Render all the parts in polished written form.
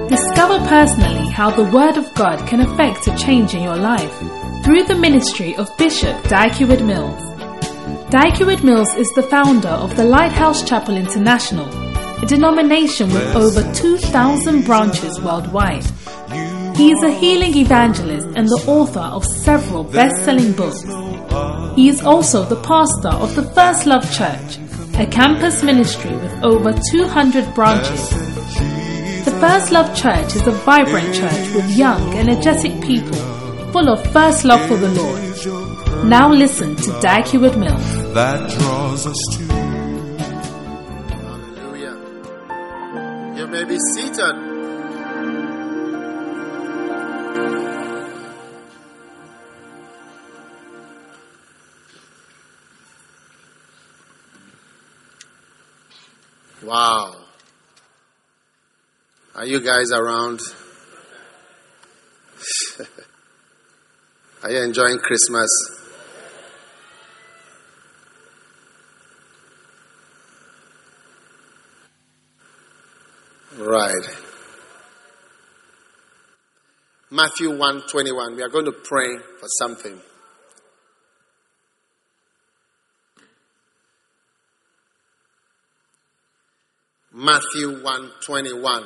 Discover personally how the Word of God can affect a change in your life through the ministry of Bishop Dag Heward-Mills. Dag Heward-Mills is the founder of the Lighthouse Chapel International, a denomination with over 2,000 branches worldwide. He is a healing evangelist and the author of several best-selling books. He is also the pastor of the First Love Church, a campus ministry with over 200 branches. The First Love Church is a vibrant church with young, energetic people, full of first love for the Lord. Now listen to Dag Heward-Mills. That draws us to. Hallelujah. You may be seated. Wow. Are you guys around? Are you enjoying Christmas? Right. Matthew 1:21. We are going to pray for something. Matthew 1:21.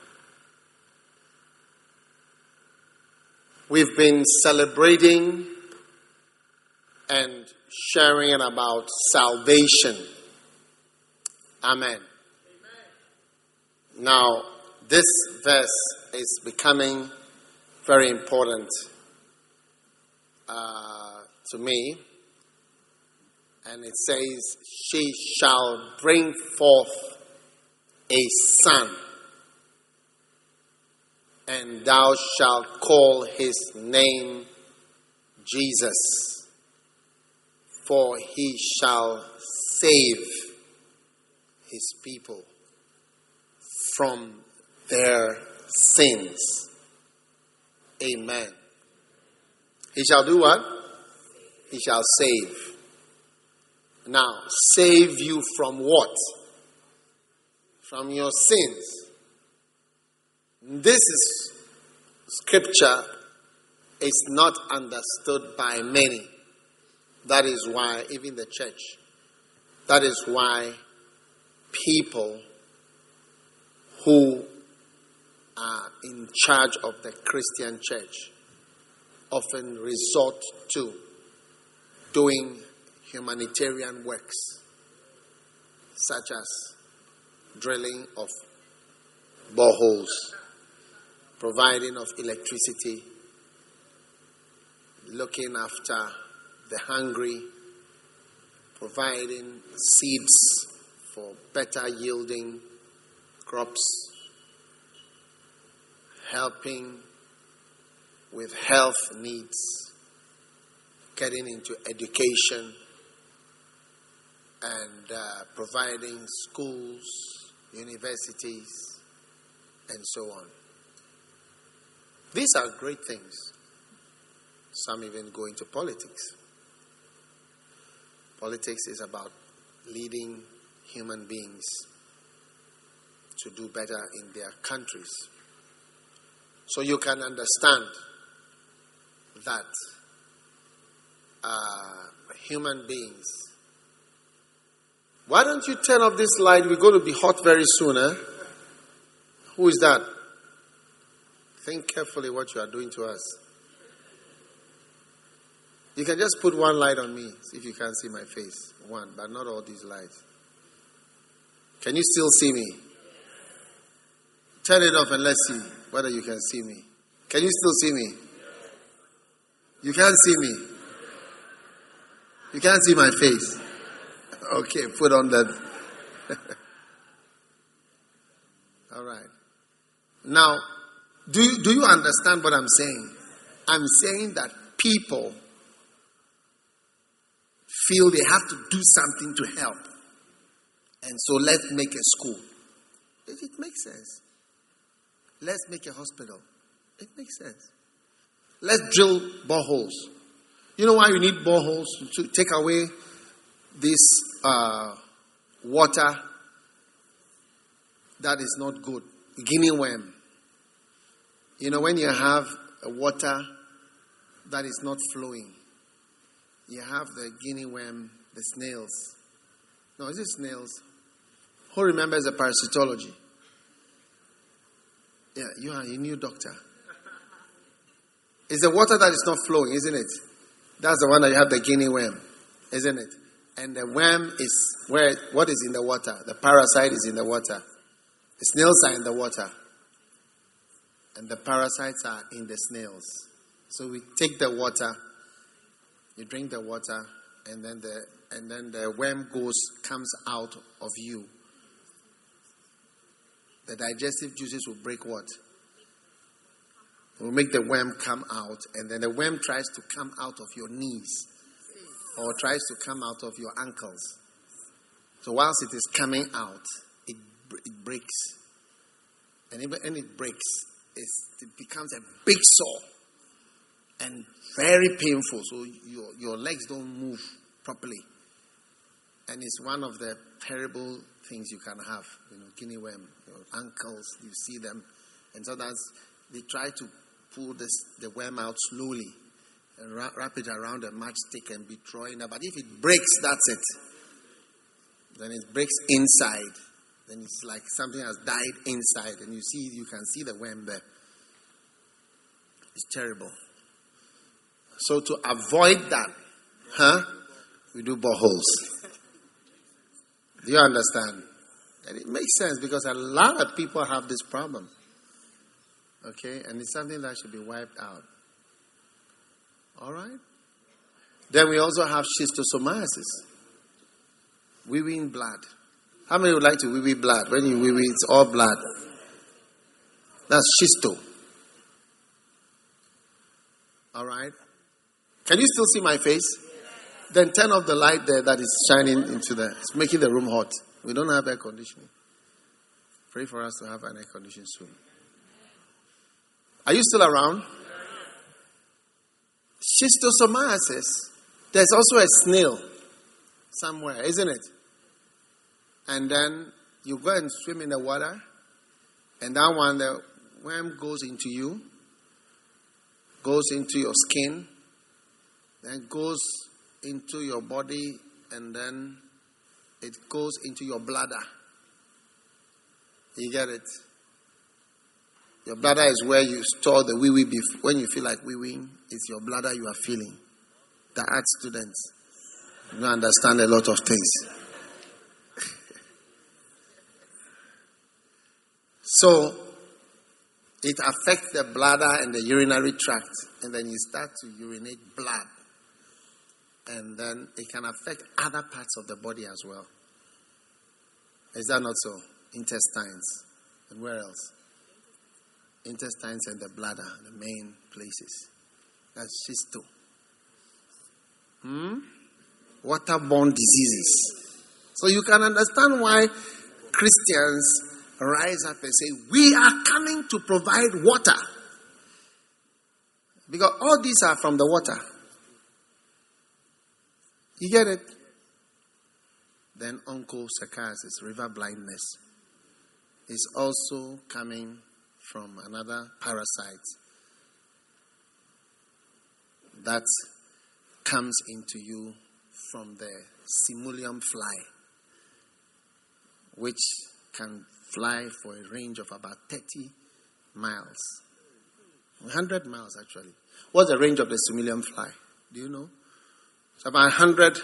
We've been celebrating and sharing about salvation. Amen. Now, this verse is becoming very important to me. And it says, she shall bring forth a son, and thou shalt call his name Jesus, for he shall save his people from their sins. Amen. He shall do what? He shall save. Now, save you from what? From your sins. This is scripture is not understood by many. That is why, even the church, that is why people who are in charge of the Christian church often resort to doing humanitarian works, such as drilling of boreholes, providing of electricity, looking after the hungry, providing seeds for better yielding crops, helping with health needs, getting into education, and providing schools, universities, and so on. These are great things. Some even go into politics. Politics is about leading human beings to do better in their countries. So you can understand that human beings. Why don't you turn off this light? We're going to be hot very soon, eh? Who is that? Think carefully what you are doing to us. You can just put one light on me, see if you can see my face. One, but not all these lights. Can you still see me? Turn it off and let's see whether you can see me. Can you still see me? You can't see me. You can't see my face. Okay, put on that. All right. Now, do you understand what I'm saying? I'm saying that people feel they have to do something to help. And so let's make a school. It makes sense. Let's make a hospital. It makes sense. Let's drill boreholes. You know why you need boreholes? To take away this water that is not good. Guinea worm. You know, when you have a water that is not flowing, you have the guinea worm, the snails. No, is it snails? Who remembers the parasitology? Yeah, you are a new doctor. It's the water that is not flowing, isn't it? That's the one that you have the guinea worm, isn't it? And the worm is what is in the water? The parasite is in the water. The snails are in the water. And the parasites are in the snails. So we take the water, you drink the water, and then the worm comes out of you. The digestive juices will break what? Will make the worm come out, and then the worm tries to come out of your knees or tries to come out of your ankles. So whilst it is coming out, it breaks. And when it breaks, it becomes a big sore and very painful. So your legs don't move properly. And it's one of the terrible things you can have. You know, guinea worm, your ankles, you see them. And sometimes they try to pull the worm out slowly and wrap it around a matchstick and be throwing it. But if it breaks, that's it. Then it breaks inside. Then it's like something has died inside. And you can see the worm there. It's terrible. So to avoid that, we do boreholes. Do you understand? And it makes sense because a lot of people have this problem. Okay? And it's something that should be wiped out. Alright? Then we also have schistosomiasis. Weeing blood. How many would like to wee blood? When you wee, it's all blood. That's schisto. Alright? Can you still see my face? Then turn off the light there that is shining into it's making the room hot. We don't have air conditioning. Pray for us to have an air conditioning soon. Are you still around? Schistosomiasis. There's also a snail somewhere, isn't it? And then you go and swim in the water, and that one, the worm goes into you, goes into your skin, then goes into your body, and then it goes into your bladder. You get it? Your bladder is where you store the wee-wee. When you feel like wee-weeing, it's your bladder you are feeling. The art students, you don't understand a lot of things. So, it affects the bladder and the urinary tract, and then you start to urinate blood. And then it can affect other parts of the body as well. Is that not so? Intestines. And where else? Intestines and the bladder, the main places. That's schisto. Waterborne diseases. So you can understand why Christians rise up and say, we are coming to provide water. Because all these are from the water. You get it? Then onchocerciasis, river blindness, is also coming from another parasite that comes into you from the simulium fly, which can fly for a range of about 30 miles. 100 miles, actually. What's the range of the simulium fly? Do you know? It's about 50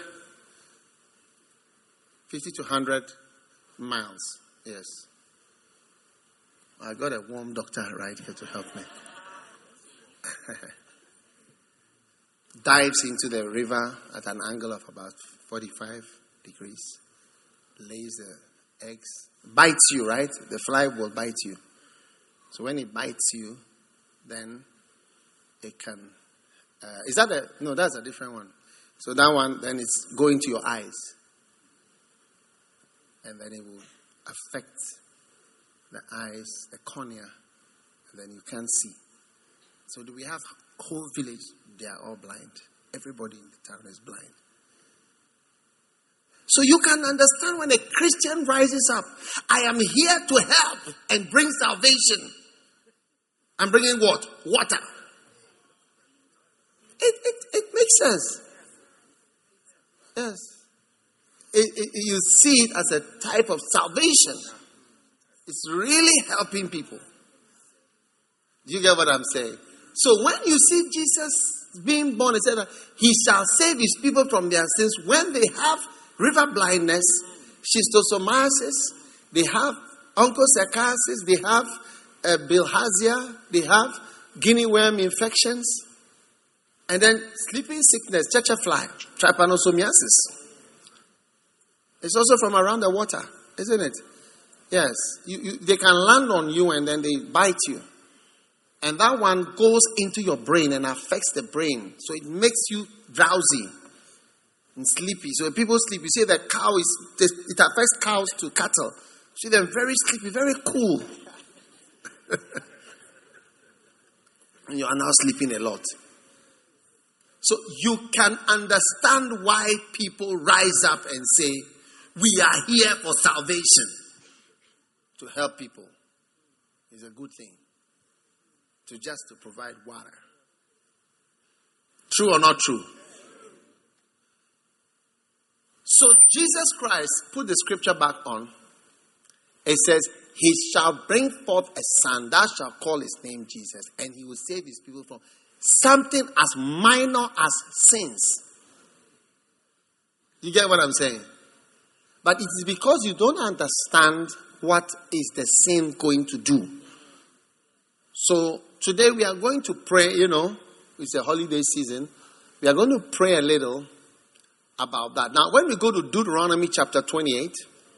to 100 miles. Yes. I got a warm doctor right here to help me. Dives into the river at an angle of about 45 degrees. Lays the eggs. Bites you, right? The fly will bite you. So when it bites you, then it can... No, that's a different one. So that one, then it's going to your eyes. And then it will affect the eyes, the cornea, and then you can't see. So do we have a whole village? They are all blind. Everybody in the town is blind. So you can understand when a Christian rises up, I am here to help and bring salvation. I'm bringing what? Water. It makes sense. Yes. You see it as a type of salvation. It's really helping people. Do you get what I'm saying? So when you see Jesus being born, it said that he shall save his people from their sins when they have river blindness, schistosomiasis, they have onchocerciasis, they have bilharzia, they have guinea worm infections, and then sleeping sickness, fly, trypanosomiasis. It's also from around the water, isn't it? Yes. They can land on you and then they bite you. And that one goes into your brain and affects the brain. So it makes you drowsy and sleepy. So when people sleep, you see that it affects cows to cattle. See them very sleepy, very cool. And you are now sleeping a lot. So you can understand why people rise up and say, we are here for salvation. To help people is a good thing. To provide water. True or not true? So Jesus Christ put the scripture back on. It says, he shall bring forth a son, thou shalt call his name Jesus, and he will save his people from something as minor as sins. You get what I'm saying? But it is because you don't understand what is the sin going to do. So today we are going to pray, it's a holiday season. We are going to pray a little about that. Now, when we go to Deuteronomy chapter 28,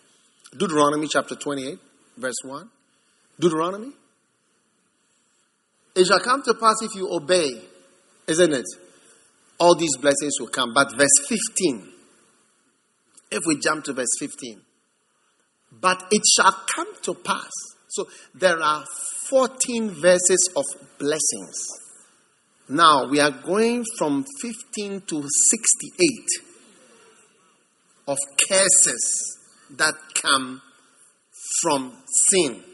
verse 1. Deuteronomy. It shall come to pass if you obey, isn't it? All these blessings will come. But verse 15. If we jump to verse 15. But it shall come to pass. So there are 14 verses of blessings. Now we are going from 15 to 68 of curses that come from sin.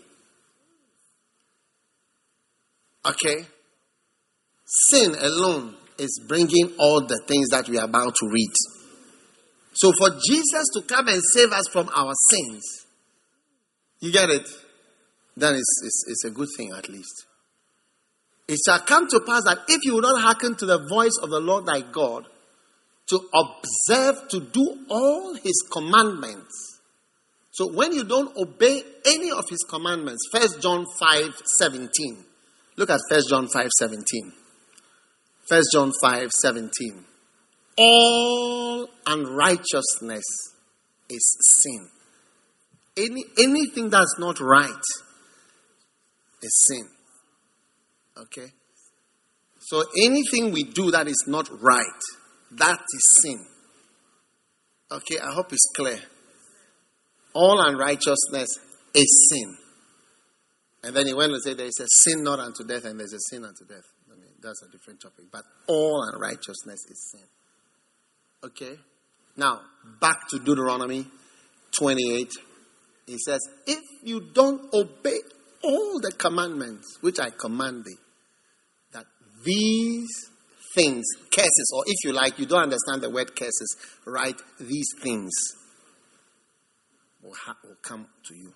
Okay? Sin alone is bringing all the things that we are about to read. So for Jesus to come and save us from our sins, you get it? Then it's a good thing at least. It shall come to pass that if you will not hearken to the voice of the Lord thy God, to observe, to do all his commandments. So when you don't obey any of his commandments, 1 John 5:17. Look at 1 John 5:17. 1 John 5:17. All unrighteousness is sin. Anything that's not right is sin. Okay? So anything we do that is not right, that is sin. Okay, I hope it's clear. All unrighteousness is sin. And then he went to say there is a sin not unto death and there's a sin unto death. I mean, that's a different topic. But all unrighteousness is sin. Okay? Now, back to Deuteronomy 28. He says, if you don't obey all the commandments which I command thee, that these things, curses, or if you like, you don't understand the word curses, write these things will come to you.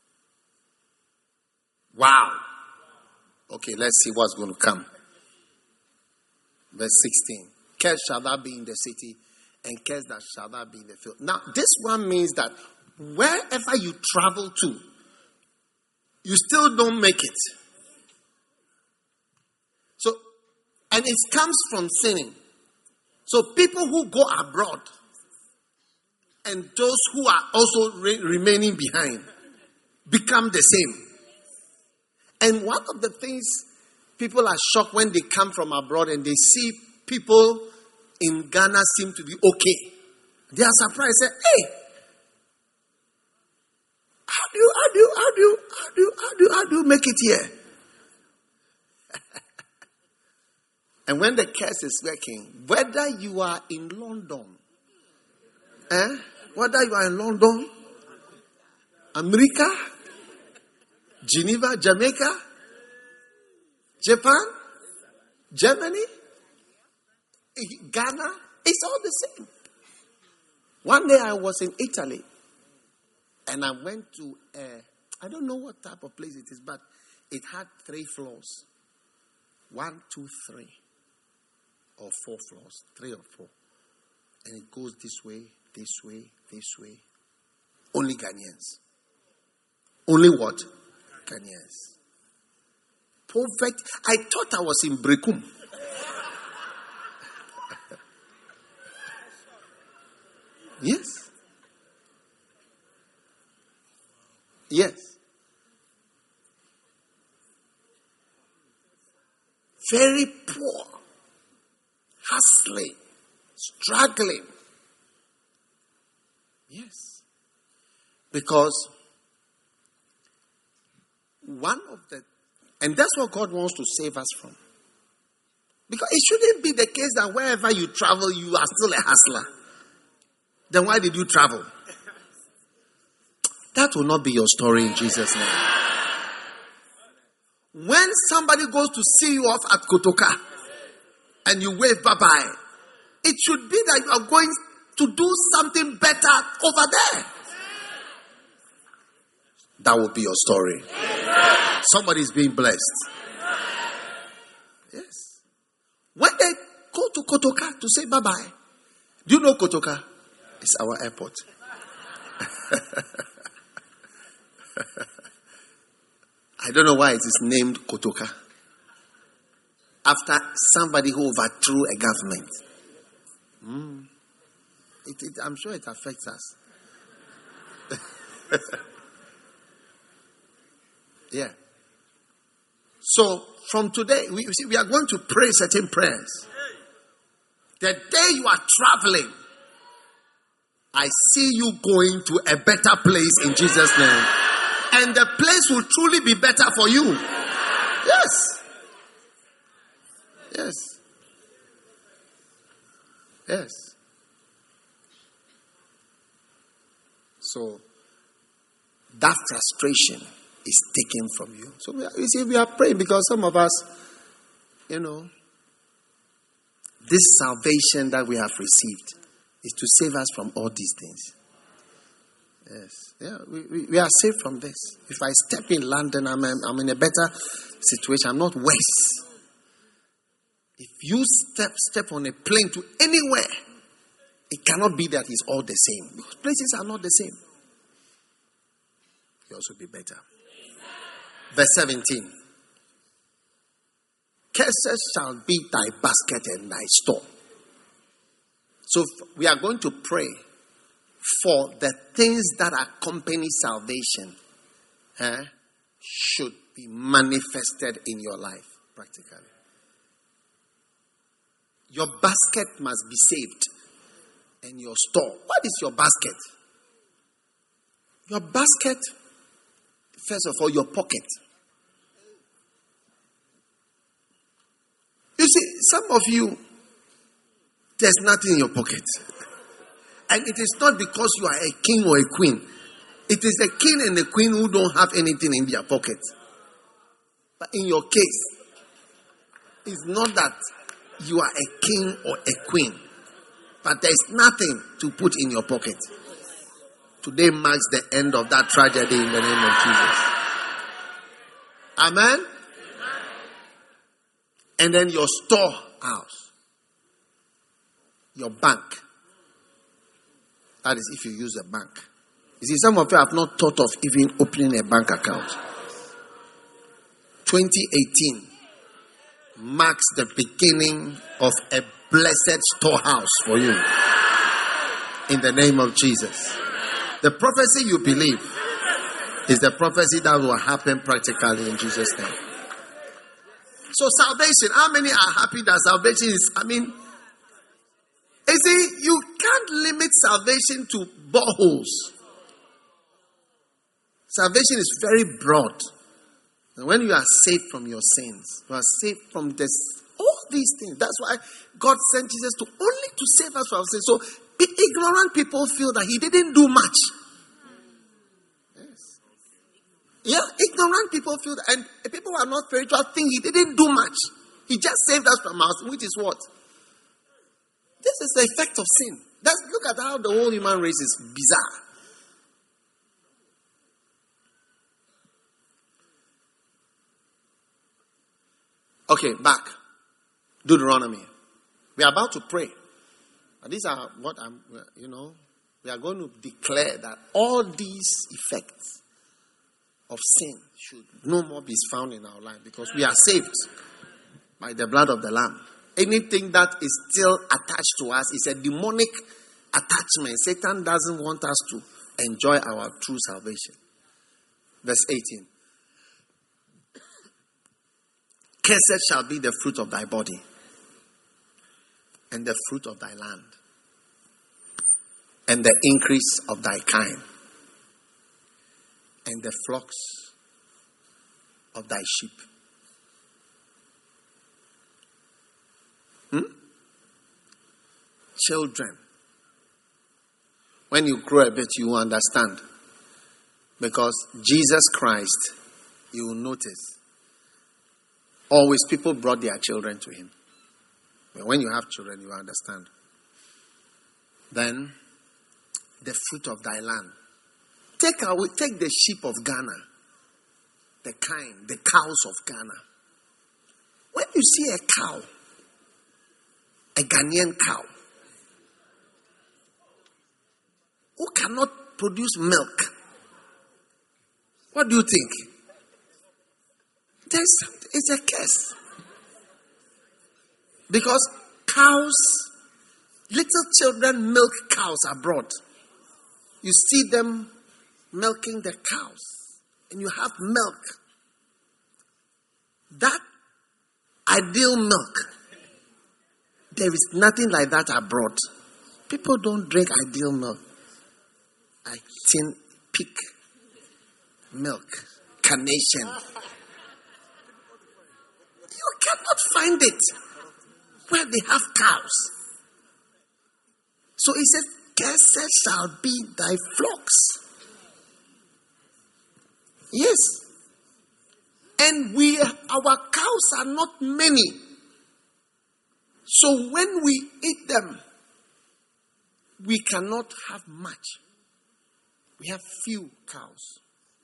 Wow. Okay, let's see what's going to come. Verse 16. Cursed shall thou be in the city, and cursed that shall thou be in the field. Now, this one means that wherever you travel to, you still don't make it. So, and it comes from sinning. So people who go abroad and those who are also remaining behind become the same. And one of the things people are shocked when they come from abroad and they see people in Ghana seem to be okay. They are surprised. Say, hey, how do you make it here? And when the curse is working, whether you are in London, whether you are in London, America, Geneva, Jamaica, Japan, Germany, Ghana, it's all the same. One day I was in Italy and I went to I don't know what type of place it is, but it had 3 floors. 1, 2, 3. Or 4 floors. 3 or 4. And it goes this way, this way, this way. Only Ghanaians. Only what? Ghanaians. Perfect. I thought I was in Brekum. Yes. Yes. Very poor. Hustling. Struggling. Yes. Because one of the, and that's what God wants to save us from. Because it shouldn't be the case that wherever you travel, you are still a hustler. Then why did you travel? That will not be your story in Jesus' name. When somebody goes to see you off at Kotoka and you wave bye-bye, it should be that you are going to do something better over there. That will be your story. Somebody is being blessed. Yes. When they go to Kotoka to say bye-bye, do you know Kotoka? It's our airport. I don't know why it is named Kotoka. After somebody who overthrew a government. I'm sure it affects us. Yeah. So, from today, we are going to pray certain prayers. The day you are traveling, I see you going to a better place in Jesus' name. And the place will truly be better for you. Yes. Yes. Yes. So, that frustration is taken from you. So, we are praying because some of us, this salvation that we have received is to save us from all these things. Yes. Yeah, we are saved from this. If I step in London, I'm in a better situation. I'm not worse. If you step on a plane to anywhere, it cannot be that it's all the same. Because places are not the same. You also be better. Verse 17. Curses shall be thy basket and thy store. So we are going to pray for the things that accompany salvation should be manifested in your life, practically. Your basket must be saved. And your store. What is your basket? Your basket, first of all, your pocket. You see, some of you, there's nothing in your pocket. And it is not because you are a king or a queen. It is a king and a queen who don't have anything in their pocket. But in your case, it's not that you are a king or a queen. But there is nothing to put in your pocket. Today marks the end of that tragedy in the name of Jesus. Amen? And then your storehouse. Your bank. That is if you use a bank. You see, some of you have not thought of even opening a bank account. 2018 marks the beginning of a blessed storehouse for you. In the name of Jesus. The prophecy you believe is the prophecy that will happen practically in Jesus' name. So salvation, how many are happy that salvation is, you see, you can't limit salvation to boreholes. Salvation is very broad. And when you are saved from your sins, you are saved from this, all these things. That's why God sent Jesus only to save us from our sins. So ignorant people feel that he didn't do much. Yes. Yeah, ignorant people feel that. And people who are not spiritual think he didn't do much. He just saved us from our sin, which is what? This is the effect of sin. Look at how the whole human race is bizarre. Okay, back. Deuteronomy. We are about to pray. And these are what we are going to declare that all these effects of sin should no more be found in our life because we are saved by the blood of the Lamb. Anything that is still attached to us is a demonic attachment. Satan doesn't want us to enjoy our true salvation. Verse 18. Cursed shall be the fruit of thy body and the fruit of thy land and the increase of thy kind and the flocks of thy sheep. Children. When you grow a bit, you will understand. Because Jesus Christ, you will notice, always people brought their children to him. But when you have children, you understand. Then, the fruit of thy land. Take the sheep of Ghana, the cows of Ghana. When you see a cow, a Ghanaian cow, who cannot produce milk, what do you think? It's a curse. Because cows, little children milk cows abroad. You see them milking the cows, and you have milk. That ideal milk, there is nothing like that abroad. People don't drink ideal milk. Like tin pig milk, carnation. You cannot find it where they have cows. So he said, cursed shall be thy flocks. Yes. And our cows are not many. So when we eat them, we cannot have much. We have few cows.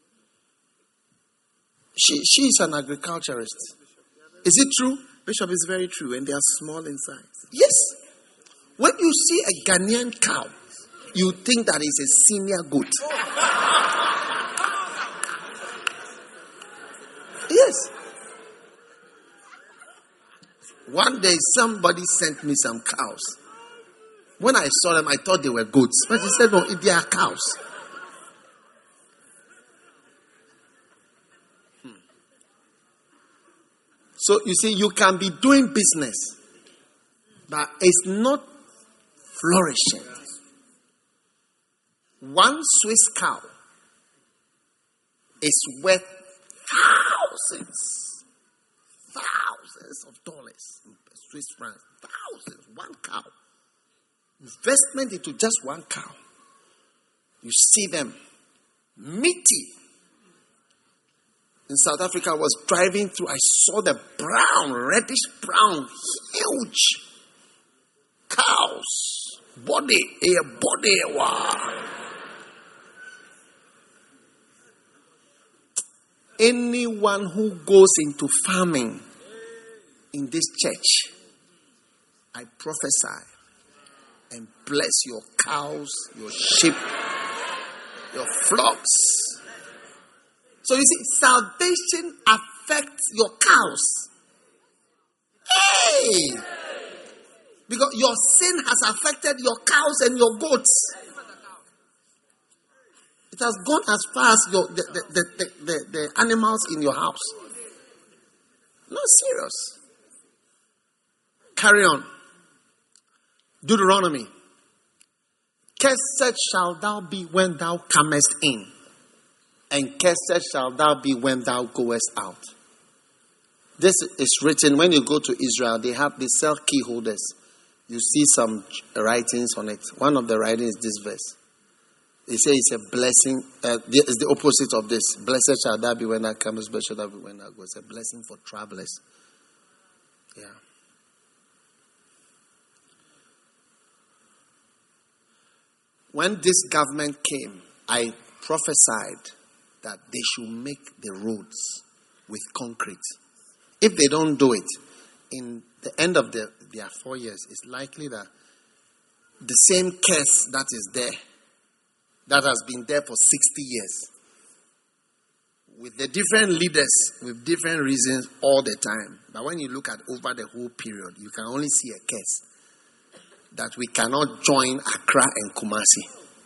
She is an agriculturist. Is it true? Bishop, is very true. And they are small in size. Yes. When you see a Ghanaian cow, you think that it's a senior goat. Yes. One day somebody sent me some cows. When I saw them, I thought they were goats. But he said, no, they are cows. So you see, you can be doing business, but it's not flourishing. One Swiss cow is worth thousands of dollars, Swiss francs, thousands, one cow. Investment into just one cow. You see them meaty. In South Africa, I was driving through, I saw the reddish brown, huge cows. Body. Wow. Anyone who goes into farming in this church, I prophesy and bless your cows, your sheep, your flocks. So you see, salvation affects your cows. Hey! Because your sin has affected your cows and your goats. It has gone as far as the animals in your house. No, serious. Carry on. Deuteronomy. Cursed shalt thou be when thou comest in, and cursed shalt thou be when thou goest out. This is written when you go to Israel. They sell key holders. You see some writings on it. One of the writings is this verse. He says it's a blessing. It's the opposite of this. Blessed shall that be when that comes, blessed shall that be when that goes. It's a blessing for travelers. Yeah. When this government came, I prophesied that they should make the roads with concrete. If they don't do it, in the end of their 4 years, it's likely that the same curse that is there, that has been there for 60 years, with the different leaders, with different reasons all the time. But when you look at over the whole period, you can only see a curse that we cannot join Accra and Kumasi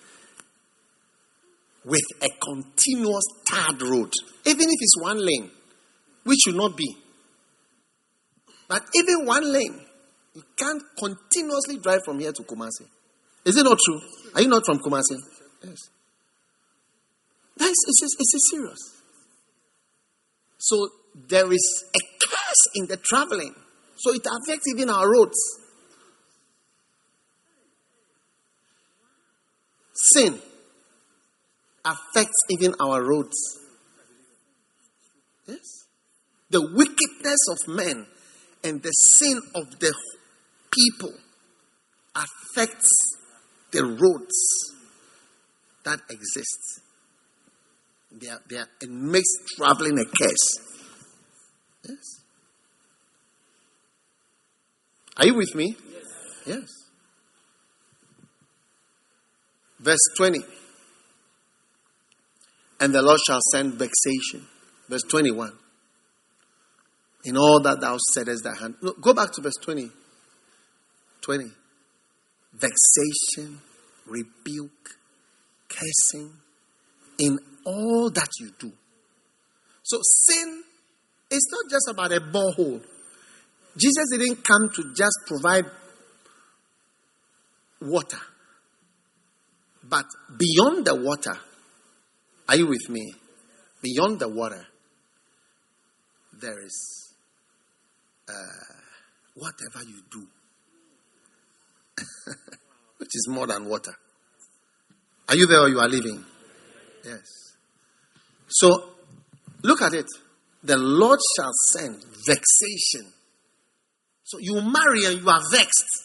with a continuous tarred road, even if it's one lane, which should not be. But even one lane, you can't continuously drive from here to Kumasi. Is it not true? Are you not from Kumasi? Yes. It's serious. So there is a curse in the traveling. So it affects even our roads. Sin affects even our roads. Yes. The wickedness of men and the sin of the people affects the roads that exist. It makes traveling a curse. Yes. Are you with me? Yes. Verse 20. And the Lord shall send vexation. Verse 21. In all that thou saidest thy hand. No, go back to verse 20. 20. Vexation, rebuke, cursing, in all that you do. So sin is not just about a borehole. Jesus didn't come to just provide water. But beyond the water, are you with me? Beyond the water, there is whatever you do, which is more than water. Are you there or you are leaving? Yes. So, look at it. The Lord shall send vexation. So, you marry and you are vexed.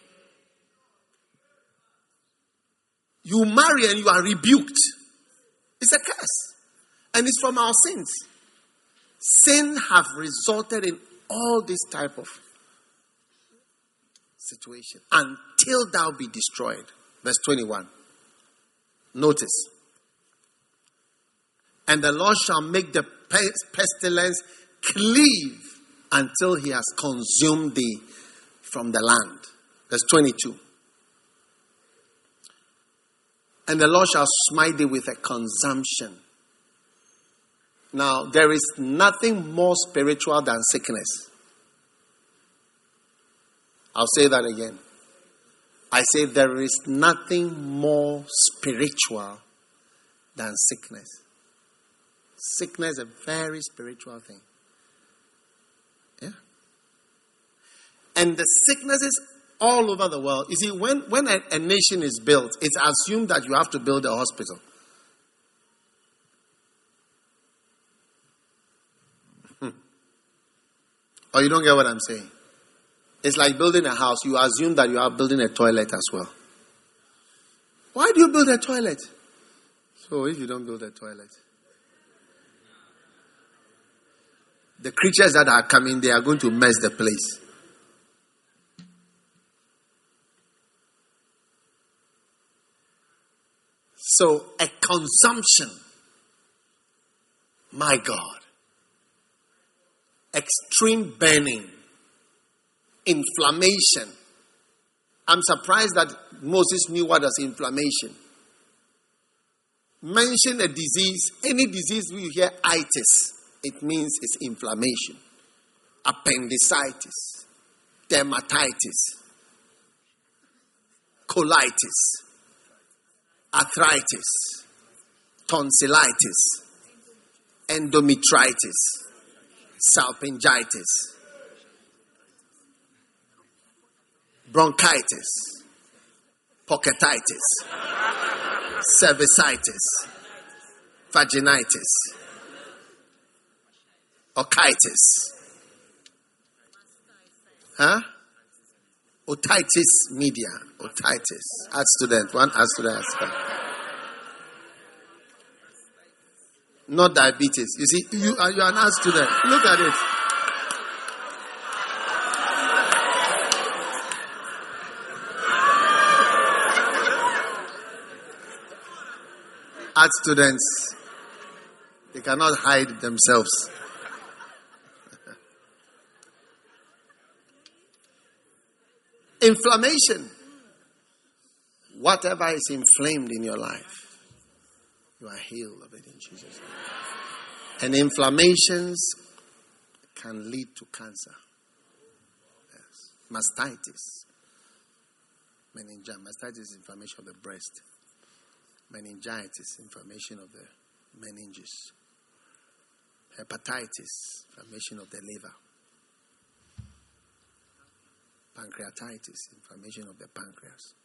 You marry and you are rebuked. It's a curse. And it's from our sins. Sin have resulted in all this type of situation until thou be destroyed. Verse 21. Notice. And the Lord shall make the pestilence cleave until he has consumed thee from the land. Verse 22. And the Lord shall smite thee with a consumption. Now, there is nothing more spiritual than sickness. I'll say that again. I say there is nothing more spiritual than sickness. Sickness is a very spiritual thing. Yeah. And the sicknesses all over the world. You see, when a nation is built, it's assumed that you have to build a hospital. Or you don't get what I'm saying? It's like building a house. You assume that you are building a toilet as well. Why do you build a toilet? So if you don't build a toilet, the creatures that are coming, they are going to mess the place. So a consumption, my God, extreme burning, inflammation. I'm surprised that Moses knew what was inflammation. Mention a disease, any disease we hear itis, it means it's inflammation. Appendicitis, dermatitis, colitis, arthritis, tonsillitis, endometritis, salpingitis, bronchitis, pocketitis, cervicitis, vaginitis, orchitis, otitis media, otitis. Art student, one art student. Not diabetes. You see, you are an art student. Look at it. Art students, they cannot hide themselves. Inflammation. Whatever is inflamed in your life, you are healed of it in Jesus' name. And inflammations can lead to cancer. Yes. Mastitis. Meningitis. Mastitis is inflammation of the breast. Meningitis, inflammation of the meninges. Hepatitis, inflammation of the liver. Pancreatitis, inflammation of the pancreas.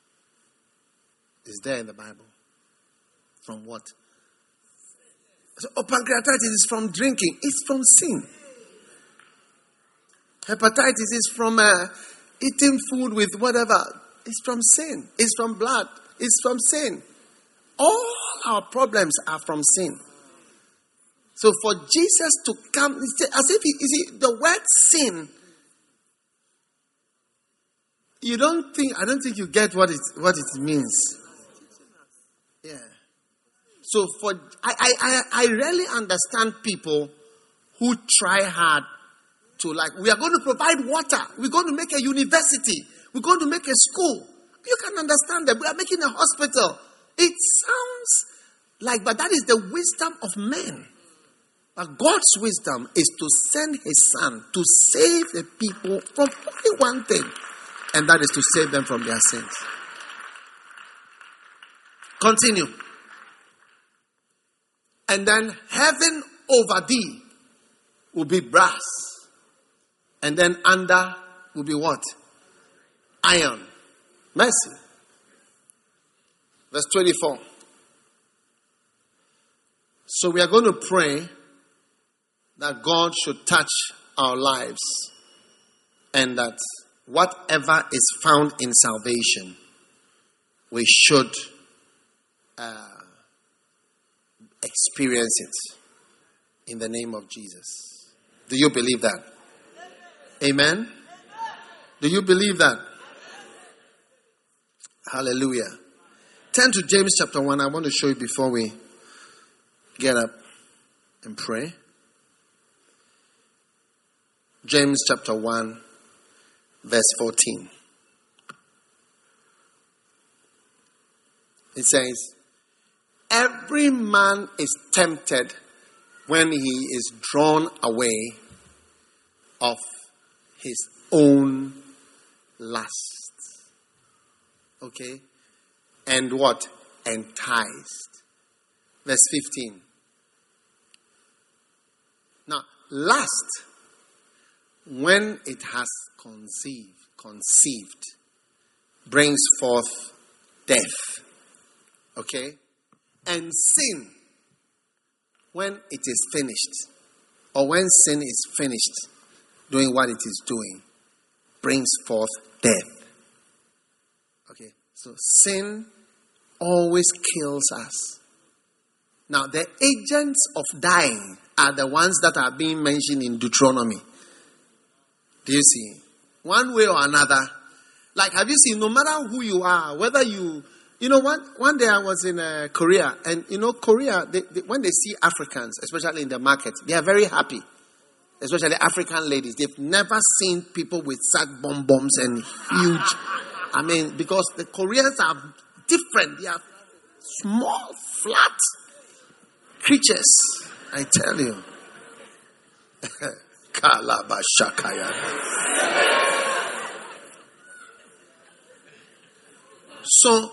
Is there in the Bible. From what? So, pancreatitis is from drinking. It's from sin. Hepatitis is from eating food with whatever. It's from sin. It's from blood. It's from sin. All our problems are from sin. So for Jesus to come, as if you see the word sin, I don't think you get what it means. Yeah. So I rarely understand people who try hard to we are going to provide water. We're going to make a university. We're going to make a school. You can understand that we are making a hospital. It sounds but that is the wisdom of men. But God's wisdom is to send his son to save the people from only one thing. And that is to save them from their sins. Continue. And then heaven over thee will be brass. And then under will be what? Iron. Mercy. Verse 24. So we are going to pray that God should touch our lives and that whatever is found in salvation, we should experience it in the name of Jesus. Do you believe that? Amen? Do you believe that? Hallelujah. Turn to James chapter 1. I want to show you before we get up and pray. James chapter 1, verse 14. It says, every man is tempted when he is drawn away of his own lust. Okay? And what? Enticed. Verse 15. Now, lust, when it has conceived, brings forth death. Okay? And sin, when it is finished, or when sin is finished doing what it is doing, brings forth death. Okay? So sin always kills us. Now, the agents of dying are the ones that are being mentioned in Deuteronomy. Do you see? One way or another. Have you seen, no matter who you are, whether one day I was in Korea, and Korea, when they see Africans, especially in the market, they are very happy. Especially African ladies. They've never seen people with such bombs and huge. Because the Koreans are different. They are small, flat creatures. I tell you. Kalabashakaya. So,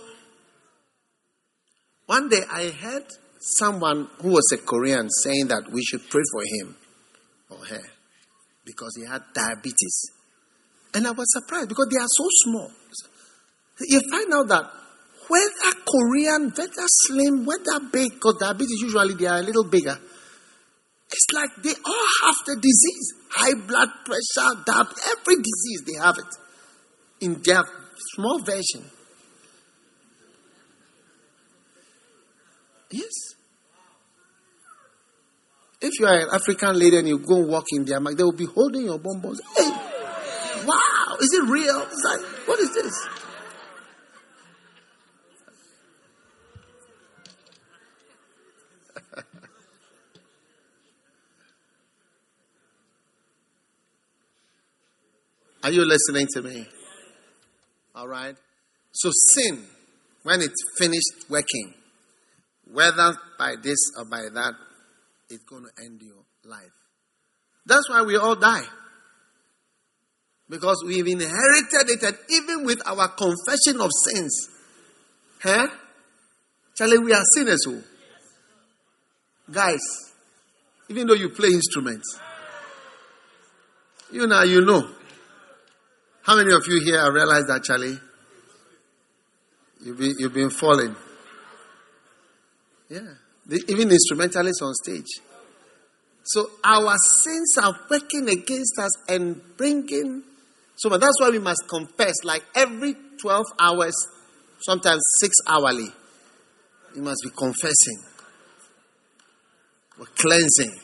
one day I heard someone who was a Korean saying that we should pray for him or her because he had diabetes. And I was surprised because they are so small. You find out that Whether Korean, whether slim, whether big, because diabetes usually they are a little bigger. It's like they all have the disease. High blood pressure, diabetes, every disease they have it. In their small version. Yes. If you are an African lady and you go and walk in their market, they will be holding your bonbons. Hey, wow, is it real? It's like, what is this? Are you listening to me? All right. So sin, when it's finished working, whether by this or by that, it's going to end your life. That's why we all die. Because we've inherited it, and even with our confession of sins. Huh? Charlie, we are sinners. Oh. Guys, even though you play instruments, you know. How many of you here have realized that, Charlie? You've been falling. Yeah. Even instrumentalists on stage. So our sins are working against us and bringing. So that's why we must confess. Like every 12 hours, sometimes 6 hourly. You must be confessing. We're cleansing.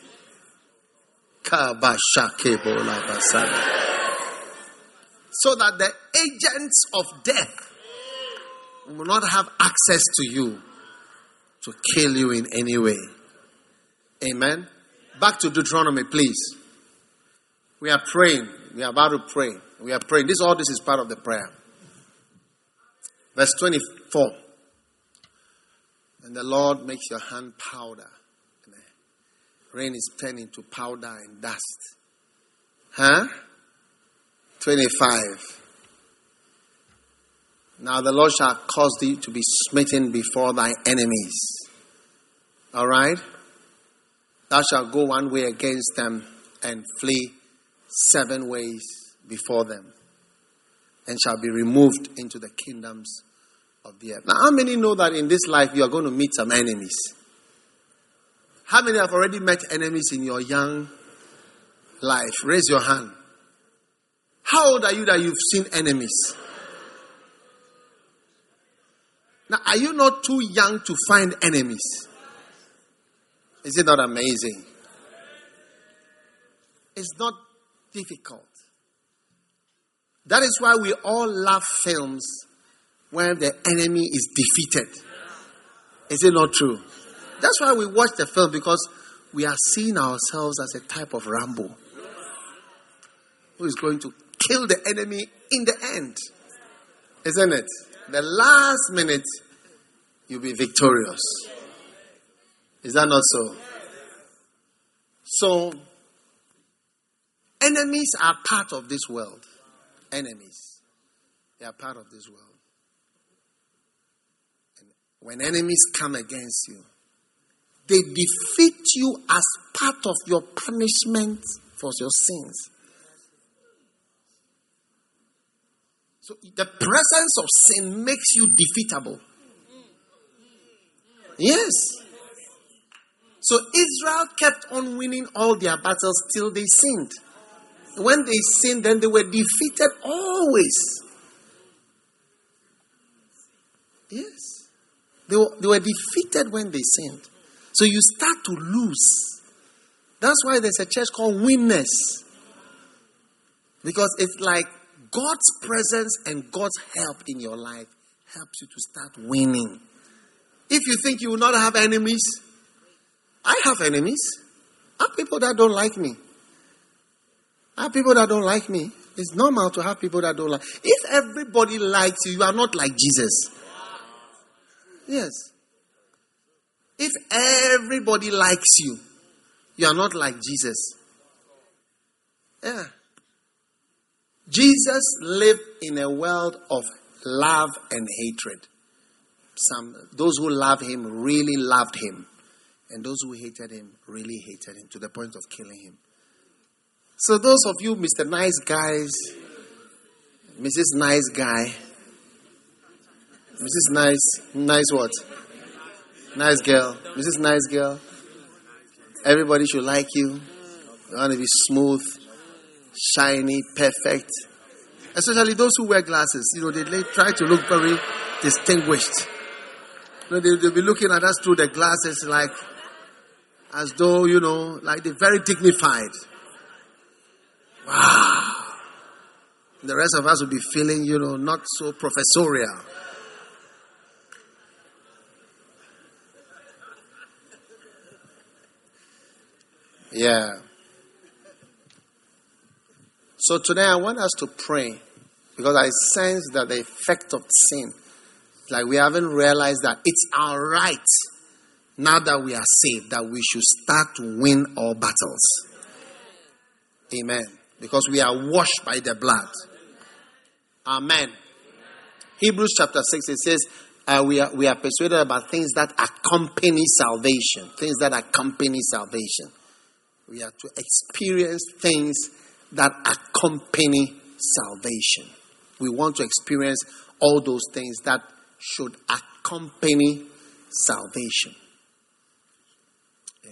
So that the agents of death will not have access to you to kill you in any way. Amen. Back to Deuteronomy, please. We are praying. We are about to pray. We are praying. All this is part of the prayer. Verse 24. And the Lord makes your hand powder. And the rain is turning to powder and dust. Huh? 25. Now the Lord shall cause thee to be smitten before thy enemies. All right? Thou shalt go one way against them and flee 7 ways before them, and shall be removed into the kingdoms of the earth. Now, how many know that in this life you are going to meet some enemies? How many have already met enemies in your young life? Raise your hand. How old are you that you've seen enemies? Now, are you not too young to find enemies? Is it not amazing? It's not difficult. That is why we all love films where the enemy is defeated. Is it not true? That's why we watch the film, because we are seeing ourselves as a type of Rambo who is going to kill the enemy in the end. Isn't it? The last minute, you'll be victorious. Is that not so? So, enemies are part of this world. Enemies. They are part of this world. And when enemies come against you, they defeat you as part of your punishment for your sins. So the presence of sin makes you defeatable. Yes. So Israel kept on winning all their battles till they sinned. When they sinned, then they were defeated always. Yes. They were defeated when they sinned. So you start to lose. That's why there's a church called Winners. Because it's like God's presence and God's help in your life helps you to start winning. If you think you will not have enemies, I have enemies. I have people that don't like me. I have people that don't like me. It's normal to have people that don't like. If everybody likes you, you are not like Jesus. Yes. If everybody likes you, you are not like Jesus. Yeah. Jesus lived in a world of love and hatred. Those who love him really loved him. And those who hated him really hated him to the point of killing him. So those of you, Mr. Nice Guys, Mrs. Nice Guy, Mrs. Nice what? Nice girl. Mrs. Nice girl. Everybody should like you. You want to be smooth, shiny, perfect. Especially those who wear glasses. They try to look very distinguished. They'll be looking at us through the glasses like, as though, like they're very dignified. Wow. The rest of us will be feeling, not so professorial. Yeah. So today I want us to pray, because I sense that the effect of sin, like we haven't realized that it's our right, now that we are saved, that we should start to win our battles. Amen. Because we are washed by the blood. Amen. Hebrews chapter 6, it says, we are persuaded about things that accompany salvation. Things that accompany salvation. We are to experience things that accompany salvation. We want to experience all those things that should accompany salvation. Yes.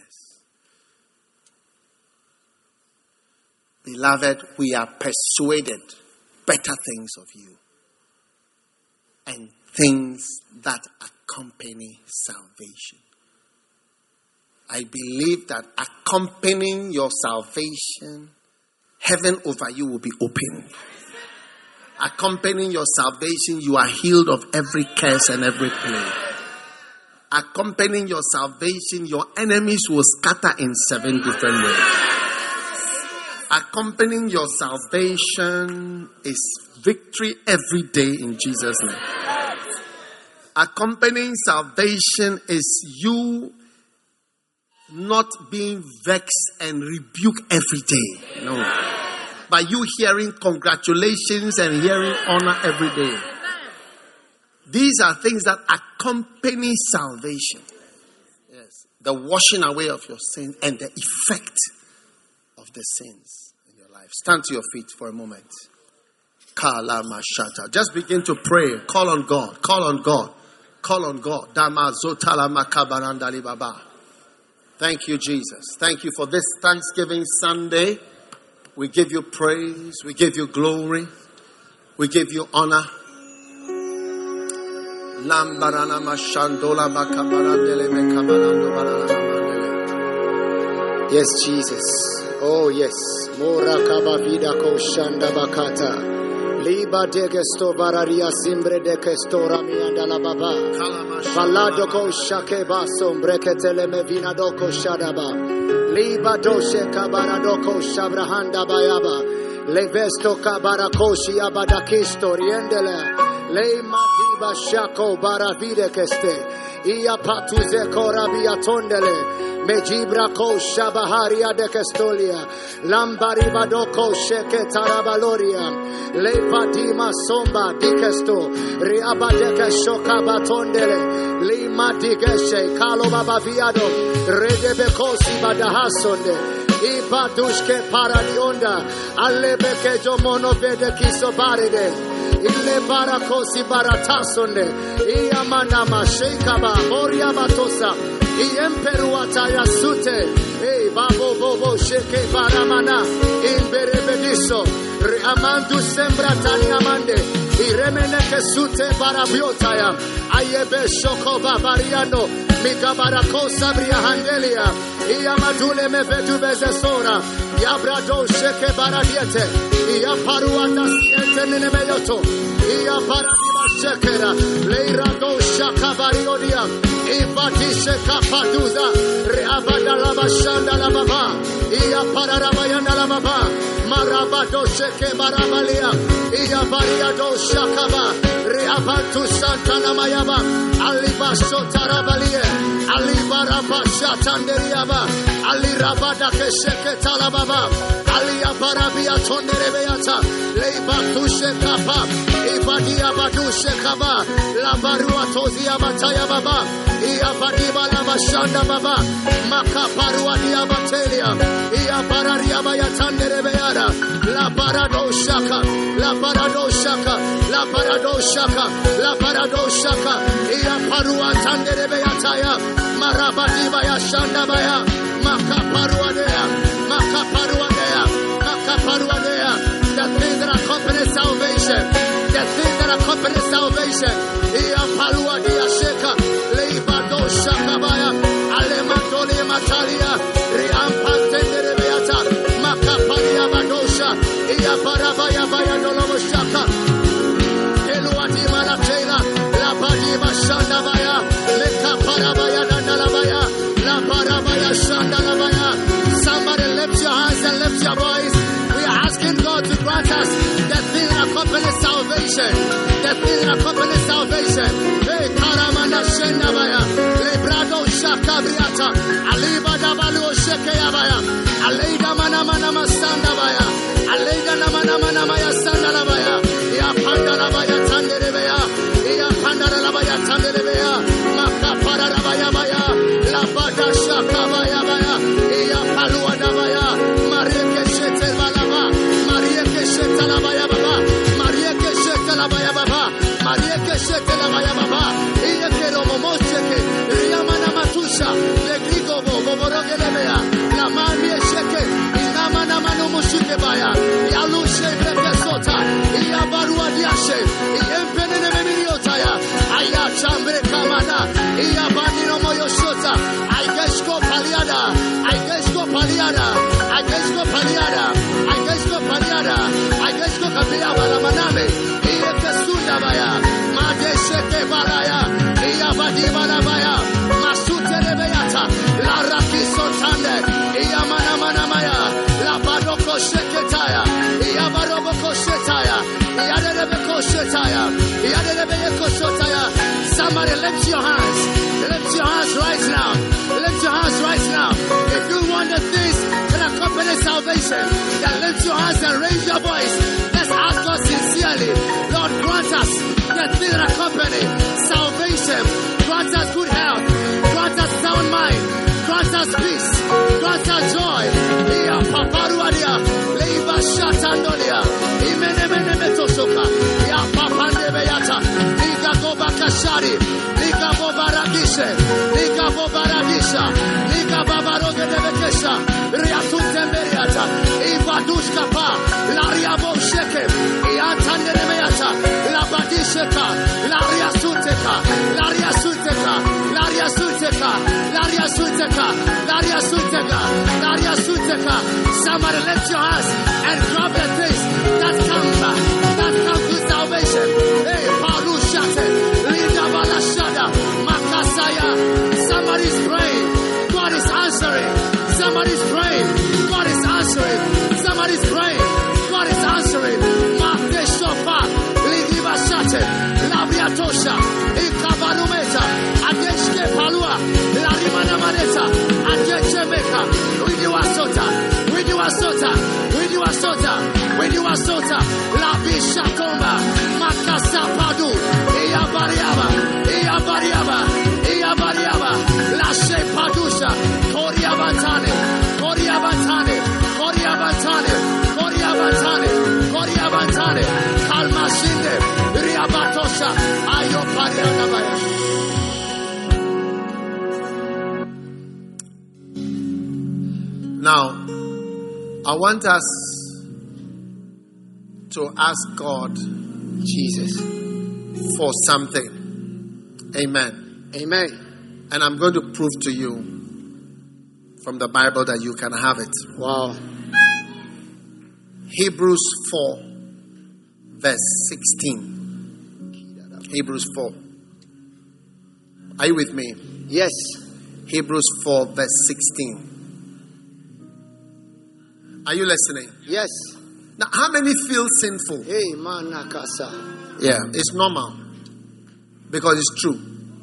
Beloved, we are persuaded better things of you and things that accompany salvation. I believe that accompanying your salvation, heaven over you will be open. Accompanying your salvation, you are healed of every curse and every plague. Accompanying your salvation, your enemies will scatter in 7 different ways. Accompanying your salvation is victory every day in Jesus' name. Accompanying salvation is you not being vexed and rebuked every day. No. But you hearing congratulations and hearing honor every day. These are things that accompany salvation. Yes. The washing away of your sins and the effect of the sins in your life. Stand to your feet for a moment. Kala Mashata. Just begin to pray. Call on God. Call on God. Call on God. Dama Zotala Makabarandali Baba. Thank you, Jesus. Thank you for this Thanksgiving Sunday. We give you praise. We give you glory. We give you honor. Lambarana Mashandola Makabarandele Mekabarando Barana. Yes, Jesus. Oh, yes. Morakaba vida koshanda bakata. Liba de gesto bararia simbre de kestora mianda la baba. Balado ko shake basom breketele me vina doko shadaba. Liba doshe kabaradoko shabrahanda bayaba. Levesto kabarakoshi abadakisto riendele. Le madiba shako baravide keste. Ia patuze korabia tondele. Mejibra ko shabaharia de kestolia. Lambari badoko sheke tarabaloria. Le padima somba dikesto. Riaba deke shoka batondele. Le madigeshe kalo babaviado. Redebekosi badahasonde. Ipadushke paralionda. Alebeke jomono vede kiso baride. Ile barakosi baratasonde. Iamana mashekaba. Moria batosa. Iemperuata yasute. Ei babo bobo sheke baramana. Imberebediso. Reamandu sembra tani amande. Iremene kesute barabiotaya. Ayebe shoko babariano. Mikabara sabria handelia. Iamadule mevedu bezesora. Yabrado sheke baradiete. Iaparuata siente nenemeyoto. Iaparadima shekera. Leirado shakabariodia. Ivatishe kapaduza. Reabada lava shanda la baba. Iaparabayanda la baba. Marabado sheke barabalia. Iabariado shakaba. Reabantu santa la mayaba. Alibaso tarabalie. Alibaraba shatanderiaba. Alirabada kesheke talababa. Aliabarabia tonderebeata. Leibatu shekapa. Ibadia badu shekaba. Labarua tozia bataya baba. Iabadiba la bashanda baba. Makaparua diabatelia. Iabararia bayatanderebeada. Labarado shaka, la parado shaka, la parado shaka, la parado shaka, ia parua tandere beataya, marabadi baya shanda baya, makaparua dea, makaparua dea, makaparua dea. The things that accompany salvation, the things that accompany salvation, ia parua dea shaka, leibado shaka baya, alemandole matalia, riampantendere beata, makapalia badosha, ia parabaya baya dolomo shaka. Eluati malatela, la badiba shanda baya, leka parabaya dandalabaya, la parabaya shanda labaya. Somebody lift your hands and lift your voice. We are asking God to grant us the thing that accompanies salvation. The thing that accompanies salvation. Hey, karamana shenda baya, lebrado shaka briata, aliba dabalu sheke yabaya, aleida mana mana masanda baya, aleida na mana mana maya sanda labaya, ya panda labaya tandere baya, ya panda labaya tandere baya, maka para labaya baya, la bada shaka baya baya, ya palua dabaya, Maria ke shete balaba, Maria ke shete labaya baba, Maria ke shete labaya baba, Maria ke shete labaya baba, iya ke romo mosheke, ria mana matusha, le grigo bobo boroge lebea, la mani sheke, ina mana manu mushike baya, ya lushe breke sota, iya barua diashe, iya penene memiriota ya, aya chambre kamana, iya banino moyo shota, aigesko paliada, aigesko paliada, aigesko paliada, aigesko paliada, aigesko kapia bala maname, iya kesunda baya, made sheke baraya, iya badima na baya, masute lebeata, la raki sotande, iya mana mana maya, la badoko sheke taya, iya baroboko shetaya, iya delebeko shetaya, iya delebeko sotaya. Somebody lift your hands right now, lift your hands right now. If you want the things that accompany salvation, then lift your hands and raise your voice. Let's ask God sincerely, Lord, grant us the things that accompany salvation. Grant us good health, grant us sound mind, grant us peace, grant us joy. Ia paparuadia, leiba shatandolia, imene mene metosoka, ia papande beyata, liga goba kashari, liga bobaradishe, liga bobaradisha, liga babaroge debekesha, riatutemberiata, ivadushka pa, laria bosheke, iantandere meyata, la badisheka, laria suteka, laria suteka, laria suteka, laria suteka, laria suteka, laria suteka. Somebody lift your hands and grab the things that come back, that come to salvation. Hey, Parushate, Lida Balashada, Makasaya. Somebody's praying, God is answering. Somebody's praying, God is answering. Somebody's praying, God is answering. Makeshopa, Lidiba Shate, Labriatosha, Ikabarumeta, Adeshke Palua, Larimana Maneta, Adeshemeka, Widiwasota, Widiwasota, Widiwasota, Widiwasota, Labishakomba, Makasa Padu, Iabariaba, Iabariaba, Iabariaba, Lashe Padusha, Koriabatane, Koriabatane, Koriabatane, Koriabatane, Koriabatane, Kalmashinde, Riabatosha, Ayoparianabaya. Now, I want us to ask God, Jesus, for something. Amen. Amen. And I'm going to prove to you from the Bible that you can have it. Wow. Hebrews 4, verse 16. Hebrews 4. Are you with me? Yes. Hebrews 4, verse 16. Are you listening? Yes. Now, how many feel sinful? Hey, manakasa. Yeah, it's normal. Because it's true.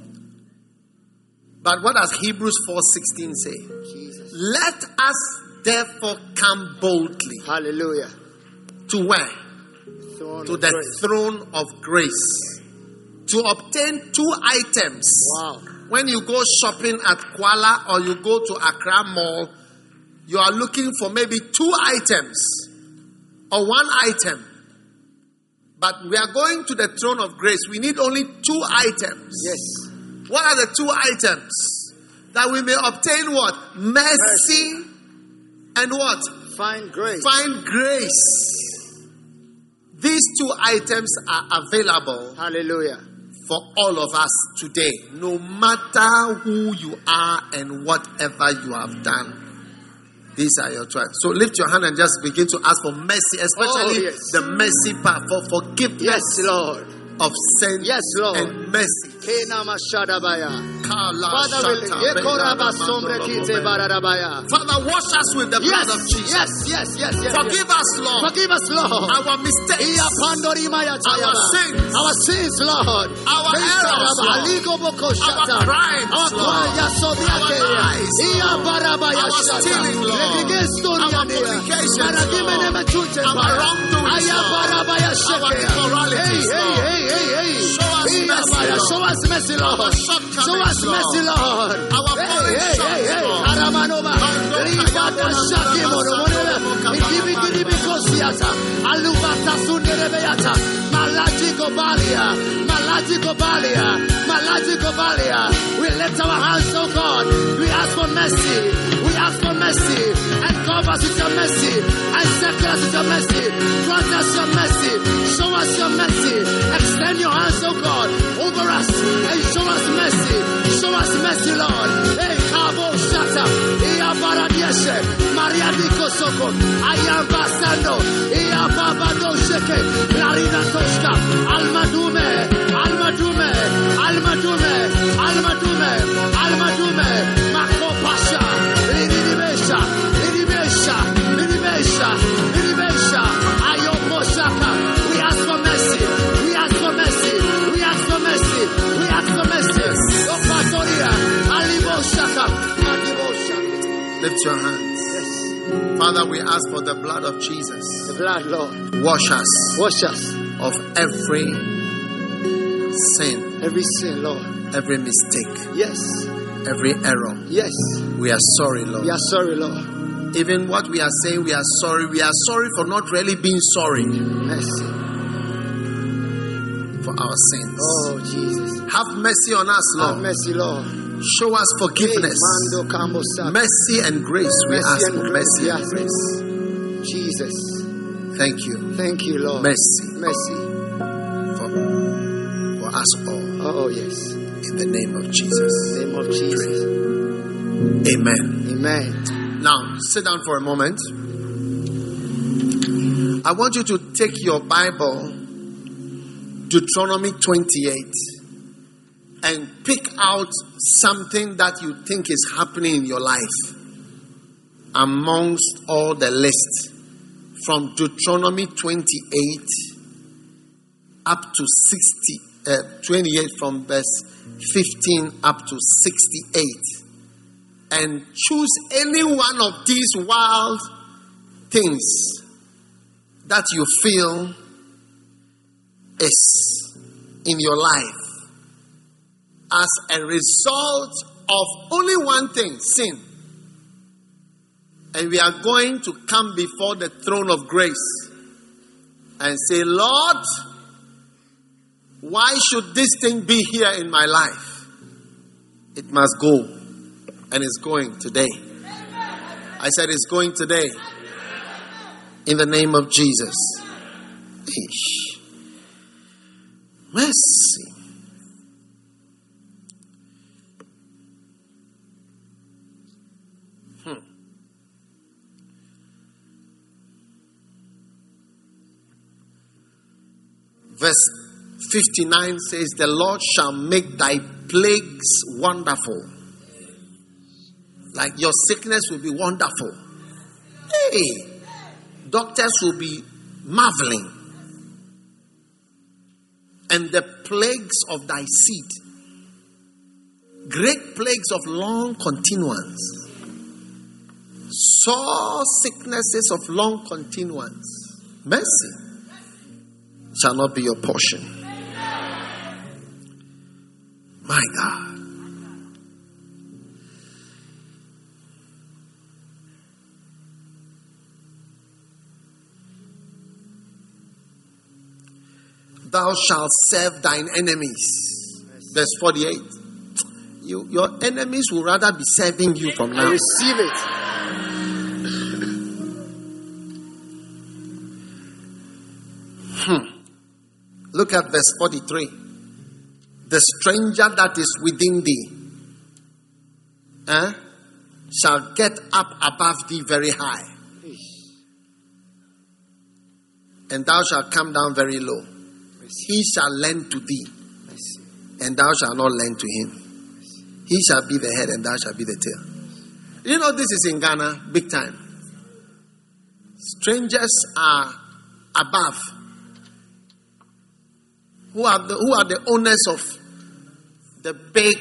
But what does Hebrews 4:16 say? Jesus. Let us therefore come boldly. Hallelujah. To where? Throne To of the grace. throne of grace. To obtain two items. Wow. When you go shopping at Kuala or you go to Accra Mall, you are looking for maybe two items or one item. But we are going to the throne of grace. We need only 2 items. Yes. What are the 2 items? That we may obtain what? Mercy and what? Find grace. Find grace. These 2 items are available Hallelujah. for all of us today, no matter who you are and whatever you have done. These are your 2 items. So lift your hand and just begin to ask for mercy, especially the mercy part, for forgiveness. Yes, Lord. Of sin, yes, Lord, and mercy. Father, wash us with the blood of Jesus. Yes. Forgive us, Lord. Forgive us, Lord. Our mistakes, our sins, Lord. Our errors, Lord. Our crimes, Lord. Our lies, Lord. Our stealing, Lord. Our fornications, Lord. Our wrongdoings, Lord. Our immoralities, Lord. Show us mercy, Lord. Show us mercy, Lord. Our we lift our hands, oh God. We ask for mercy. We ask for mercy. And cover us with your mercy. And settle us with your mercy. Grant us your mercy. Show us your mercy. Extend your hands, oh God, over us. And show us mercy. Show us mercy, Lord. Hey, Kabo Shata. Iya Baradieshe. Maria Diko Soko. Ayam Basando. Iya Babado Sheke. Larina Toshka. Almadume. Mako Pasha. Lidibesha. Ayoko Shaka. We ask for mercy. Lift your hands. Yes. Father, we ask for the blood of Jesus. The blood, Lord. Wash us. Of every sin. Every sin, Lord. Every mistake. Yes. Every error. Yes. We are sorry, Lord. We are sorry, Lord. Even what we are saying, we are sorry. We are sorry for not really being sorry. Mercy. For our sins. Oh, Jesus. Have mercy on us, Lord. Have mercy, Lord. Show us forgiveness. Mercy and grace. We ask for mercy and grace. Jesus. Thank you. Thank you, Lord. Mercy. For us all. Oh, yes. In the name of Jesus. In the name of Jesus. Amen. Now, sit down for a moment. I want you to take your Bible, Deuteronomy 28, and pick out something that you think is happening in your life amongst all the list. From Deuteronomy 28 up to 28, from verse 15 up to 68. And choose any one of these wild things that you feel is in your life as a result of only one thing, sin. And we are going to come before the throne of grace and say, Lord, why should this thing be here in my life? It must go. And it's going today. I said it's going today. In the name of Jesus. Eesh. Mercy. Verse 59 says, the Lord shall make thy plagues wonderful. Like your sickness will be wonderful. Hey, doctors will be marveling. And the plagues of thy seed, great plagues of long continuance, sore sicknesses of long continuance, mercy shall not be your portion. My God. thou shalt serve thine enemies. Verse 48. Your enemies will rather be serving you from now. I receive it. Look at verse 43. The stranger that is within thee shall get up above thee very high, and thou shalt come down very low. He shall lend to thee, and thou shalt not lend to him. He shall be the head, and thou shalt be the tail. You know, this is in Ghana, big time. Strangers are above. Who are the owners of the big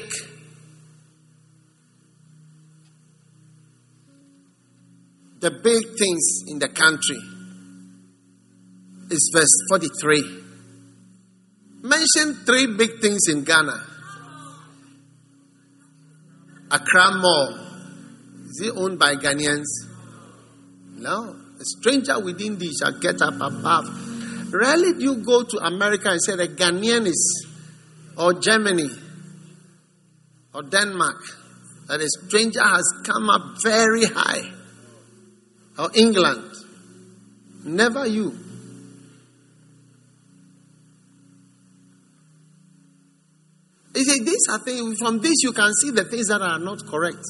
things in the country? It's verse 43. Mention 3 big things in Ghana. Accra Mall. Is it owned by Ghanaians? No. A stranger within thee shall get up above. Rarely do you go to America and say the Ghanaian is, or Germany, or Denmark, that a stranger has come up very high. Or England. Never you. You see, these are things, from this you can see the things that are not correct.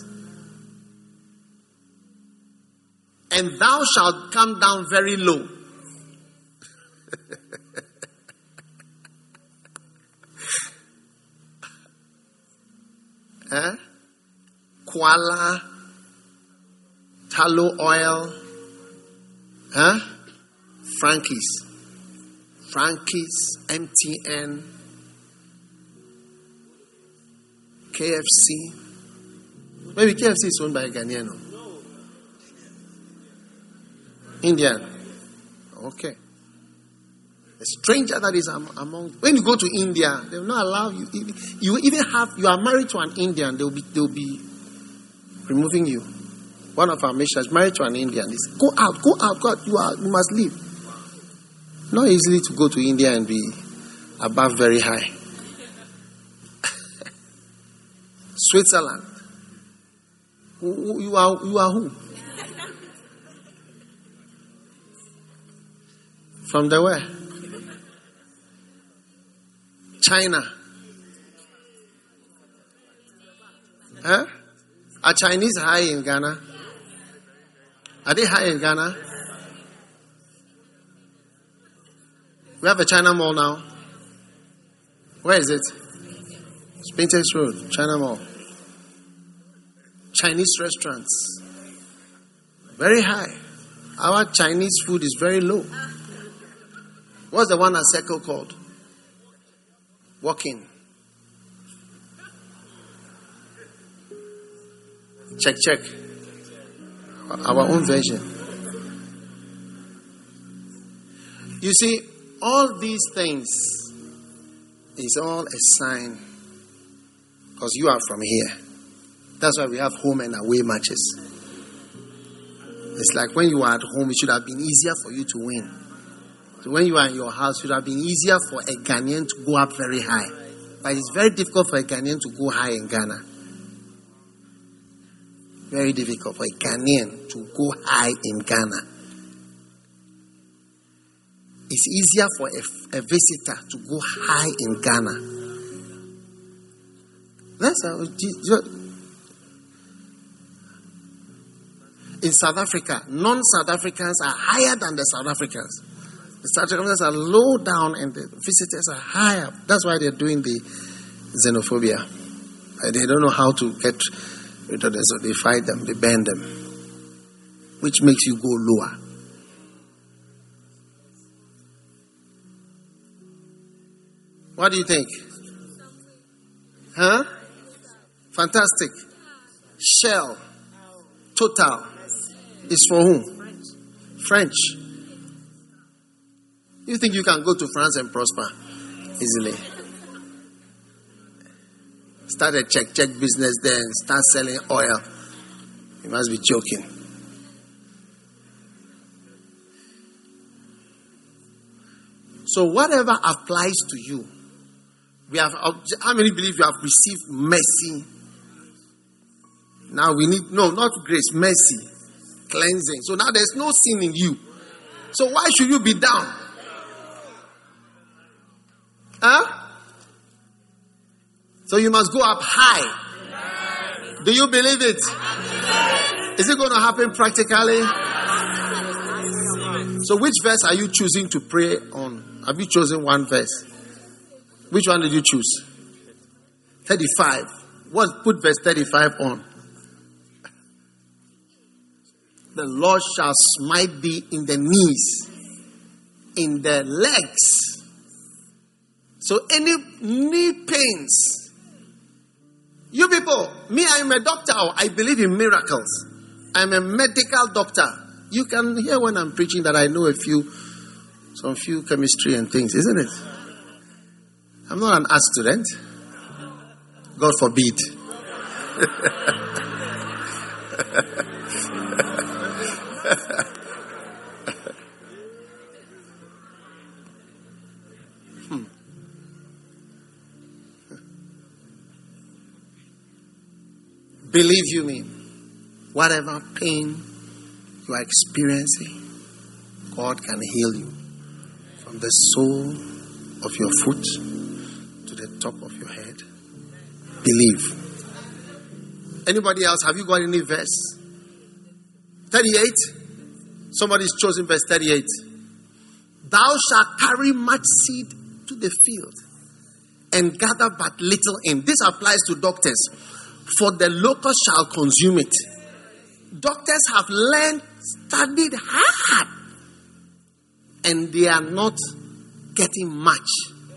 And thou shalt come down very low. Kuala, tallow oil, Frankie's, MTN, KFC. Maybe KFC is owned by a Ghanaian. Indian. Okay. A stranger that is among. When you go to India, they will not allow you. You are married to an Indian. They'll be removing you. One of our missionaries married to an Indian. He said, go out. You must leave. Not easily to go to India and be above very high. Switzerland. You are who? From the where? China. Are Chinese high in Ghana? Are they high in Ghana? We have a China Mall now. Where is it? Spintex Road, China Mall. Chinese restaurants. Very high. Our Chinese food is very low. What's the one at Circle called? Walk-in. Check. Our own version. You see, all these things is all a sign, because you are from here. That's why we have home and away matches. It's like when you are at home, it should have been easier for you to win. So when you are in your house, it should have been easier for a Ghanaian to go up very high. But it's very difficult for a Ghanaian to go high in Ghana. Very difficult for a Ghanaian to go high in Ghana. It's easier for a visitor to go high in Ghana. In South Africa, non-South Africans are higher than the South Africans. The South Africans are low down and the visitors are higher. That's why they're doing the xenophobia. They don't know how to get rid of them, so they fight them, they ban them, which makes you go lower. What do you think? Fantastic. Shell. Total. Is for whom? French. You think you can go to France and prosper easily? Start a check business there and start selling oil. You must be joking. So whatever applies to you, we have. How many believe you have received mercy? Now we need, no, not grace, mercy, cleansing. So now there's no sin in you. So why should you be down? Huh? So you must go up high. Do you believe it? Is it going to happen practically? So which verse are you choosing to pray on? Have you chosen one verse? Which one did you choose? 35. Put verse 35 on. The Lord shall smite thee in the knees, in the legs. So any knee pains. You people, me, I'm a doctor. I believe in miracles. I'm a medical doctor. You can hear when I'm preaching that I know some few chemistry and things, isn't it? I'm not an art student. God forbid. Believe you me, whatever pain you are experiencing, God can heal you from the sole of your foot to the top of your head. Believe. Anybody else? Have you got any verse? 38. Somebody's chosen verse 38. Thou shalt carry much seed to the field and gather but little in. This applies to doctors. For the locust shall consume it. Doctors have studied hard, and they are not getting much.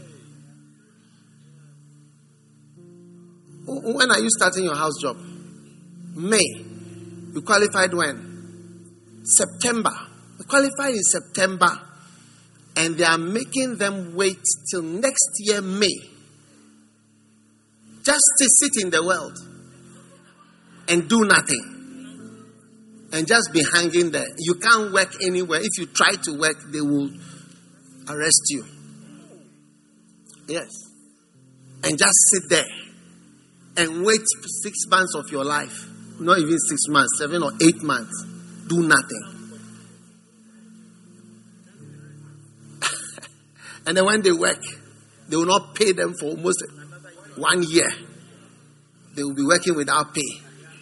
When are you starting your house job? May. You qualified when? September. You qualified in September, and they are making them wait till next year, May. Just to sit in the world and do nothing. And just be hanging there. You can't work anywhere. If you try to work, they will arrest you. Yes. And just sit there and wait 6 months of your life. Not even 6 months, 7 or 8 months. Do nothing. And then when they work, they will not pay them for almost 1 year. They will be working without pay.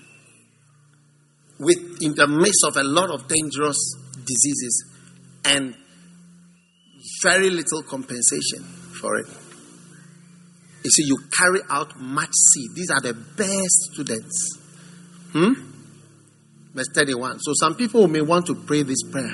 In the midst of a lot of dangerous diseases and very little compensation for it. You see, you carry out much seed. These are the best students. Verse 31. So some people may want to pray this prayer.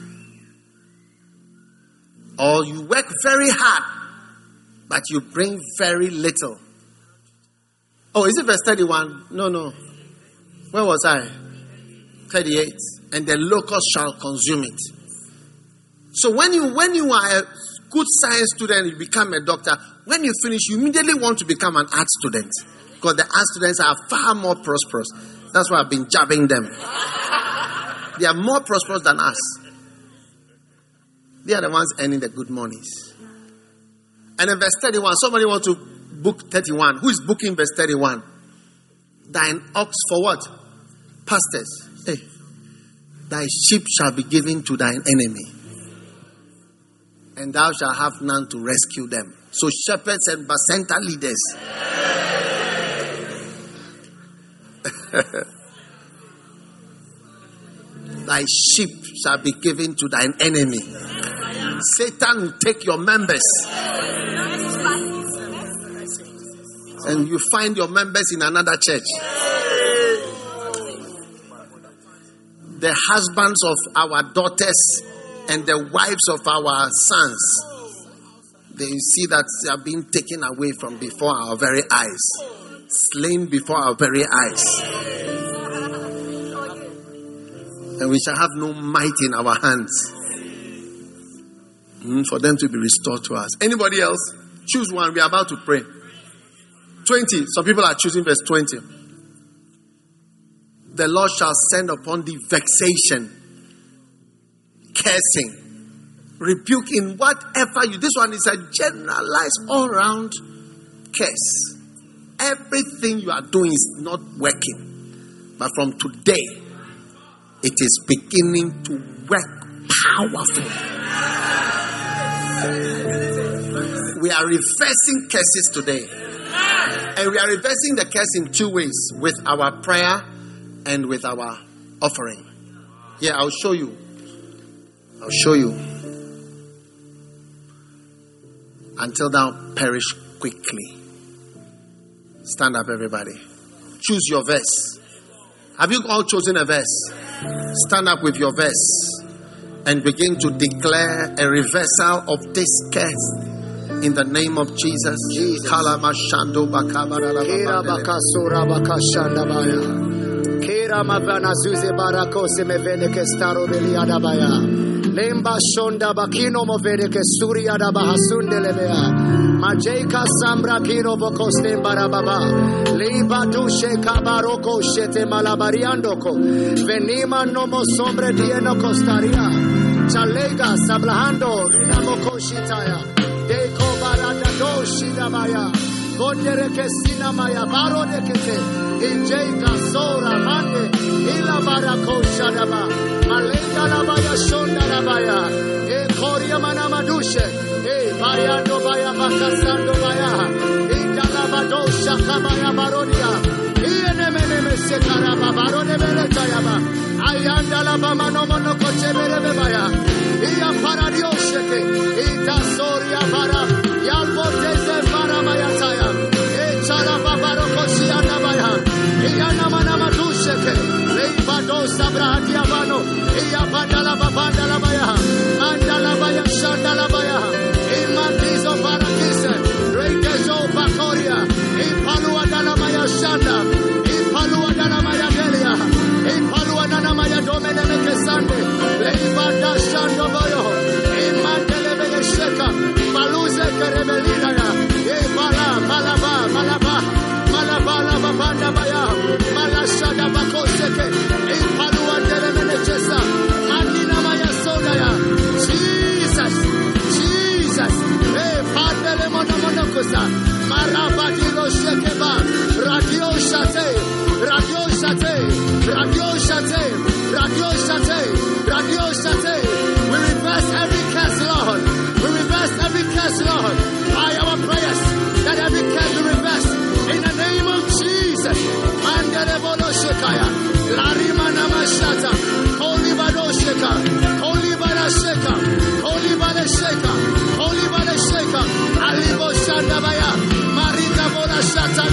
Or you work very hard, but you bring very little. Oh, is it verse 31? No. Where was I? 38. And the locust shall consume it. So when you are a good science student, you become a doctor. When you finish, you immediately want to become an art student. Because the art students are far more prosperous. That's why I've been jabbing them. They are more prosperous than us. They are the ones earning the good monies. And in verse 31, somebody wants to book 31. Who is booking verse 31? Thine ox for what? Pastors. Hey, thy sheep shall be given to thine enemy, and thou shalt have none to rescue them. So shepherds and bacenta leaders. Thy sheep shall be given to thine enemy. Satan will take your members. And you find your members in another church. The husbands of our daughters and the wives of our sons, they see that they are being taken away from before our very eyes, slain before our very eyes. And we shall have no might in our hands for them to be restored to us. Anybody else? Choose one. We are about to pray. 20. Some people are choosing verse 20. The Lord shall send upon thee vexation, cursing, Rebuke in whatever you. This one is a generalized all-round curse. Everything you are doing is not working. But from today, it is beginning to work powerfully. We are reversing curses today. And we are reversing the curse in two ways. With our prayer and with our offering. Yeah, I'll show you. Until thou perish quickly. Stand up, everybody. Choose your verse. Have you all chosen a verse? Stand up with your verse and begin to declare a reversal of this curse in the name of Jesus. Kalamashando bakabara Kira bakasura bakashanda baya. Kira mavana zuze barakose mevene ke staro beliada baya. Lemba shonda bakino movene ke suriada bahasunde lebea. Majeka sambra kino bokoste barababa. Liba dushe kabaroko shete malabariandoko. Venima nomo sombre dieno costaria. Chalega sablahando rinamoko shitaya. Deko barada doshi dabaya. Gondere ke sinamaya baro dekete. Injeka sora mande. Ila barako shadaba. Malenga labaya shonda labaya. E koria manamadushe. E baya no baya bakasando baya. E dalabado shakabaya barodia. E enemene sekaraba barone bele tayaba. Ayanda labama no mono koche bele baya. E aparadio sheke. E tasoria bara. Yalbo teze bara maya taya. E chalaba baroko shianda baya. E anamana madusheke. Leibado sabra diabano. Iya bandala babandala baya, mandala baya shandala baya, imandizo barakise, rekezo bakoria, ipalua dala maya shanda, ipalua dala maya gelia, ipalua dala maya domene mekesande, leibada shando boyo, imandele bele sheka, maluze kerebelina ya, ibala malaba malaba, malabala babanda baya, malashada bakoseke, ipalua dele menechesa. Jesus, Padele Monomonokosa, Marabadilo Shekeba, Radio Shate, Radio Shate, Radio Shate, Radio Shate, Radio Shate. We reverse every curse, Lord. We reverse every curse, Lord. By our prayers, that every curse be reversed. In the name of Jesus. Mandele Bolo Shekaya, Larimana Mashata, Holy Bado Sheka, Holy Bada Sheka, Holy Bada Sheka, Holy Bada Sheka, Alibo Shandabaya, Marita Bola Shata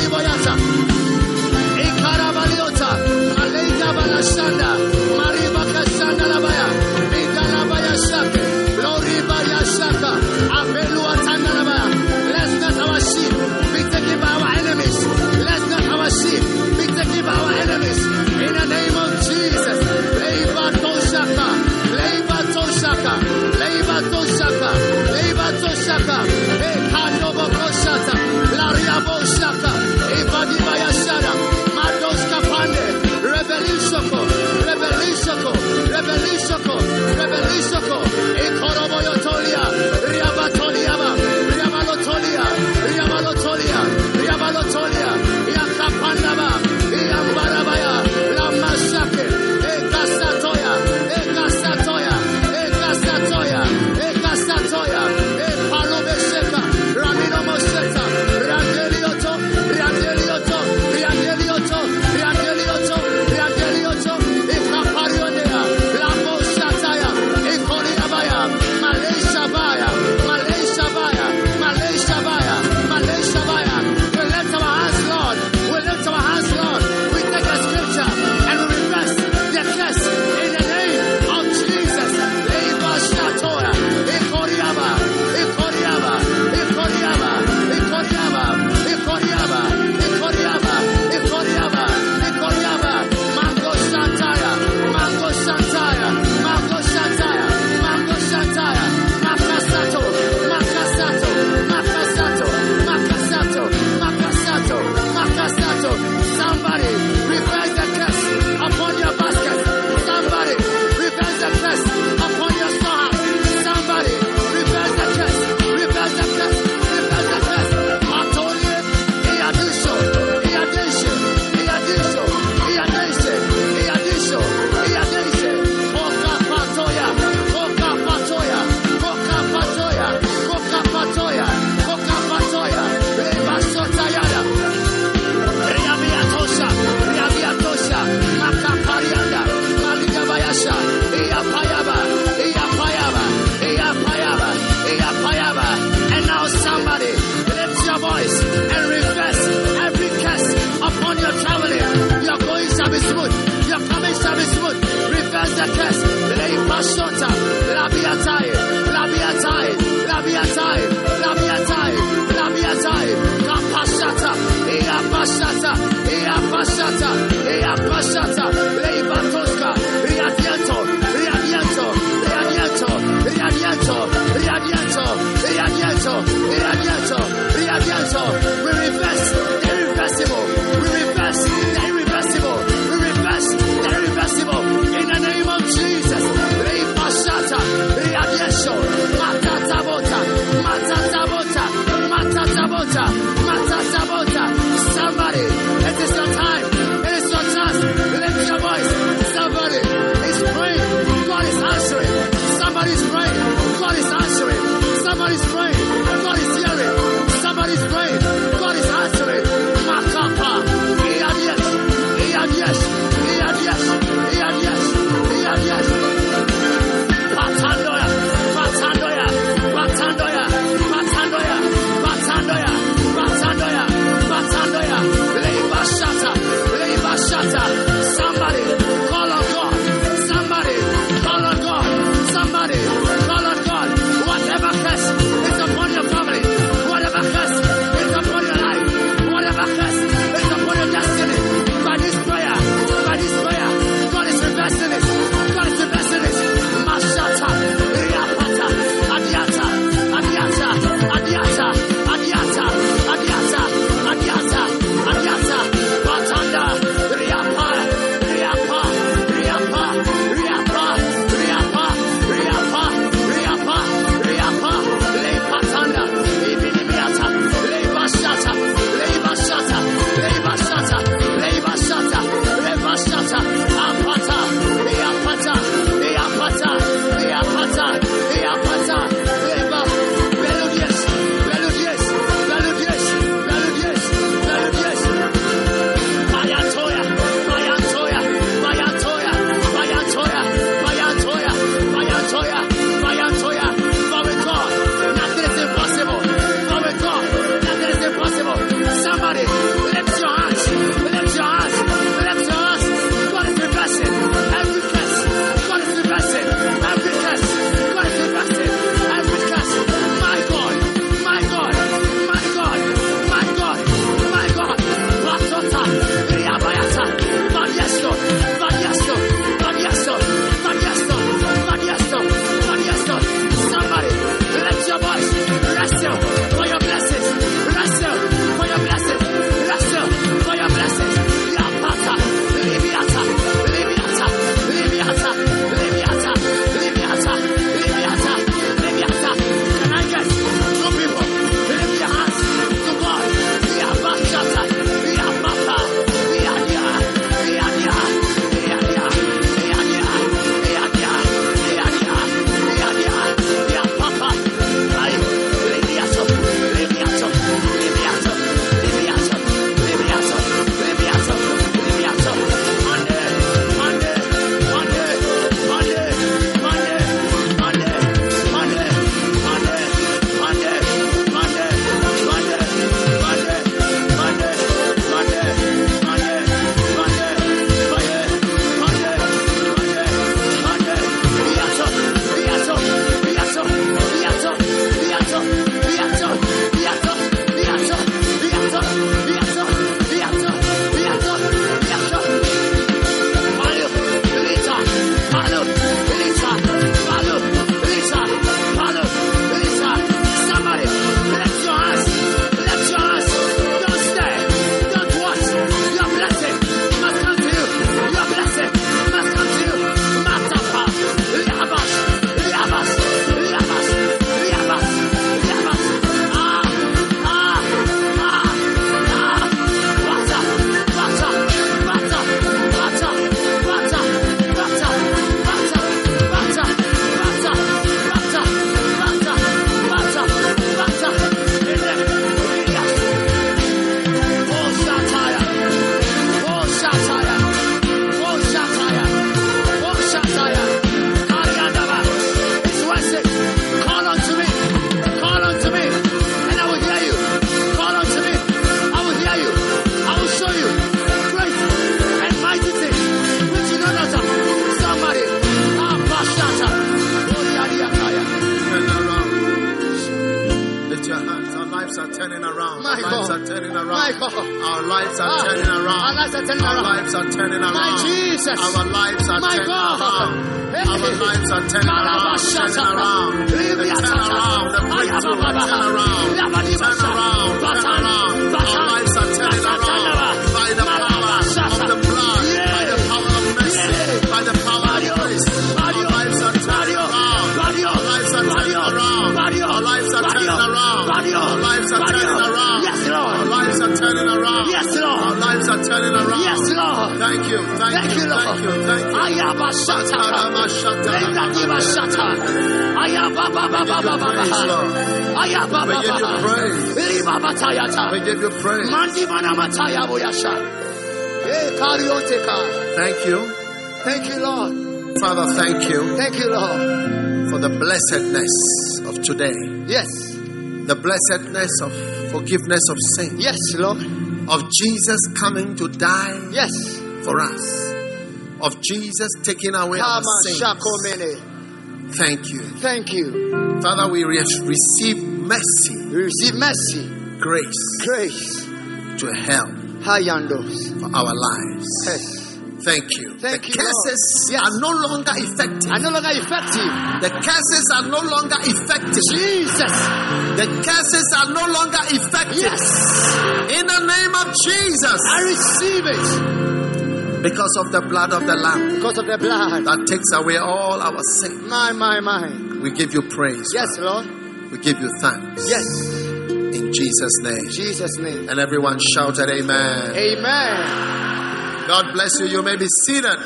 Labiatai, Labiatai, Labiatai, Kapashata, Iapashata, Iapashata, Iapashata, Leibatoska, Riadiato, Riadiato, Riadiato, Riadiato, Riadiato, Riadiato, Riadiato, Riadiato. We reverse the irreversible. We reverse the irreversible. We reverse the irreversible. In the name of Jesus. Leibashata, Riadiato, Matatabota, Matatabota, Matatabota, Matatabota. Somebody, it is your time. It is your chance. Lift your voice. Somebody is praying. God is answering. Somebody is praying. God is answering. Somebody is praying. God is hearing. Somebody is praying. God is answering. Makapa. Iadias. Iadias. Iadias. Iadias. Iadias. Patandoya. Patandoya. Patandoya. Patandoya. Patandoya. turning around. My Our lives God. are turning My around. God. Our lives are turning Our around. lives are turning Our around. lives are turning My around. Jesus. Our lives are My turning God. around. Our lives are turning around. Turning around. Turn around. The breakthrough. Turn around. Turn around. Turn around. Our lives are turning around by the power of the blood, by the power of mercy, by the power of grace. Our lives are turning around. Our lives are turning around. Our lives are turning around. Our lives are turning around. Yes, Lord. Our lives are turning around. Yes, Lord. Our lives are turning around. Yes, Lord. Thank you. Thank you. Lord. Thank you. Thank you. Ayabashata. Ayabababababa. We give you praise. Libabatayata. We give you praise. Mandi manamataya boyasha. Karioteka. Thank you. Thank you, Lord. Father, thank you Thank you, Lord. for the blessedness of today. Yes. The blessedness of forgiveness of sin. Yes, Lord. Of Jesus coming to die Yes. for us. Of Jesus taking away our sins. Kama Thank you. Thank you. Father, we receive mercy, We receive mercy, grace grace, to help hayandos. for our lives. Yes. Thank you. Thank The you, curses Lord. Yes. are no longer effective. Are no longer effective. The curses are no longer effective. Jesus. The curses are no longer effective. Yes. In the name of Jesus. I receive it Because of the blood of the Lamb because of the blood. that takes away all our sin. My. We give you praise. Yes, Father. Lord. We give you thanks. Yes. In Jesus' name. Jesus' name. And everyone shouted amen. Amen. God bless you. You may be seated.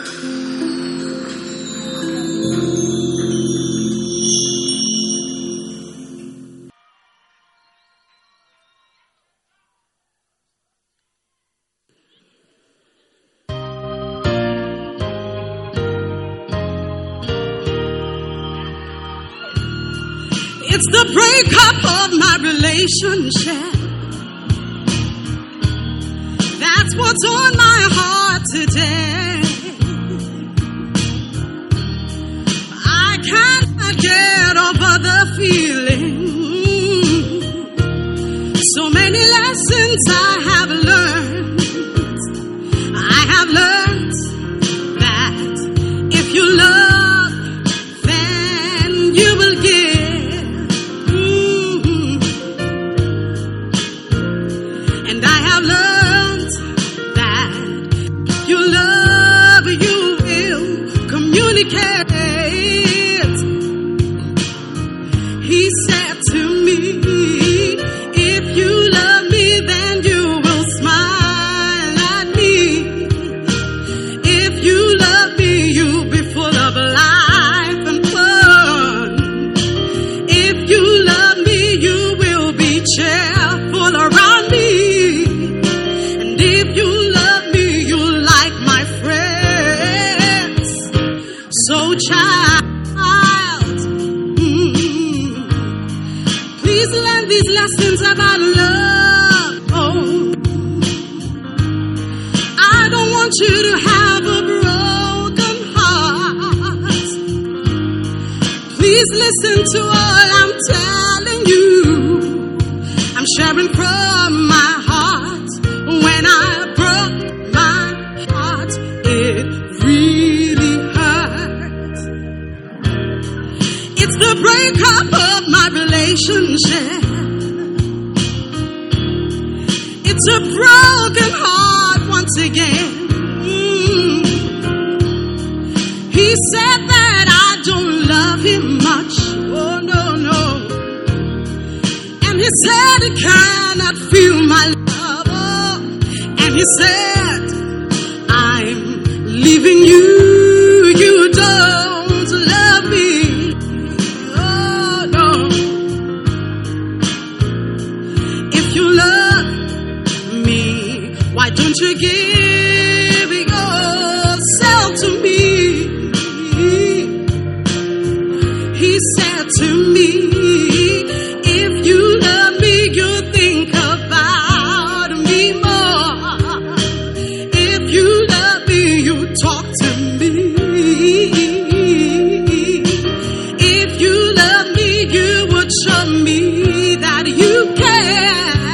It's the breakup of my relationship. That's what's on my heart today. I cannot get over the feeling. So many lessons I have learned. I have learned that if you love, then you will give. And I have learned that you love, you will communicate. He said to me, if you love me, then you will smile at me. If you love me, you'll be full of life and fun. If you love me, you will be cheerful around me. And if you love me, you'll like my friends. So child, please learn these lessons about love. Oh, I don't want you to have a broken heart. Please listen to all I'm telling you. I'm sharing from my heart. When I broke my heart, it really hurt. It's the breakup of my relationship. It's a broken heart once again. He said that I don't love him much. Oh, no. And he said he cannot feel my love. Oh, and he said, I'm leaving you. You don't love me. Oh, no. If you love me, why don't you give yourself to me? He said to me, if you love me, you think about me more. If you love me, you talk to me. If you love me, you would show me that you care.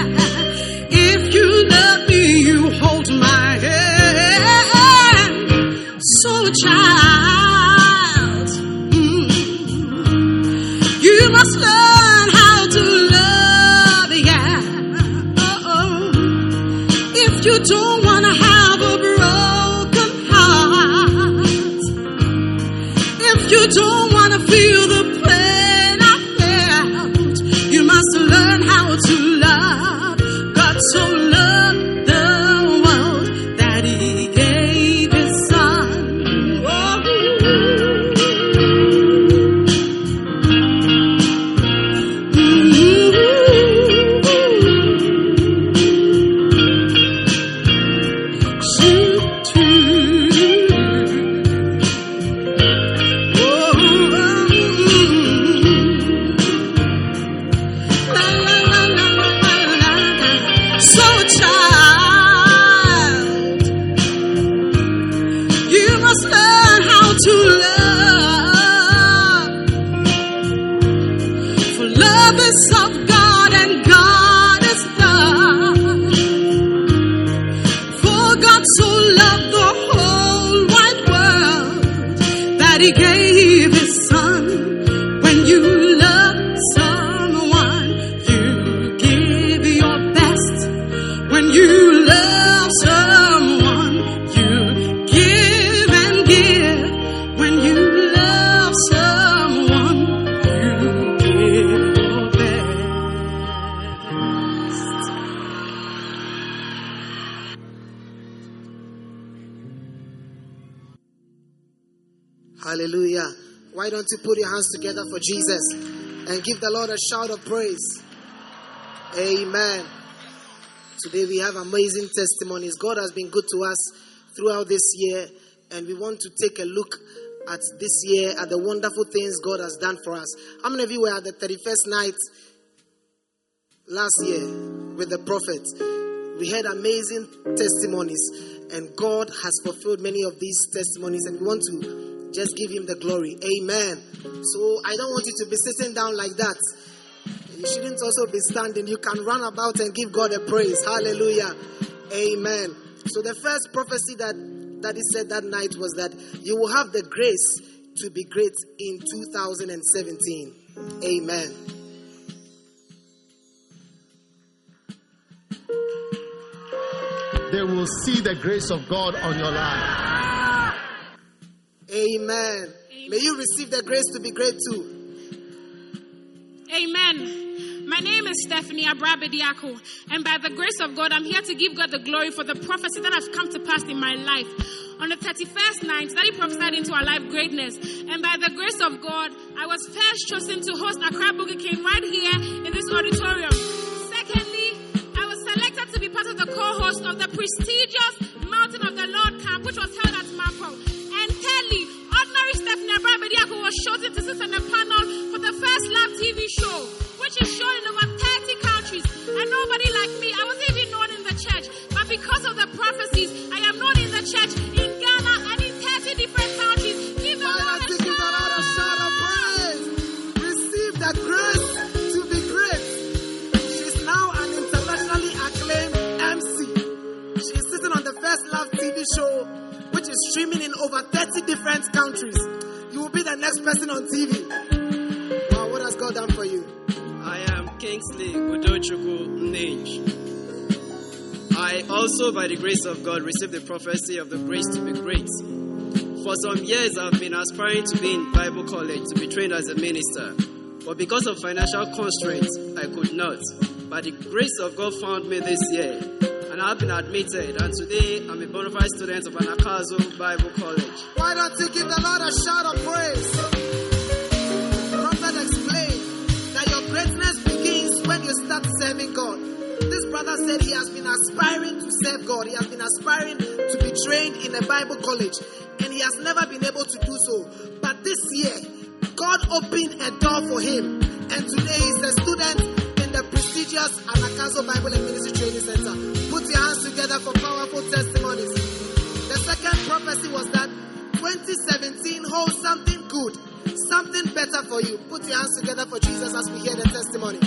of God, and God is love. For God so loved the whole wide world that He gave His Son. When you love someone, you give your best. When you love someone, you give and give. When you love someone, you give your best. Hallelujah. Why don't you put your hands together for Jesus and give the Lord a shout of praise? Amen. Today we have amazing testimonies. God has been good to us throughout this year, and we want to take a look at this year, at the wonderful things God has done for us. How many of you were at the 31st night last year with the prophet? We had amazing testimonies, and God has fulfilled many of these testimonies, and we want to just give Him the glory. Amen. So I don't want you to be sitting down like that. You shouldn't also be standing. You can run about and give God a praise. Hallelujah. Amen. So the first prophecy that He said that night was that you will have the grace to be great in 2017. Amen. They will see the grace of God on your life. Amen. May you receive the grace to be great too. Amen. My name is Stephanie Abrabediako, and by the grace of God, I'm here to give God the glory for the prophecy that has come to pass in my life. On the 31st night, that He prophesied into our life greatness, and by the grace of God, I was first chosen to host Accra Boogie King right here in this auditorium. Secondly, I was selected to be part of the co-host of the prestigious Mountain of the Lord camp, which was held at Mako. And thirdly, ordinary Stephanie Abrabediako was chosen to sit on the panel for the first live TV show, which is shown in over 30 countries. And nobody like me, I wasn't even known in the church. But because of the prophecies, I am known in the church in Ghana and in 30 different countries. Give the Lord a shout of praise. Receive the grace to be great. She's now an internationally acclaimed MC. She's sitting on the first live TV show, which is streaming in over 30 different countries. You will be the next person on TV. Wow, what has God done for you? I am Kingsley Udochukwu Nnage. I also, by the grace of God, received the prophecy of the grace to be great. For some years, I've been aspiring to be in Bible college to be trained as a minister. But because of financial constraints, I could not. But the grace of God found me this year, and I've been admitted. And today, I'm a bona fide student of Anakazo Bible College. Why don't you give the Lord a shout of praise? Prophet explained that your greatness begins when you start serving God. This brother said he has been aspiring to serve God. He has been aspiring to be trained in a Bible college, and he has never been able to do so. But this year, God opened a door for him, and today he's a student in the prestigious Anakazo Bible and Ministry Training Center. Put your hands together for powerful testimonies. The second prophecy was that 2017 holds something good, something better for you. Put your hands together for Jesus as we hear the testimony.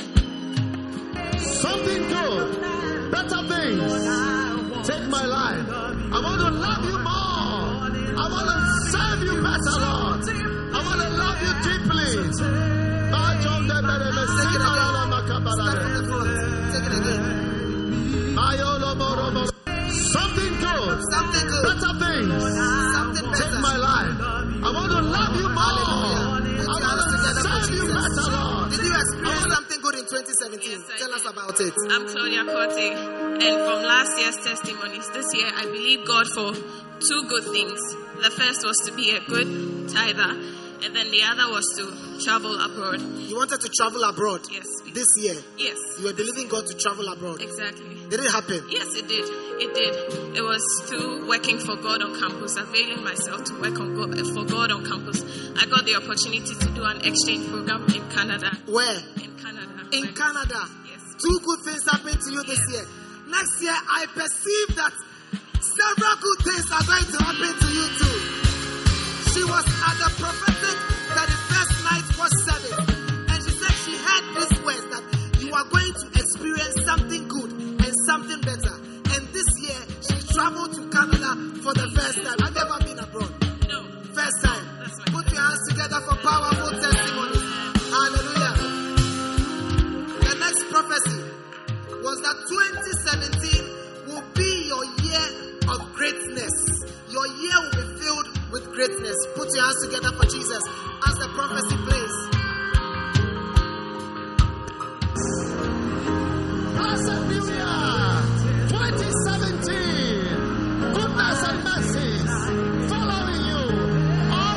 Something good, better things. Take my life. I want to love you more. I want to serve you better, Lord. I want to love you deeply. Take it again. Something good, Something good, better things. something better. Take my life. I want to love you more. Hallelujah. Put I your hands want together to for serve you Jesus. better, Lord. Did you experience something good in 2017? Yes, I Tell us did. about it. I'm Claudia Corte, and from last year's testimonies, this year I believe God for two good things. The first was to be a good tither, and then the other was to travel abroad. You wanted to travel abroad Yes. this year. Yes, You were believing God to travel abroad. exactly. Did it happen? Yes, it did. It did. It was through working for God on campus, availing myself to work on for God on campus. I got the opportunity to do an exchange program in Canada. Where? In Canada. In Canada. Yes. Two good things happened to you this Yes. year. Next year, I perceive that several good things are going to happen to you too. She was at the prophetic 31st night watch service, and she said she heard these words that was that 2017 will be your year of greatness. Your year will be filled with greatness. Put your hands together for Jesus as the prophecy plays. Hallelujah! 2017, goodness and mercies following you all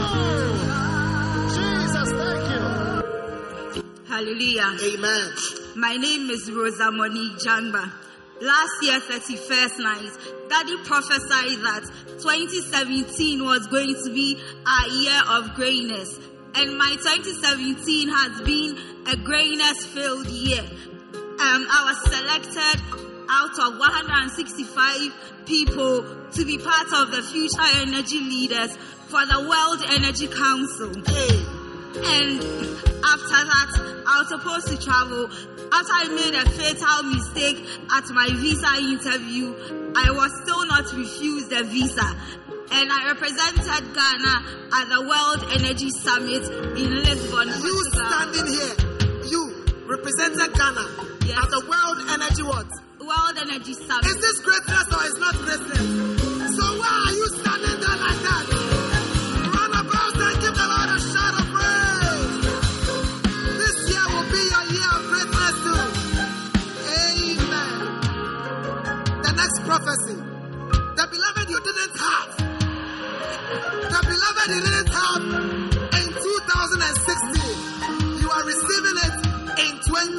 through. Jesus, thank you. Hallelujah. Amen. My name is Rosa Monique Jangba. Last year, 31st night, Daddy prophesied that 2017 was going to be our year of greatness. And my 2017 has been a greatness-filled year. I was selected out of 165 people to be part of the Future Energy Leaders for the World Energy Council. And after that, I was supposed to travel. After I made a fatal mistake at my visa interview, I was still not refused the visa. And I represented Ghana at the World Energy Summit in Lisbon. You standing here, you represented Ghana at the World Energy what? World Energy Summit. Is this greatness or is not greatness? So why are you standing there like that? Run about and give the Lord a shout of praise. This year will be your year of greatness too. Amen. The next prophecy. The beloved you didn't have. The beloved you didn't have in 2016. You are receiving it in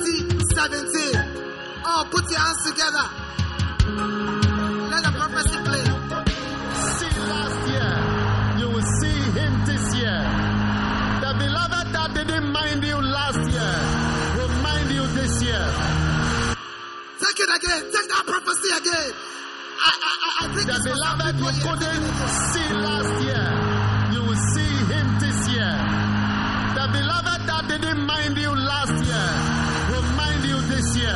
2017. Oh, put your hands together. Let the prophecy play. See last year, you will see him this year. The beloved that didn't mind you last year will mind you this year. Take it again. Take that prophecy again. I think the beloved you couldn't see last year, you will see him this year. The beloved that didn't mind you last year will mind you this year.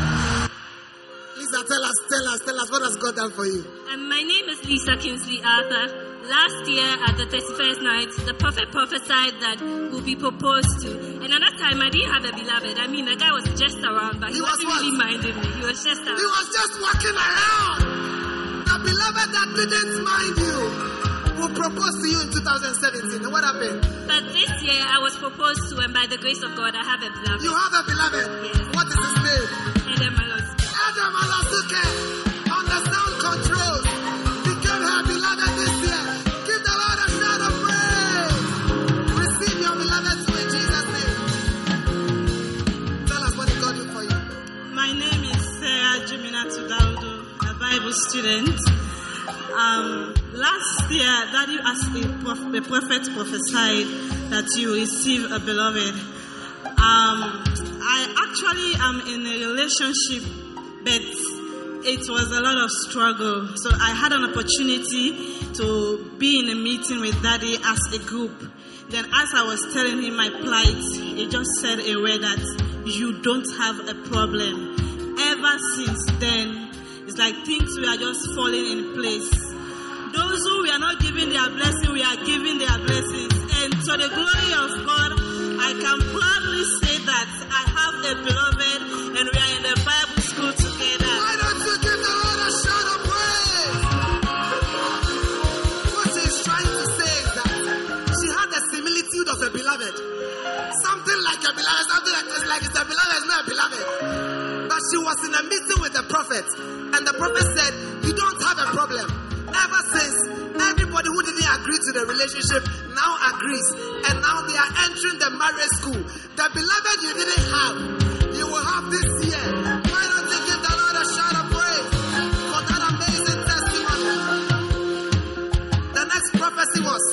Lisa, tell us what has God done for you? My name is Lisa Kingsley Arthur. Last year at the 31st night, the prophet prophesied that we'll be proposed to. And at that time, I didn't have a beloved. I mean, the guy was just around, but he wasn't really minding me. He was just around. He was just walking around. The beloved that didn't mind you will propose to you in 2017. And what happened? But this year, I was proposed to, and by the grace of God, I have a beloved. You have a beloved? Yes. What is his name? Adam Alosuke. Adam Alosuke. On the sound controls. Became her beloved this year. Give the Lord a shout of praise. Receive your beloved too in Jesus' name. Tell us what God did for you. My name is Sarah Jiminatu Daudu, a Bible student. Last year, Daddy asked the prophet prophesied that you receive a beloved. I actually am in a relationship, but it was a lot of struggle. So I had an opportunity to be in a meeting with Daddy as a group. Then as I was telling him my plight, he just said a word that you don't have a problem. Ever since then, it's like things were just falling in place. Those who we are not giving their blessing, we are giving their blessings. And to the glory of God, I can proudly say that I have a beloved and we are in the Bible school together. Why don't you give the Lord a shout of praise? What she's trying to say is that she had the similitude of a beloved. Something like a beloved, something like it's a beloved, it's not a beloved. But she was in a meeting with the prophet, and the prophet said, you don't have a problem. Ever since, everybody who didn't agree to the relationship now agrees, and now they are entering the marriage school. The beloved you didn't have, you will have this year. Why don't you give the Lord a shout of praise for that amazing testimony? The next prophecy was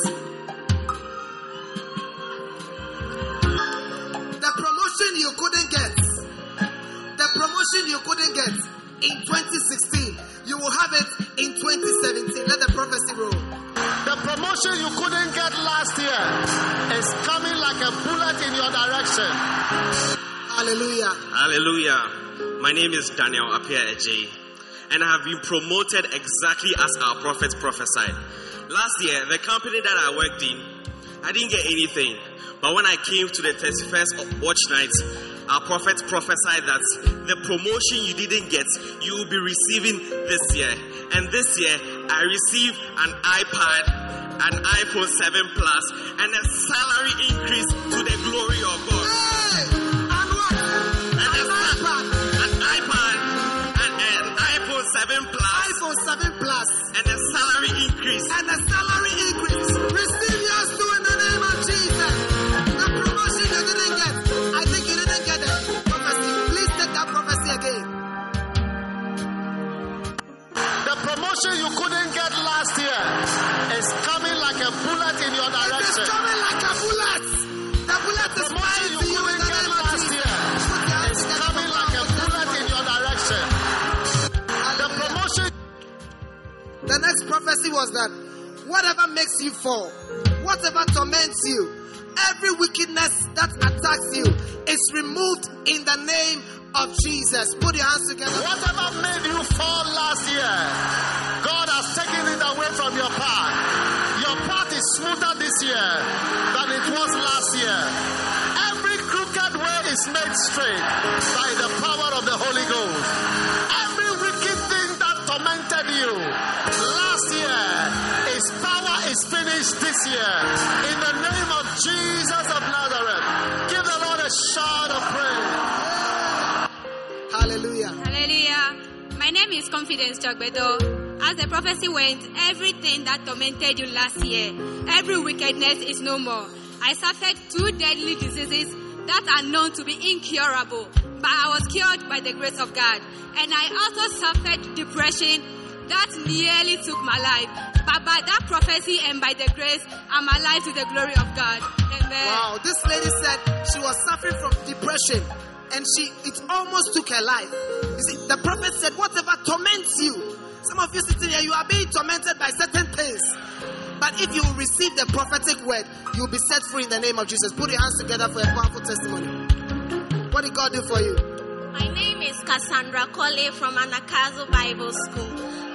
the promotion you couldn't get. The promotion you couldn't get in 2016, you will have it in 2017. Let the prophecy roll. The promotion you couldn't get last year is coming like a bullet in your direction. Hallelujah. Hallelujah. My name is Daniel Apia Eje, and I have been promoted exactly as our prophet prophesied. Last year, the company that I worked in, I didn't get anything. But when I came to the 31st watch night, our prophet prophesied that the promotion you didn't get, you will be receiving this year. And this year, I received an iPad, an iPhone 7 Plus, and a salary increase to the glory of God. Hey! And what? And An iPad. an iPad, and an iPhone 7 Plus, iPhone 7 Plus. and a salary increase. And a salary increase. Receive yours too in the name of Jesus. The promotion you didn't get. I think you didn't get the prophecy. Please take that prophecy again. The promotion you couldn't get last year is coming like a bullet in your direction. It's coming like a bullet. The bullet is flying to you in the name of Jesus. It's coming like a bullet in your direction. The promotion. The next prophecy was that whatever makes you fall, whatever torments you, every wickedness that attacks you is removed in the name of Jesus. Put your hands together. Whatever made you fall last year, God has taken it away from your path. Your path is smoother this year than it was last year. Every crooked way is made straight by the power of the Holy Ghost. Every wicked thing that tormented you last year, its power is finished this year. In the name of Jesus of Nazareth, give the Lord a shout of praise. Hallelujah. Hallelujah. My name is Confidence Chogbedo. As the prophecy went, everything that tormented you last year, every wickedness is no more. I suffered 2 deadly diseases that are known to be incurable, but I was cured by the grace of God. And I also suffered depression that nearly took my life. But by that prophecy and by the grace, I'm alive to the glory of God. Amen. Wow, this lady said she was suffering from depression and it almost took her life. You see, the prophet said, whatever torments you, some of you sitting here, you are being tormented by certain things. But if you receive the prophetic word, you will be set free in the name of Jesus. Put your hands together for a powerful testimony. What did God do for you? My name is Cassandra Cole from Anakazo Bible School.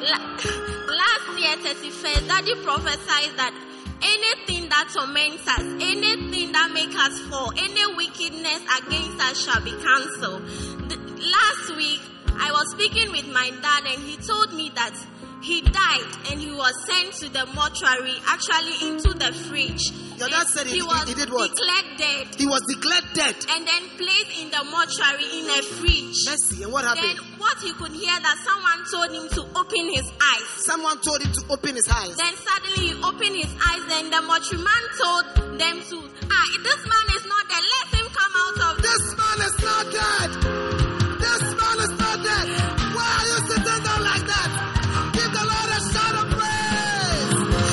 Last year, 31st, Daddy prophesied that anything that torments us, anything that makes us fall, any wickedness against us shall be cancelled. Last week, I was speaking with my dad and he told me that he died and he was sent to the mortuary, actually into the fridge. Your dad said he did what? Declared dead. He was declared dead. And then placed in the mortuary in a fridge. Mercy, and what happened? Then what he could hear that someone told him to open his eyes. Someone told him to open his eyes. Then suddenly he opened his eyes and the mortuary told them to, this man is not dead. Let him come out of this man is not dead. This man is not dead. Why are you sitting down like that? Give the Lord a shout of praise.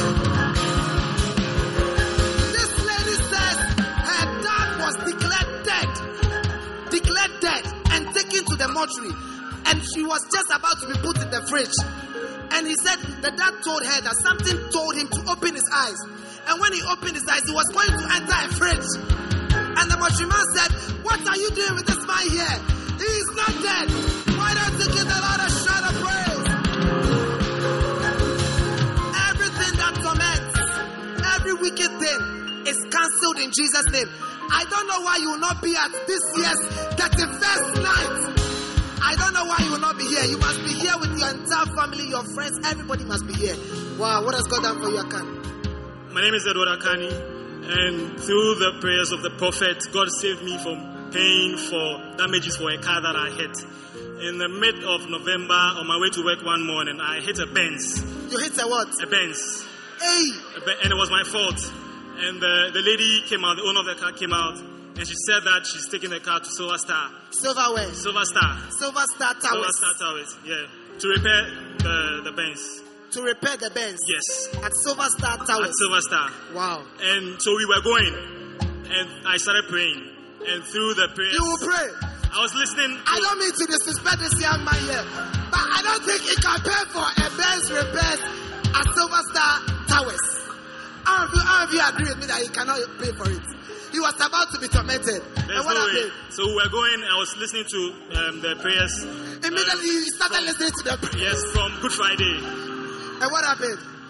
This lady says her dad was declared dead and taken to the mortuary, and she was just about to be put in the fridge. And he said the dad told her that something told him to open his eyes, and when he opened his eyes, he was going to enter a fridge. And the mortuary said, "What are you doing with this man here? He is not dead. Why don't you give the Lord a shout of praise?" Everything that torments, every wicked thing is cancelled in Jesus' name. I don't know why you will not be at this year's 31st night. I don't know why you will not be here. You must be here with your entire family, your friends. Everybody must be here. Wow, what has God done for you, Akan? My name is Edward Akani, and through the prayers of the prophet, God saved me from paying for damages for a car that I hit. In the mid of November, on my way to work one morning, I hit a Benz. You hit a what? A Benz. Hey! And it was my fault. And the lady came out, the owner of the car came out, and she said that she's taking the car to Silver Star. Silver where? Silver Star. Silver Star Towers. Silver Star Towers, yeah. To repair the Benz. To repair the Benz? Yes. At Silver Star Towers? At Silver Star. Wow. And so we were going, and I started praying. And through the prayers... You will pray? I was listening to... I don't mean to disrespect this young man here, but I don't think he can pay for a Benz repairs at Silver Star Towers. How of you agree with me that he cannot pay for it? He was about to be tormented. And what happened? So we were going, I was listening to the prayers. Immediately you started listening to the prayers. Yes, from Good Friday. And what happened?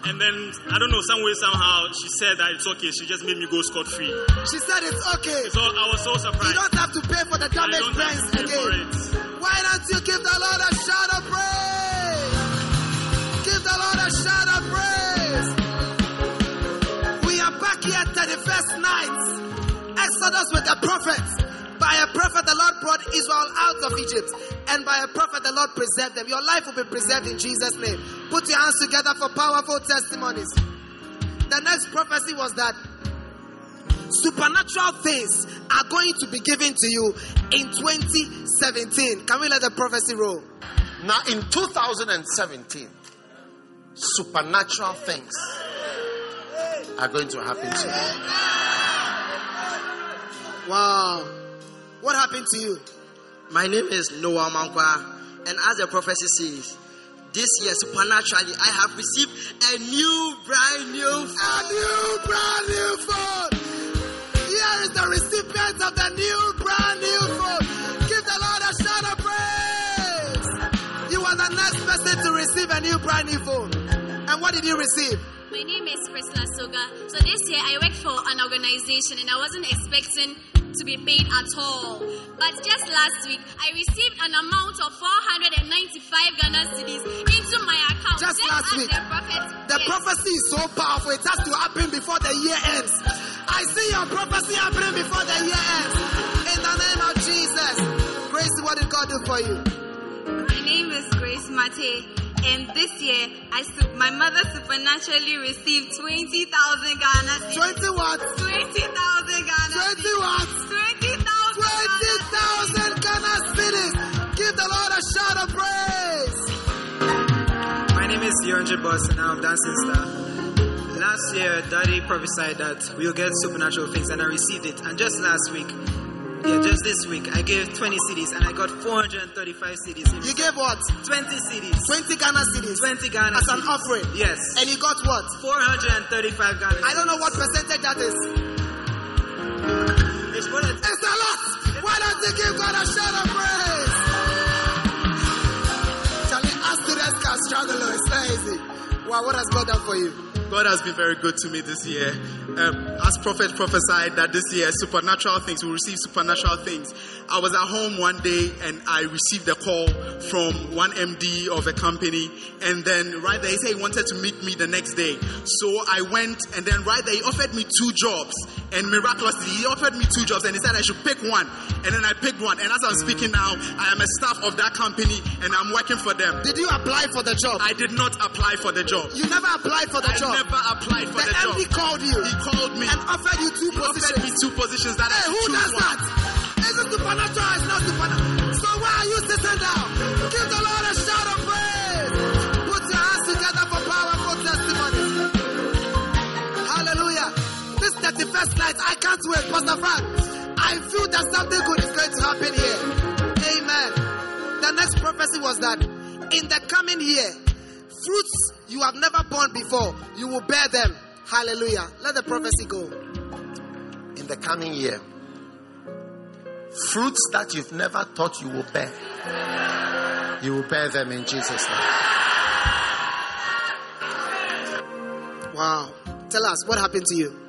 And then, I don't know, some way, somehow, she said that it's okay. She just made me go scot-free. She said it's okay. So I was so surprised. You don't have to pay for the damaged brains again. Why don't you give the Lord a shout of praise? Give the Lord a shout of praise. We are back here 31st night. Exodus with the prophets. By a prophet, the Lord brought Israel out of Egypt. And by a prophet, the Lord preserved them. Your life will be preserved in Jesus' name. Put your hands together for powerful testimonies. The next prophecy was that supernatural things are going to be given to you in 2017. Can we let the prophecy roll? Now, in 2017, supernatural things are going to happen to you. Wow. What happened to you? My name is Noah Mankwa, and as the prophecy says, this year supernaturally I have received a brand new phone. Here is the recipient of the brand new phone. Give the Lord a shout of praise. You are the next person to receive a brand new phone. And what did you receive? My name is Priscilla Soga. So this year I worked for an organization and I wasn't expecting to be paid at all. But just last week, I received an amount of 495 Ghana cedis into my account. Just last week. The prophecy is so powerful. It has to happen before the year ends. I see your prophecy happening before the year ends. In the name of Jesus. Grace, what did God do for you? My name is Grace Mate. And this year, my mother supernaturally received 20,000 Ghana cedis. 20 what? 20,000 Ghana cedis. 20 what? 20,000 Ghana cedis. Give the Lord a shout of praise. My name is Yonje Boss and I'm Dancing Star. Last year, Daddy prophesied that we'll get supernatural things and I received it. And just last week, just this week, I gave 20 CDs and I got 435 CDs. You gave what? 20 CDs. 20 Ghana CDs. 20 Ghana as CDs. an offering. Yes. And you got what? 435 Ghana CDs. I don't know what percentage that is. It's a lot. Why don't you give God a shout of praise? Charlie, us students can struggle. It's not easy. Wow, what has God done for you? God has been very good to me this year. As prophet prophesied that this year supernatural things, we'll receive supernatural things. I was at home one day and I received a call from one MD of a company, and then right there he said he wanted to meet me the next day. So I went, and then right there he offered me 2 jobs, and miraculously he offered me 2 jobs and he said I should pick one, and then I picked one, and as I'm speaking now I am a staff of that company and I'm working for them. Did you apply for the job? I did not apply for the job. You never applied for the job? I never applied for the job. The MD called you. He called me and offered you 2 positions. Offered me 2 positions that I should who choose does one. that? Is it supernatural? It's not supernatural. So why are you sitting down? Give the Lord a shout of praise. Put your hands together for powerful testimonies. Hallelujah. This 31st night, I can't wait. Pastor Frank, I feel that something good is going to happen here. Amen. The next prophecy was that in the coming year, fruits you have never borne before, you will bear them. Hallelujah. Let the prophecy go. In the coming year, fruits that you've never thought you will bear, you will bear them in Jesus' name. Wow. Tell us, what happened to you?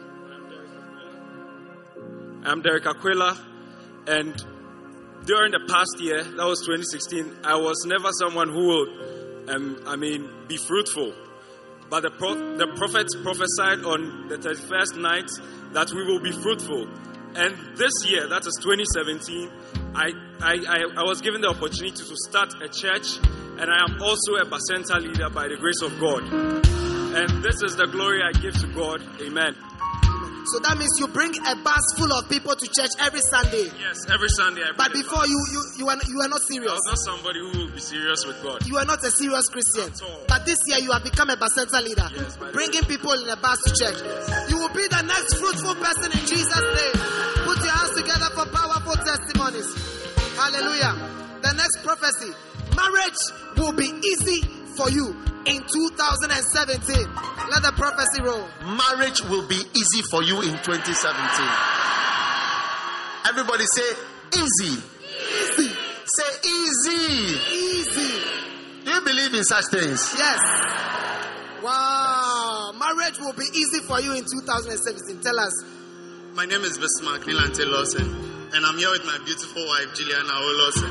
I'm Derek Aquila, and during the past year, that was 2016, I was never someone who would, be fruitful. But the prophet prophesied on the 31st night that we will be fruitful. And this year, that is 2017, I was given the opportunity to start a church, and I am also a Bacenta leader by the grace of God. And this is the glory I give to God. Amen. So that means you bring a bus full of people to church every Sunday. Yes, every Sunday. But before you are not serious. I was not somebody who will be serious with God. You are not a serious Christian. But this year you have become a Bacenta leader. Yes, bringing people in a bus to church. Yes. You will be the next fruitful person in Jesus' name. Put your hands together for powerful testimonies. Hallelujah. The next prophecy. Marriage will be easy for you in 2017. Let the prophecy roll. Marriage will be easy for you in 2017. Everybody say easy. Easy. Say easy. Easy. Do you believe in such things? Yes. Wow. marriage will be easy for you in 2017? Tell us. My name is Bismarck Nilante Lawson, and I'm here with my beautiful wife, Juliana Lawson.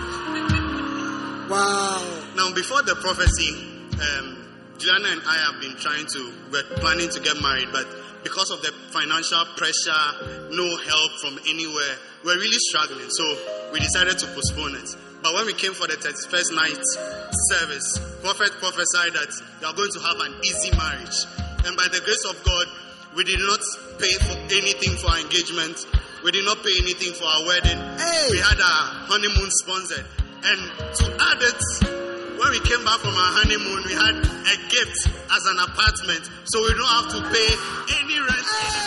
Wow. Now, before the prophecy, Juliana and I have been we're planning to get married, but because of the financial pressure, no help from anywhere, we're really struggling. So we decided to postpone it. But when we came for the 31st night service, Prophet prophesied that you are going to have an easy marriage. And by the grace of God, we did not pay for anything for our engagement. We did not pay anything for our wedding. We had our honeymoon sponsored. And to add it, when we came back from our honeymoon, we had a gift as an apartment. So we don't have to pay any rent.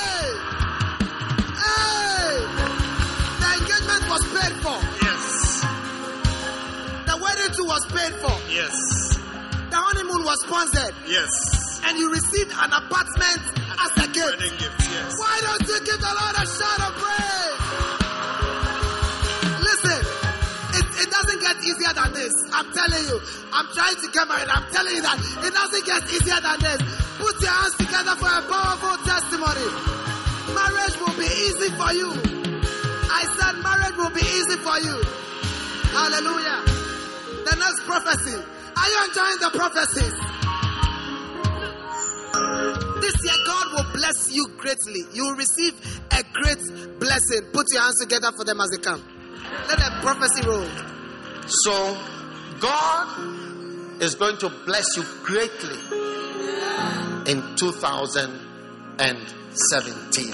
The engagement was paid for. Yes. The wedding too was paid for. Yes. The honeymoon was sponsored. Yes. And you received an apartment as a gift. Wedding gift, yes. Why don't you give the Lord a shout of praise? Listen, it doesn't get easier than this. I'm telling you. I'm trying to get married. I'm telling you that it doesn't get easier than this. Put your hands together for a powerful testimony. Marriage will be easy for you. I said marriage will be easy for you. Hallelujah. The next prophecy. Are you enjoying the prophecies? This year, God will bless you greatly. You will receive a great blessing. Put your hands together for them as they come. Let the prophecy roll. So, God is going to bless you greatly in 2017.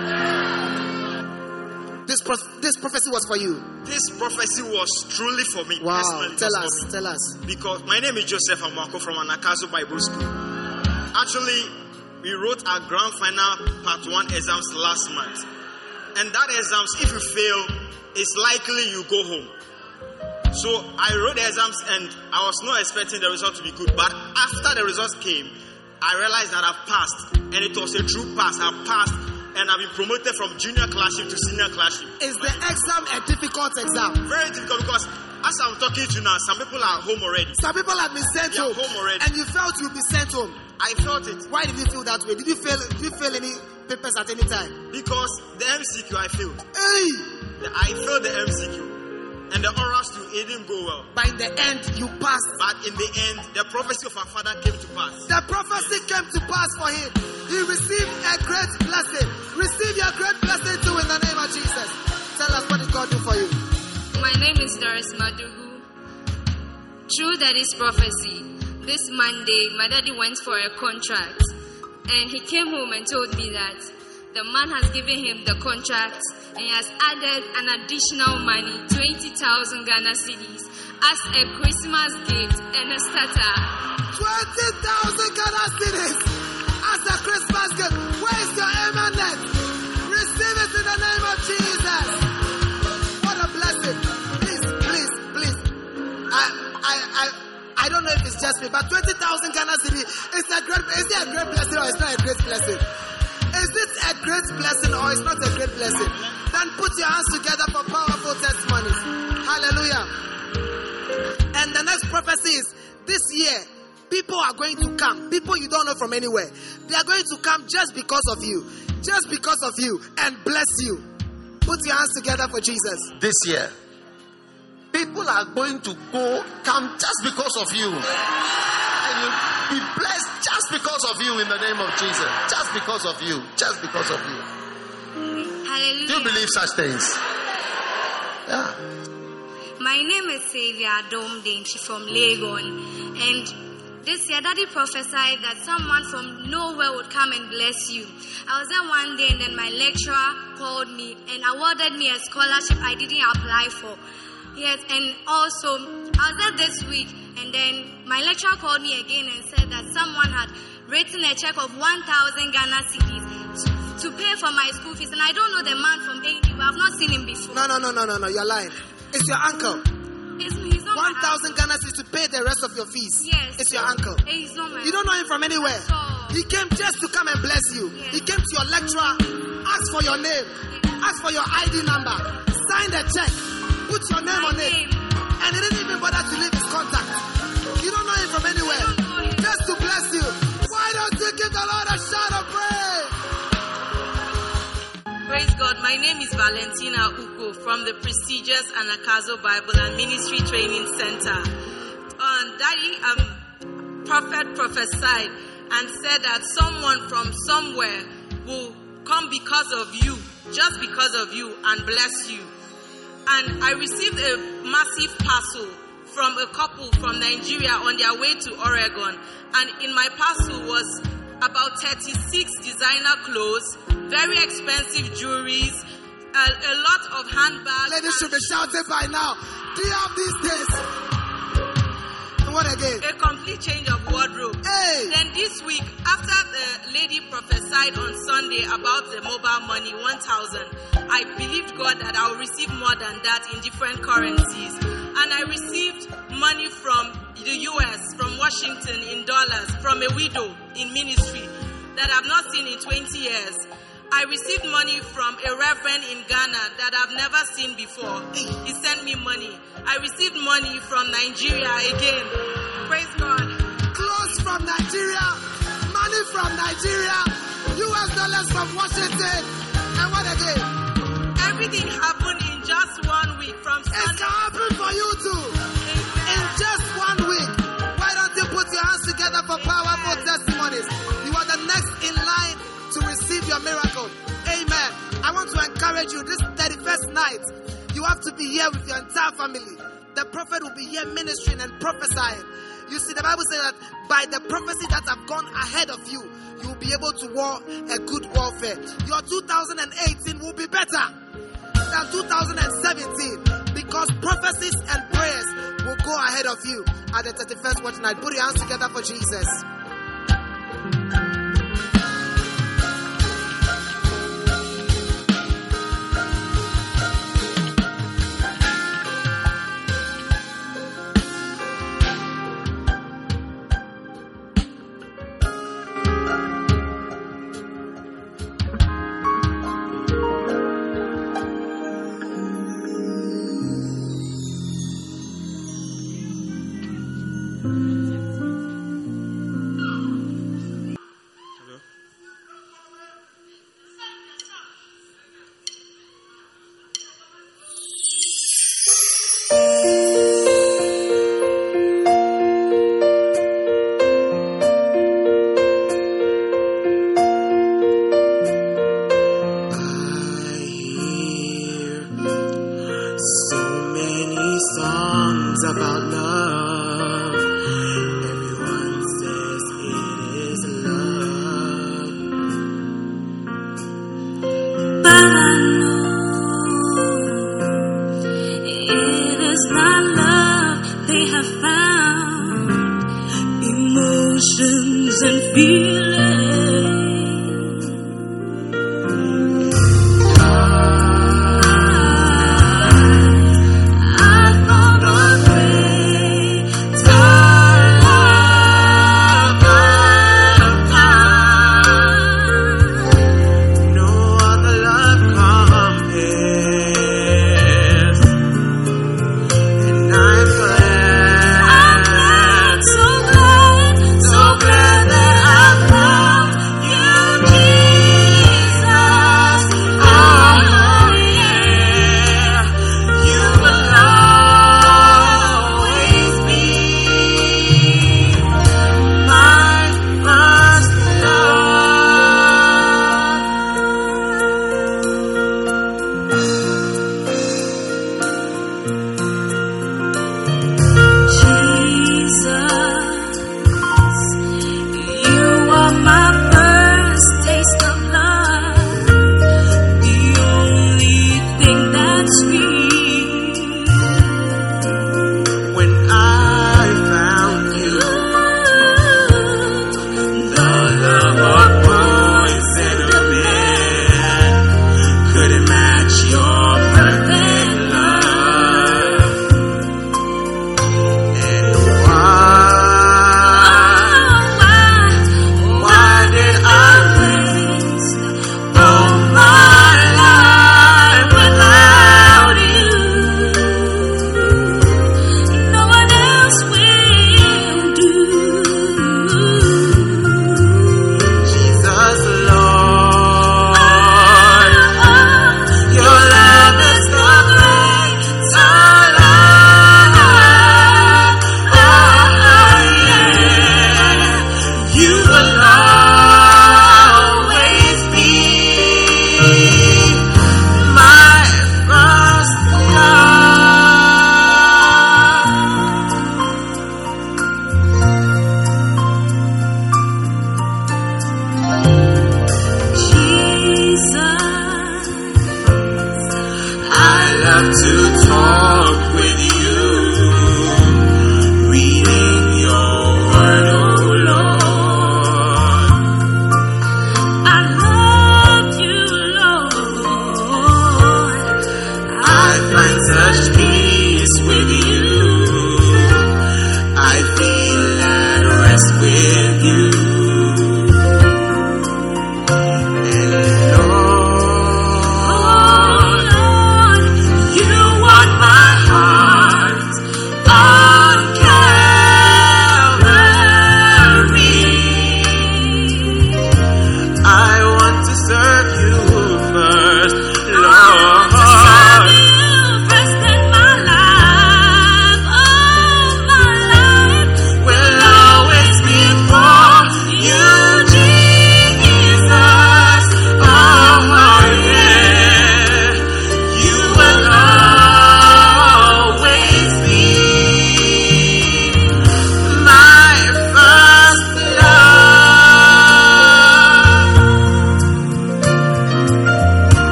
This prophecy was for you. This prophecy was truly for me. Wow. Tell us. Because my name is Joseph Amako from Anakazo Bible School. Actually, we wrote our grand final part 1 exams last month. And that exams, if you fail, it's likely you go home. So I wrote the exams and I was not expecting the result to be good. But after the results came, I realized that I've passed. And it was a true pass. I've passed. And I've been promoted from junior classroom to senior classroom. Is the exam a difficult exam? Very difficult because as I'm talking to you now, some people are home already. Some people have been sent home already. And you felt you'd be sent home. I felt it. Why did you feel that way? Did you fail any papers at any time? Because the MCQ I failed. Hey! I failed the MCQ. And the orals too, it didn't go well. But in the end, you passed. But in the end, the prophecy of our father came to pass. The prophecy came to pass for him. He received a great blessing. Receive your great blessing too in the name of Jesus. Tell us, what did God do for you? My name is Doris Madugu. Through Daddy's prophecy, this Monday, my daddy went for a contract. And he came home and told me that the man has given him the contract and he has added an additional money, 20,000 Ghana cedis, as a Christmas gift and a starter. 20,000 Ghana cedis as a Christmas gift. Where is your amen net? Receive it in the name of Jesus. What a blessing. Please. I don't know if it's just me, but 20,000 Ghana cedis is it a great blessing or it's not a great blessing? Is it a great blessing or it's not a great blessing? Then put your hands together for powerful testimonies. Hallelujah. And the next prophecy is this year, people are going to come. People you don't know from anywhere. They are going to come just because of you. Just because of you. And bless you. Put your hands together for Jesus. This year, people are going to come just because of you. And you'll be blessed just because of you in the name of Jesus. Just because of you. Just because of you. Hallelujah. Do you believe such things? Yeah. My name is Savia Domdenchi from Legon. And this year, Daddy prophesied that someone from nowhere would come and bless you. I was there one day and then my lecturer called me and awarded me a scholarship I didn't apply for. Yes, and also, I was there this week and then my lecturer called me again and said that someone had written a check of 1,000 Ghana cedis to pay for my school fees. And I don't know the man from AD, but I've not seen him before. No, you're lying. It's your uncle. He's not 1,000 Ghana cedis to pay the rest of your fees. Yes. It's your uncle. He's not my You don't know him from anywhere. He came just to come and bless you. Yes. He came to your lecturer, asked for your name, asked for your ID number, signed a check, put your name on it, and he didn't even bother to leave his contact. You don't know him from anywhere. Just to bless you. Why don't you give the Lord a shout My name is Valentina Uko from the prestigious Anakazo Bible and Ministry Training Center. Daddy, prophet prophesied and said that someone from somewhere will come because of you, just because of you, and bless you. And I received a massive parcel from a couple from Nigeria on their way to Oregon. And in my parcel was about 36 designer clothes, very expensive jewelries, a lot of handbags. Ladies should be shouting by now. Do you have these days? And what again? A complete change of wardrobe. Hey! Then this week, after the lady prophesied on Sunday about the mobile money, 1,000, I believed God that I will receive more than that in different currencies. And I received money from the US, from Washington in dollars, from a widow in ministry that I've not seen in 20 years. I received money from a reverend in Ghana that I've never seen before. He sent me money. I received money from Nigeria again. Praise God. Clothes from Nigeria, money from Nigeria, US dollars from Washington, and what again? Everything happened in just 1 week from Sunday. It can happen for you too. In just 1 week. Why don't you put your hands together for powerful testimonies? You are the next in line to receive your miracle. Amen. I want to encourage you, this 31st night, you have to be here with your entire family. The prophet will be here ministering and prophesying. You see, the Bible says that by the prophecy that have gone ahead of you, you will be able to war a good warfare. Your 2018 will be better than 2017 because prophecies and prayers will go ahead of you at the 31st watch night. Put your hands together for Jesus. So glad that I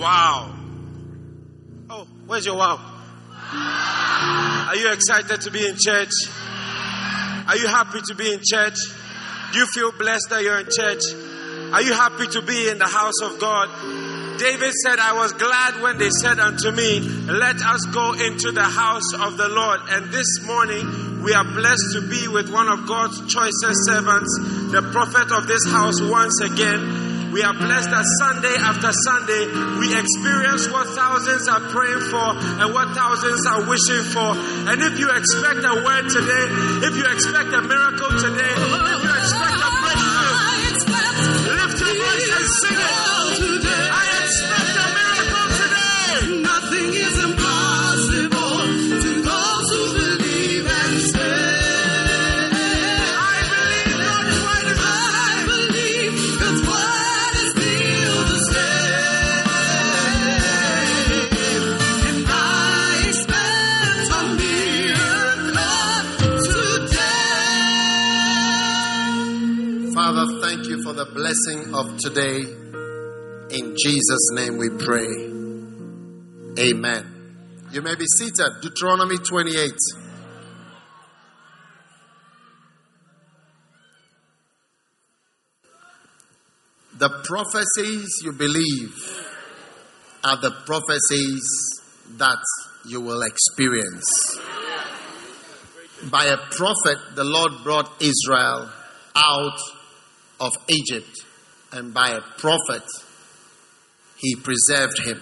Wow. Oh, where's your wow? Are you excited to be in church? Are you happy to be in church? Do you feel blessed that you're in church? Are you happy to be in the house of God? David said, I was glad when they said unto me, let us go into the house of the Lord. And this morning, we are blessed to be with one of God's choicest servants, the prophet of this house once again. We are blessed that Sunday after Sunday, we experience what thousands are praying for and what thousands are wishing for. And if you expect a word today, if you expect a miracle today, if you expect a breakthrough, lift your voice and sing it. I expect a miracle today. Nothing is impossible to those who believe and say. Father, thank you for the blessing of today. In Jesus' name we pray. Amen. You may be seated. Deuteronomy 28. The prophecies you believe are the prophecies that you will experience. By a prophet, the Lord brought Israel out of Egypt, and by a prophet, he preserved him.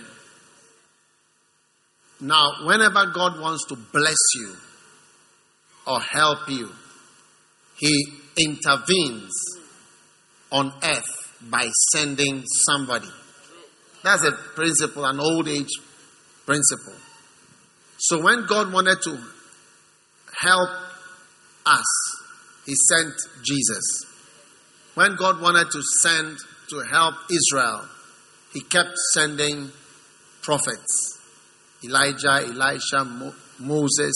Now, whenever God wants to bless you or help you, he intervenes on earth by sending somebody. That's a principle, an old age principle. So when God wanted to help us, he sent Jesus. When God wanted to help Israel, he kept sending prophets. Elijah, Elisha, Moses,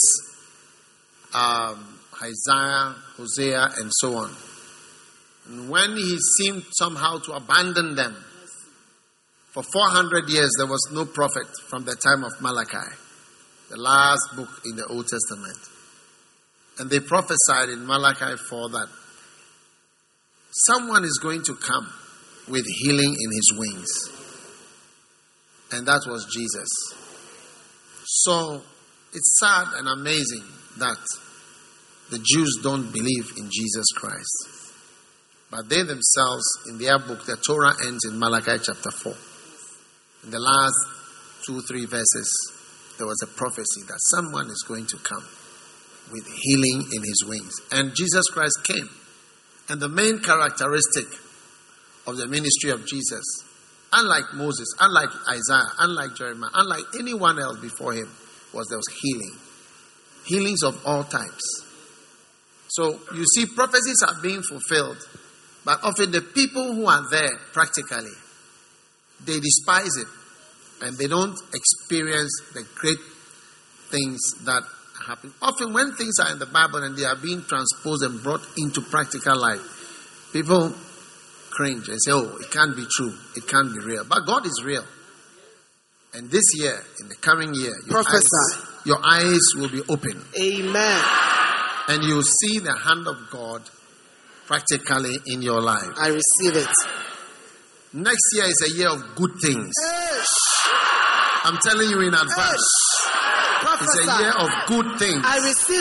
Isaiah, Hosea, and so on. And when he seemed somehow to abandon them, for 400 years there was no prophet from the time of Malachi, the last book in the Old Testament. And they prophesied in Malachi 4 that someone is going to come with healing in his wings. And that was Jesus. So it's sad and amazing that the Jews don't believe in Jesus Christ. But they themselves, in their book, the Torah ends in Malachi chapter 4. In the last 2-3 verses, there was a prophecy that someone is going to come with healing in his wings. And Jesus Christ came. And the main characteristic of the ministry of Jesus, unlike Moses, unlike Isaiah, unlike Jeremiah, unlike anyone else before him, was there was healing. Healings of all types. So you see, prophecies are being fulfilled, but often the people who are there practically, they despise it and they don't experience the great things that happen. Often when things are in the Bible and they are being transposed and brought into practical life, people cringe and say, oh, it can't be true, it can't be real. But God is real. And this year, in the coming year, your eyes will be open. Amen. And you'll see the hand of God practically in your life. I receive it. Next year is a year of good things. I'm telling you in advance. It's a year of good things. I receive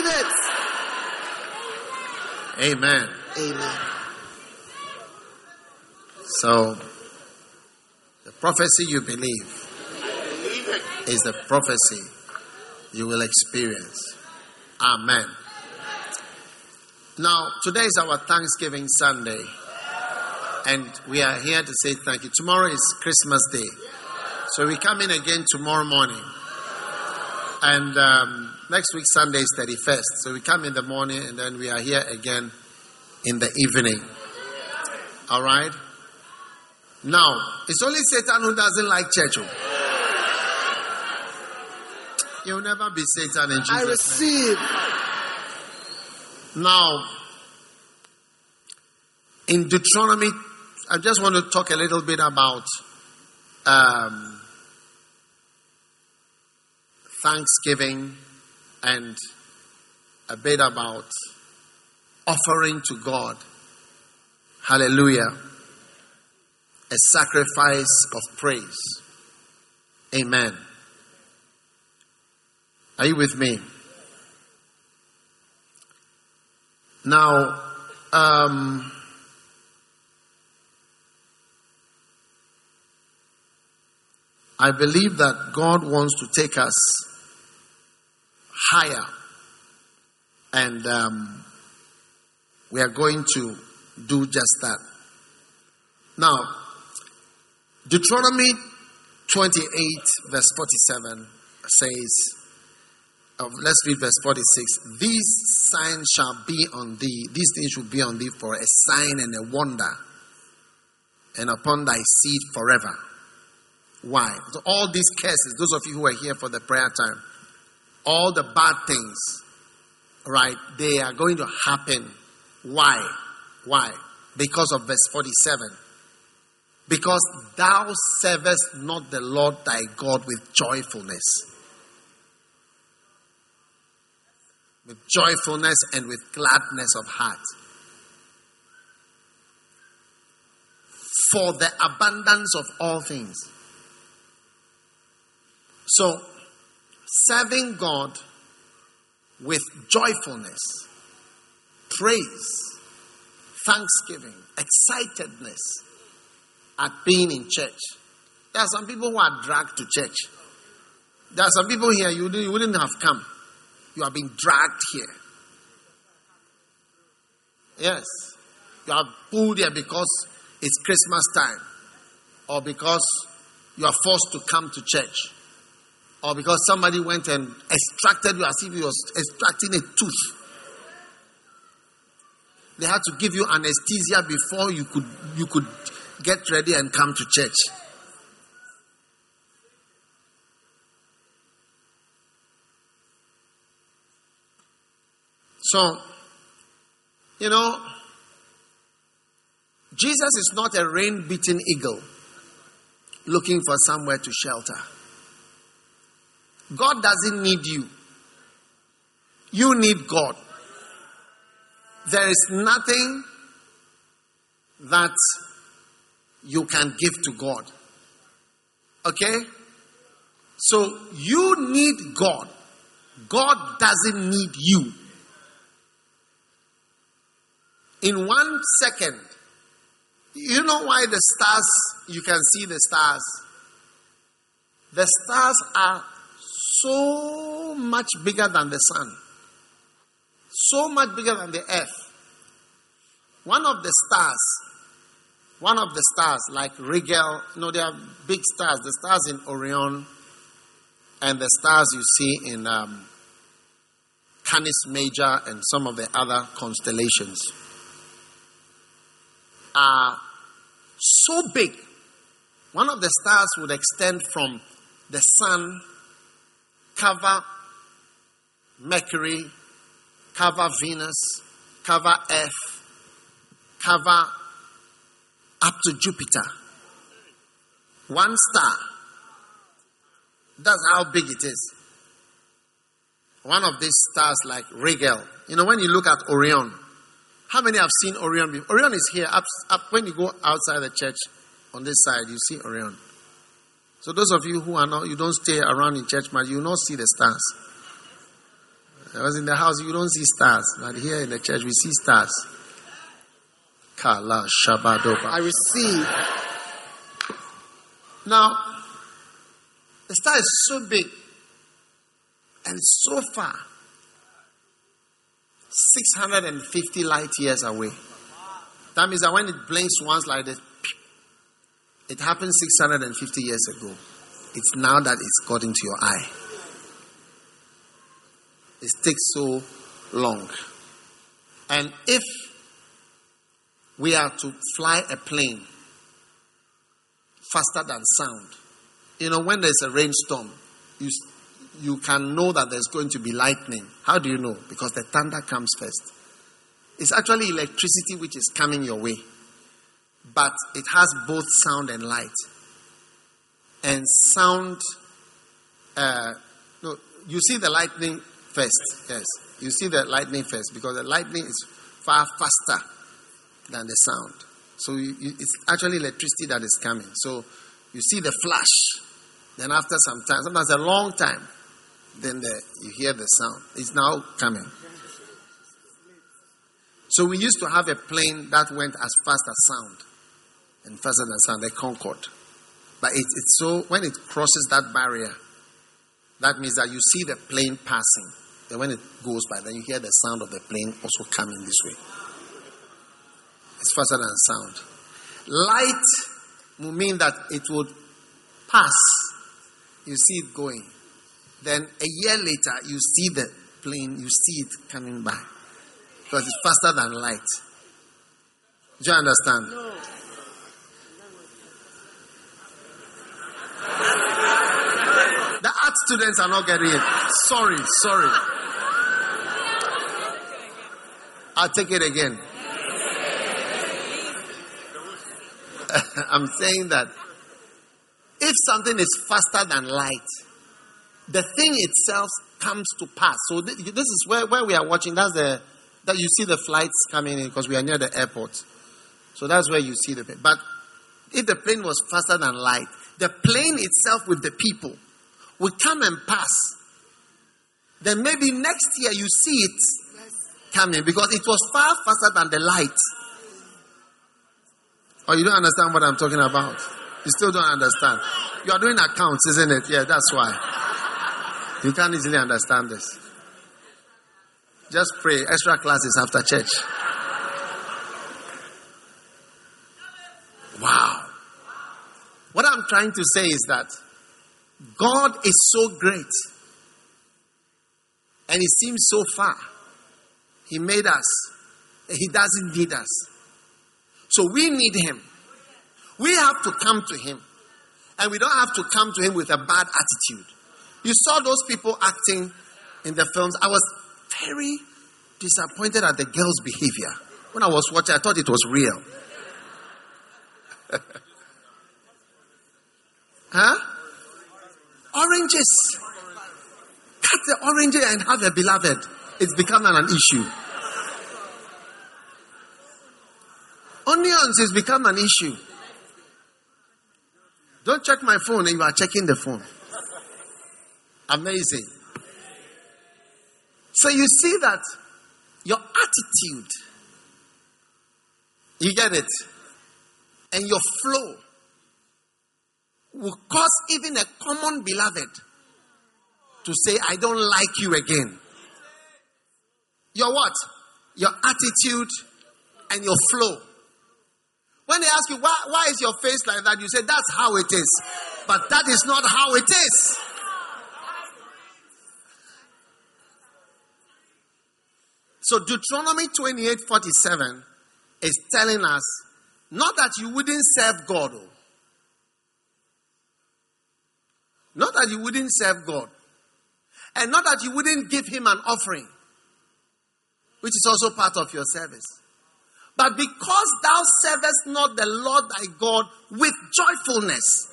it. Amen. Amen. So, the prophecy you believe is the prophecy you will experience. Amen. Now, today is our Thanksgiving Sunday. And we are here to say thank you. Tomorrow is Christmas Day. So we come in again tomorrow morning. And next week, Sunday is 31st. So we come in the morning and then we are here again in the evening. All right? Now, it's only Satan who doesn't like church. You'll never be Satan in Jesus' name. I receive. Now, in Deuteronomy, I just want to talk a little bit about thanksgiving and a bit about offering to God. Hallelujah. A sacrifice of praise. Amen. Are you with me? Now, I believe that God wants to take us higher, and we are going to do just that. Now, Deuteronomy 28 verse 47 says, let's read verse 46. These signs shall be on thee, these things shall be on thee for a sign and a wonder, and upon thy seed forever. Why? So all these curses, those of you who are here for the prayer time, all the bad things, right, they are going to happen. Why? Why? Because of verse 47. Because thou servest not the Lord thy God with joyfulness. With joyfulness and with gladness of heart. For the abundance of all things. So, serving God with joyfulness, praise, thanksgiving, excitedness at being in church. There are some people who are dragged to church. There are some people here, you wouldn't have come. You have been dragged here. Yes. You are pulled here because it's Christmas time. Or because you are forced to come to church. Or because somebody went and extracted you as if he was extracting a tooth. They had to give you anesthesia before you could get ready and come to church. So, Jesus is not a rain-beaten eagle looking for somewhere to shelter. God doesn't need you. You need God. There is nothing that you can give to God. Okay? So you need God. God doesn't need you. In 1 second, you know why the stars, you can see the stars. The stars are so much bigger than the sun. So much bigger than the earth. One of the stars like Rigel, they are big stars. The stars in Orion and the stars you see in Canis Major and some of the other constellations are so big. One of the stars would extend from the sun, cover Mercury, cover Venus, cover Earth, cover up to Jupiter. One star. That's how big it is. One of these stars like Rigel. When you look at Orion, how many have seen Orion before? Orion is here. Up when you go outside the church, on this side, you see Orion. So those of you who are not, you don't stay around in church, but you don't see the stars. I was in the house, you don't see stars. But here in the church, we see stars. Kala Shabadoba. I receive. Now, the star is so big and so far. 650 light years away. That means that when it blinks once like this, it happened 650 years ago. It's now that it's got into your eye. It takes so long. And if we are to fly a plane faster than sound, when there's a rainstorm, you can know that there's going to be lightning. How do you know? Because the thunder comes first. It's actually electricity which is coming your way. But it has both sound and light. And sound, you see the lightning first. Yes, you see the lightning first because the lightning is far faster than the sound. So it's actually electricity that is coming. So you see the flash. Then after some time, sometimes a long time, then you hear the sound. It's now coming. So we used to have a plane that went as fast as sound. And faster than sound, the Concorde. But it's so, when it crosses that barrier, that means that you see the plane passing. Then when it goes by, then you hear the sound of the plane also coming this way. It's faster than sound. Light will mean that it would pass. You see it going. Then a year later, you see the plane, you see it coming by. Because it's faster than light. Do you understand? No. The art students are not getting it. Sorry. I'll take it again. I'm saying that if something is faster than light, the thing itself comes to pass. So this is where we are watching. That you see the flights coming in because we are near the airport. So that's where you see the plane. But if the plane was faster than light, the plane itself with the people will come and pass. Then maybe next year you see it coming because it was far faster than the light. Or you don't understand what I'm talking about? You still don't understand. You are doing accounts, isn't it? Yeah, that's why. You can't easily understand this. Just pray. Extra classes after church. Wow. What I'm trying to say is that God is so great. And He seems so far. He made us. He doesn't need us. So we need Him. We have to come to Him. And we don't have to come to Him with a bad attitude. You saw those people acting in the films. I was very disappointed at the girl's behavior. When I was watching, I thought it was real. Huh? Oranges. Cut the orange and have a beloved. It's become an issue. Onions has become an issue. Don't check my phone and you are checking the phone. Amazing. So you see that your attitude, you get it, and your flow will cause even a common beloved to say, I don't like you again. Your what? Your attitude and your flow. When they ask you, why is your face like that? You say, that's how it is. But that is not how it is. So Deuteronomy 28:47 is telling us, not that you wouldn't serve God. Not that you wouldn't serve God. And not that you wouldn't give Him an offering, which is also part of your service. But because thou servest not the Lord thy God with joyfulness.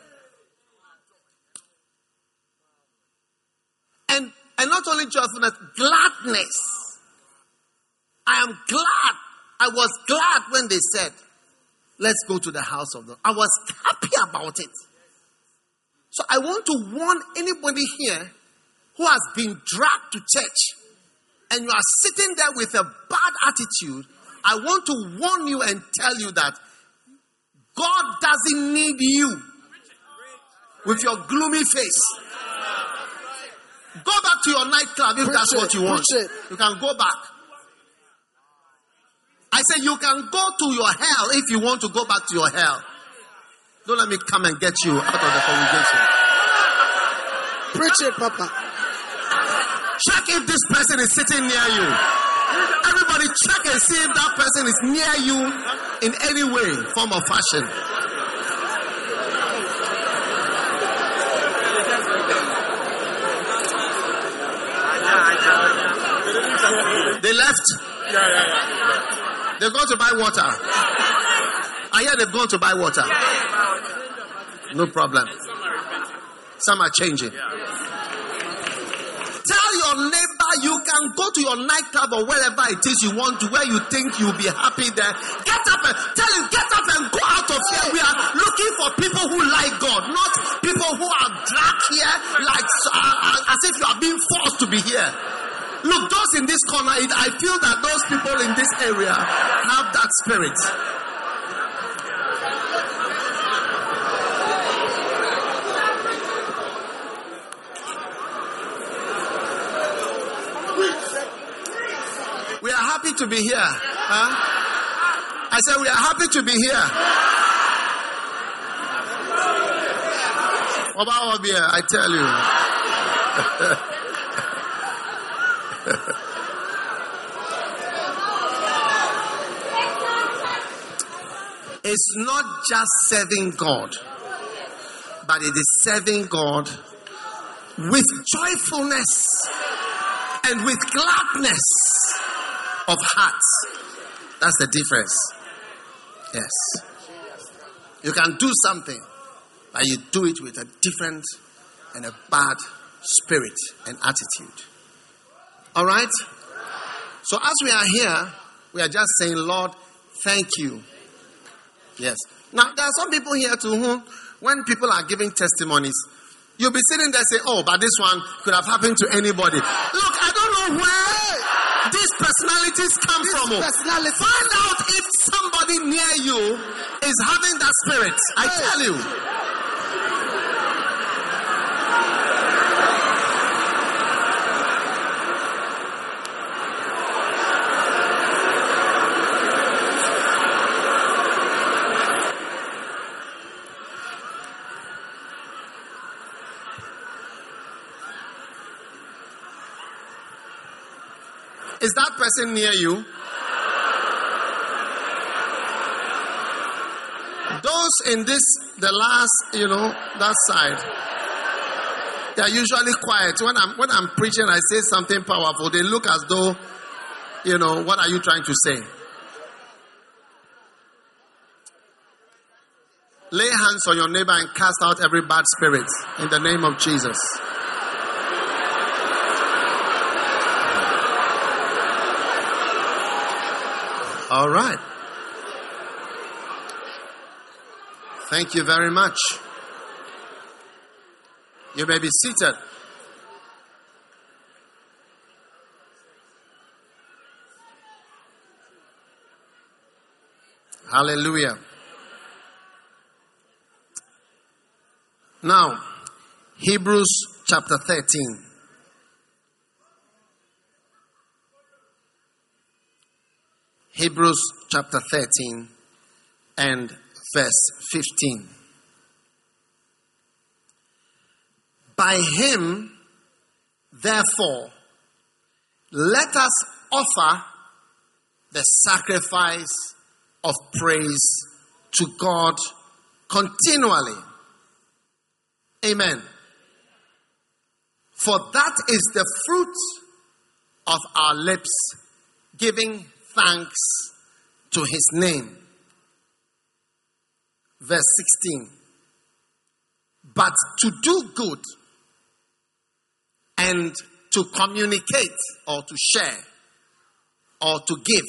And not only joyfulness, gladness. I am glad. I was glad when they said, let's go to the house of God. I was happy about it. So I want to warn anybody here who has been dragged to church and you are sitting there with a bad attitude. I want to warn you and tell you that God doesn't need you with your gloomy face. Go back to your nightclub if that's what you want. You can go back. I say you can go to your hell if you want to go back to your hell. Don't let me come and get you out of the congregation. Preach it, Papa. Check if this person is sitting near you. Everybody check and see if that person is near you in any way, form or fashion. They left? Yeah. They're going to buy water. I hear they've gone to buy water. No problem. Some are changing. Tell your neighbor you can go to your nightclub or wherever it is you want to, where you think you'll be happy there. Get up and tell him, get up and go out of here. We are looking for people who like God, not people who are dragged here like as if you are being forced to be here. Look, those in this corner, I feel that those people in this area have that spirit. We are happy to be here. Huh? I said we are happy to be here. I tell you. It's not just serving God, but it is serving God with joyfulness and with gladness of hearts. That's the difference. Yes. You can do something, but you do it with a different and a bad spirit and attitude. All right? So as we are here, we are just saying, Lord, thank you. Yes. Now, there are some people here to whom, when people are giving testimonies, you'll be sitting there saying, oh, but this one could have happened to anybody. Look, I don't know where these personalities come from. Find out if somebody near you is having that spirit. I tell you. Is that person near you? Those in the last, that side, they are usually quiet. When I'm preaching, I say something powerful. They look as though, what are you trying to say? Lay hands on your neighbor and cast out every bad spirit in the name of Jesus. All right. Thank you very much. You may be seated. Hallelujah. Now, Hebrews chapter 13. Hebrews chapter 13 and verse 15. By him, therefore, let us offer the sacrifice of praise to God continually. Amen. For that is the fruit of our lips, giving thanks to his name. Verse 16. But to do good and to communicate or to share or to give,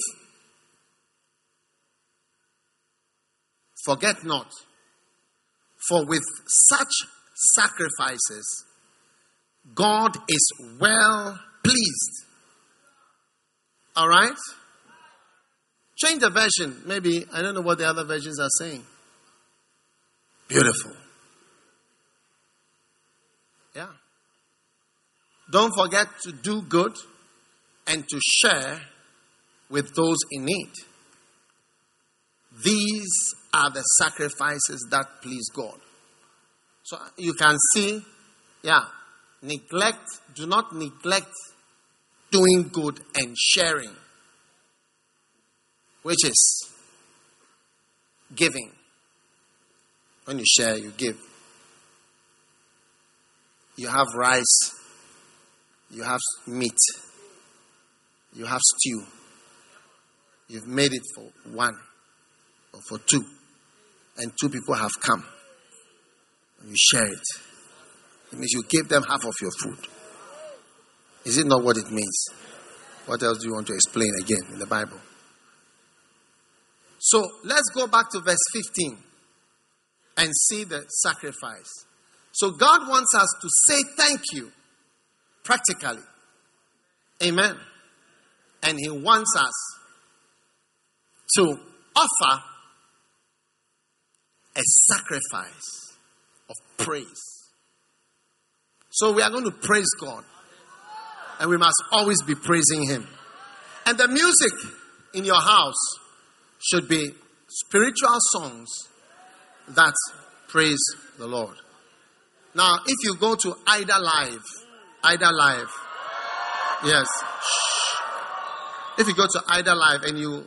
forget not, for with such sacrifices God is well pleased. All right? Change the version. Maybe, I don't know what the other versions are saying. Beautiful. Yeah. Don't forget to do good and to share with those in need. These are the sacrifices that please God. So you can see, do not neglect doing good and sharing, which is giving. When you share, you give. You have rice, you have meat, you have stew. You've made it for one or for two, and two people have come. And you share it. It means you give them half of your food. Is it not what it means? What else do you want to explain again in the Bible? So let's go back to verse 15 and see the sacrifice. So God wants us to say thank you practically. Amen. And He wants us to offer a sacrifice of praise. So we are going to praise God. And we must always be praising Him. And the music in your house should be spiritual songs that praise the Lord. Now, if you go to Ida Live, yes. If you go to Ida Live and you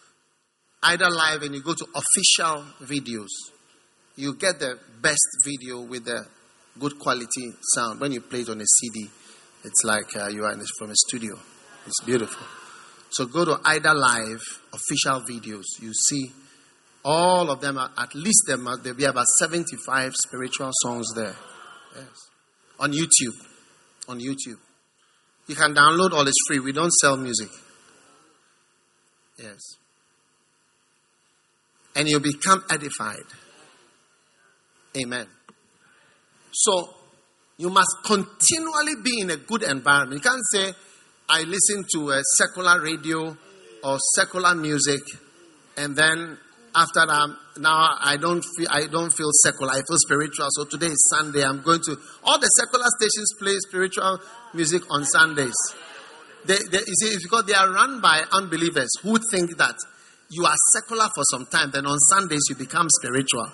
go to official videos, you get the best video with the good quality sound. When you play it on a CD, it's like you are from a studio. It's beautiful. So go to Ida Live official videos. You see all of them, at least there'll be about 75 spiritual songs there. Yes. On YouTube. You can download all, it's free. We don't sell music. Yes. And you become edified. Amen. So, you must continually be in a good environment. You can't say, I listen to a secular radio or secular music, and then after that, now I don't feel secular. I feel spiritual. So today is Sunday. I'm going to all the secular stations play spiritual music on Sundays. You see, it's because they are run by unbelievers who think that you are secular for some time, then on Sundays you become spiritual.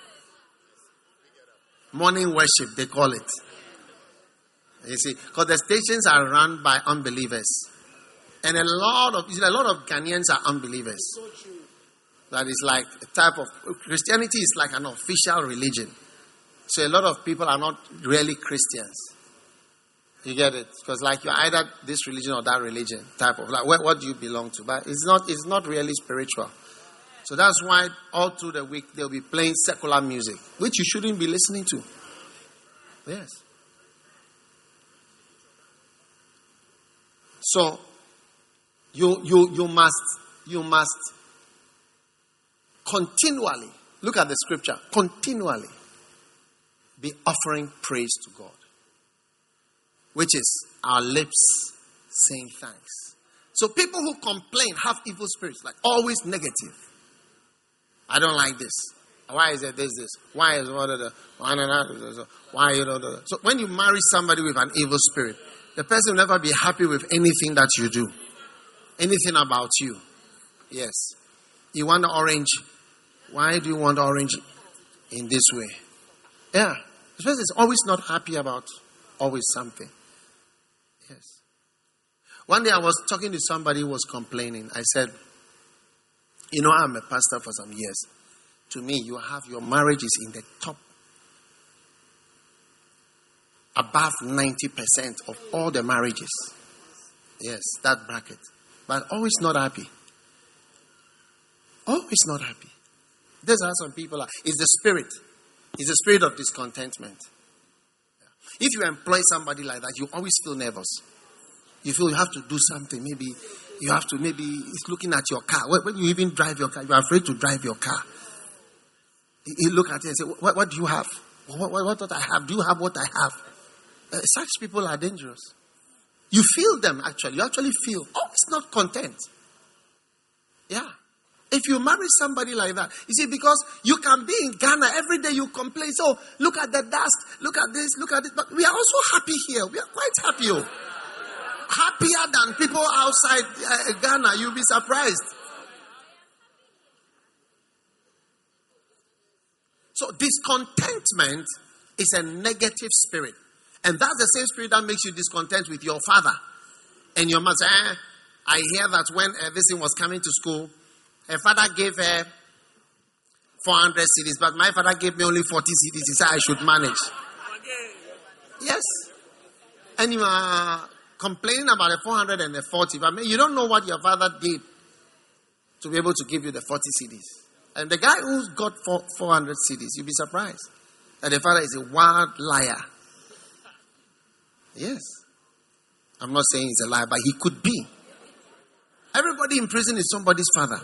Morning worship, they call it. You see, because the stations are run by unbelievers, and a lot of Ghanaians are unbelievers. That is like a type of Christianity is like an official religion. So a lot of people are not really Christians. You get it? Because like you're either this religion or that religion type of like what do you belong to? But it's not really spiritual. So that's why all through the week they'll be playing secular music, which you shouldn't be listening to. Yes. So you must continually, look at the scripture, continually be offering praise to God, which is our lips saying thanks. So people who complain have evil spirits, like always negative. I don't like this. Why is it this? Why is what the why you know the? So when you marry somebody with an evil spirit, the person will never be happy with anything that you do, anything about you. Yes, you want the orange. Why do you want orange in this way? Yeah, the person is always not happy about always something. Yes. One day I was talking to somebody who was complaining. I said, you know, I'm a pastor for some years. To me, your marriage is in the top, above 90% of all the marriages. Yes, that bracket. But always not happy. Always not happy. That's how some people are. It's the spirit. It's the spirit of discontentment. If you employ somebody like that, you always feel nervous. You feel you have to do something. Maybe it's looking at your car. When you even drive your car, you are afraid to drive your car. You look at it and say, what do you have? What do I have? Do you have what I have? Such people are dangerous. You feel them actually. You actually feel, it's not content. Yeah. If you marry somebody like that, you see, because you can be in Ghana every day, you complain. So look at the dust, look at this, look at it. But we are also happy here. We are quite happy. Happier than people outside Ghana. You'll be surprised. So discontentment is a negative spirit. And that's the same spirit that makes you discontent with your father. And your mother, I hear that when this thing was coming to school, her father gave her 400 CDs, but my father gave me only 40 CDs. He said I should manage. Yes. And you are complaining about the 400 and the 40, but you don't know what your father did to be able to give you the 40 CDs. And the guy who's got 400 CDs, you'll be surprised that the father is a wild liar. Yes. I'm not saying he's a liar, but he could be. Everybody in prison is somebody's father.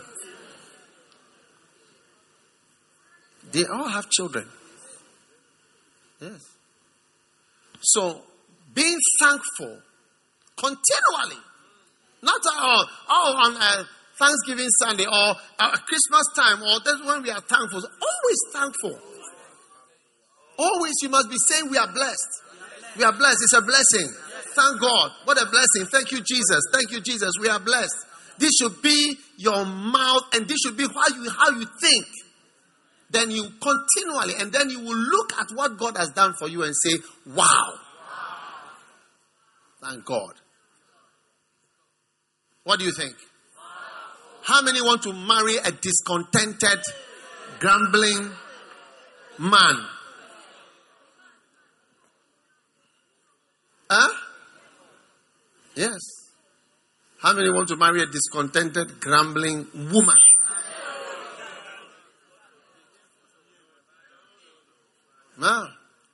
They all have children. Yes. So, being thankful continually, not on Thanksgiving Sunday or Christmas time, or that's when we are thankful. Always thankful. Always you must be saying we are blessed. We are blessed. It's a blessing. Thank God. What a blessing. Thank you, Jesus. Thank you, Jesus. We are blessed. This should be your mouth, and this should be how you think. Then you continually, and then you will look at what God has done for you and say, wow. Thank God. What do you think? How many want to marry a discontented, grumbling man? Huh? Yes. How many want to marry a discontented, grumbling woman? No.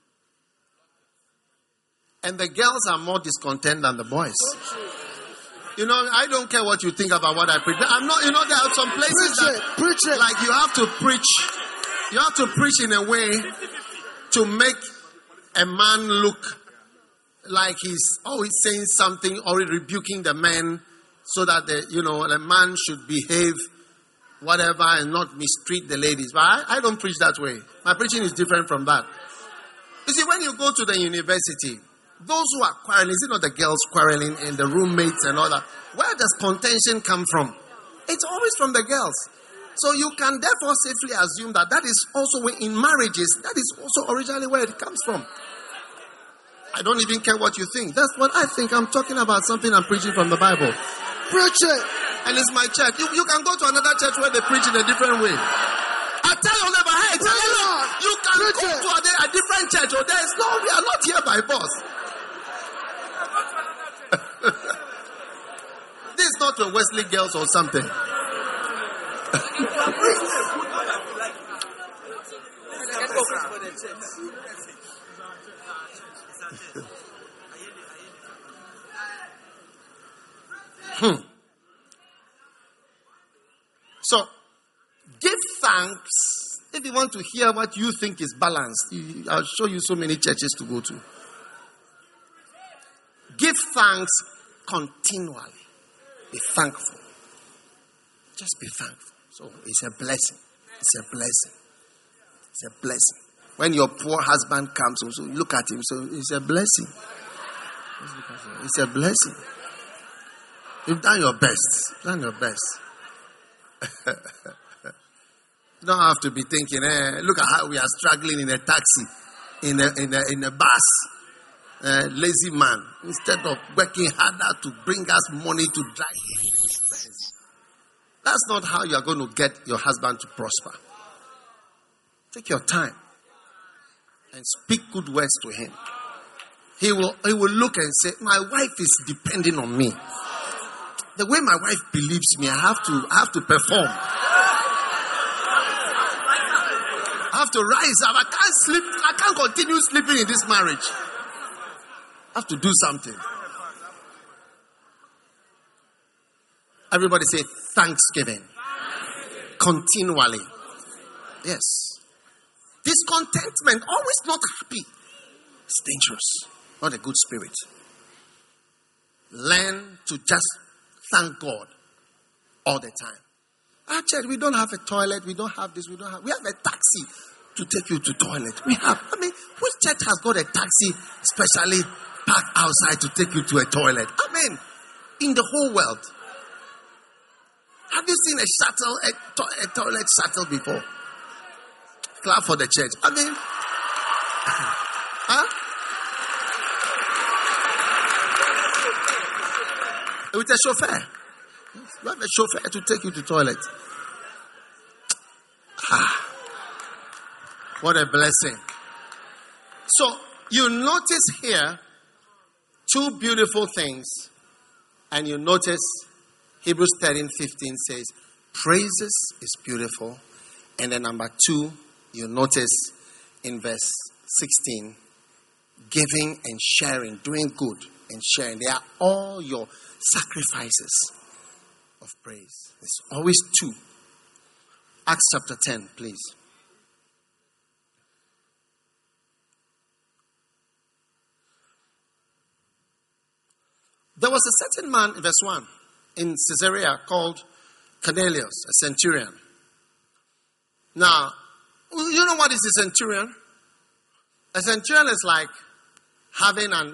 And the girls are more discontent than the boys. You know, I don't care what you think about what I preach. I'm not, you know, there are some places preach it. Like you have to preach. You have to preach in a way to make a man look like he's always saying something or rebuking the men, so that the man should behave whatever and not mistreat the ladies. But I don't preach that way. My preaching is different from that. You see, when you go to the university, those who are quarreling, is it not the girls quarreling and the roommates and all that? Where does contention come from? It's always from the girls. So you can therefore safely assume that is also in marriages, that is also originally where it comes from. I don't even care what you think. That's what I think. I'm talking about something I'm preaching from the Bible. Preach it. And it's my church. You can go to another church where they preach in a different way. I tell your neighbor, hey, you can go to a different church. Or there is no, we are not here by boss. This is not a Wesley Girls or something. So, give thanks. If you want to hear what you think is balanced, I'll show you so many churches to go to. Give thanks continually. Be thankful. Just be thankful. So, it's a blessing. It's a blessing. It's a blessing. When your poor husband comes, also look at him. So, it's a blessing. It's a blessing. You've done your best. Done your best. You don't have to be thinking, look at how we are struggling in a taxi, in a bus. Lazy man. Instead of working harder to bring us money to drive. That's not how you are going to get your husband to prosper. Take your time and speak good words to him. He will look and say, my wife is depending on me. The way my wife believes me, I have to perform. I have to rise up. I can't sleep. I can't continue sleeping in this marriage. I have to do something. Everybody say thanksgiving. Continually. Yes. Discontentment, always not happy. It's dangerous. Not a good spirit. Learn to just thank God all the time. Our church, we don't have a toilet. We don't have this. We have a taxi to take you to toilet. We have. I mean, which church has got a taxi specially parked outside to take you to a toilet? I mean, in the whole world. Have you seen a toilet shuttle before? Clap for the church. I mean, huh? With a chauffeur. You have a chauffeur to take you to toilet. What a blessing. So, you notice here two beautiful things. And you notice Hebrews 13:15 says, praises is beautiful. And then number 2, you notice in verse 16, giving and sharing, doing good and sharing. They are all your sacrifices of praise. It's always two. Acts chapter 10, please. There was a certain man, in verse 1, in Caesarea called Cornelius, a centurion. Now, you know what is a centurion? A centurion is like having an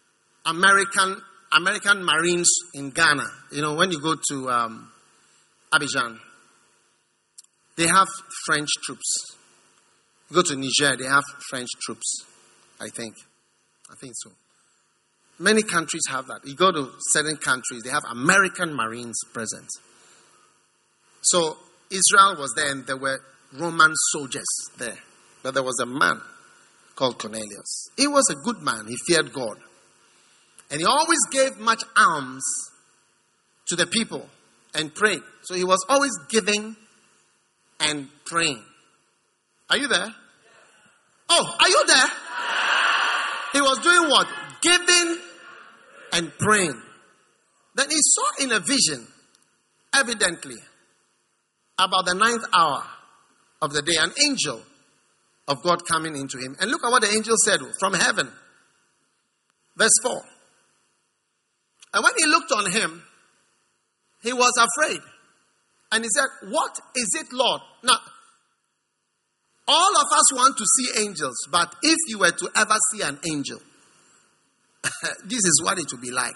American Marines in Ghana. You know, when you go to Abidjan, they have French troops. You go to Niger, they have French troops, I think so. Many countries have that. You go to certain countries, they have American Marines present. So Israel was there and there were Roman soldiers there. But there was a man called Cornelius. He was a good man. He feared God. And he always gave much alms to the people and prayed. So he was always giving and praying. Are you there? Oh, are you there? He was doing what? Giving and praying. Then he saw in a vision, evidently, about the 9th hour of the day, an angel of God coming into him. And look at what the angel said from heaven. Verse 4. And when he looked on him, he was afraid. And he said, "What is it, Lord?" Now, all of us want to see angels, but if you were to ever see an angel, this is what it would be like.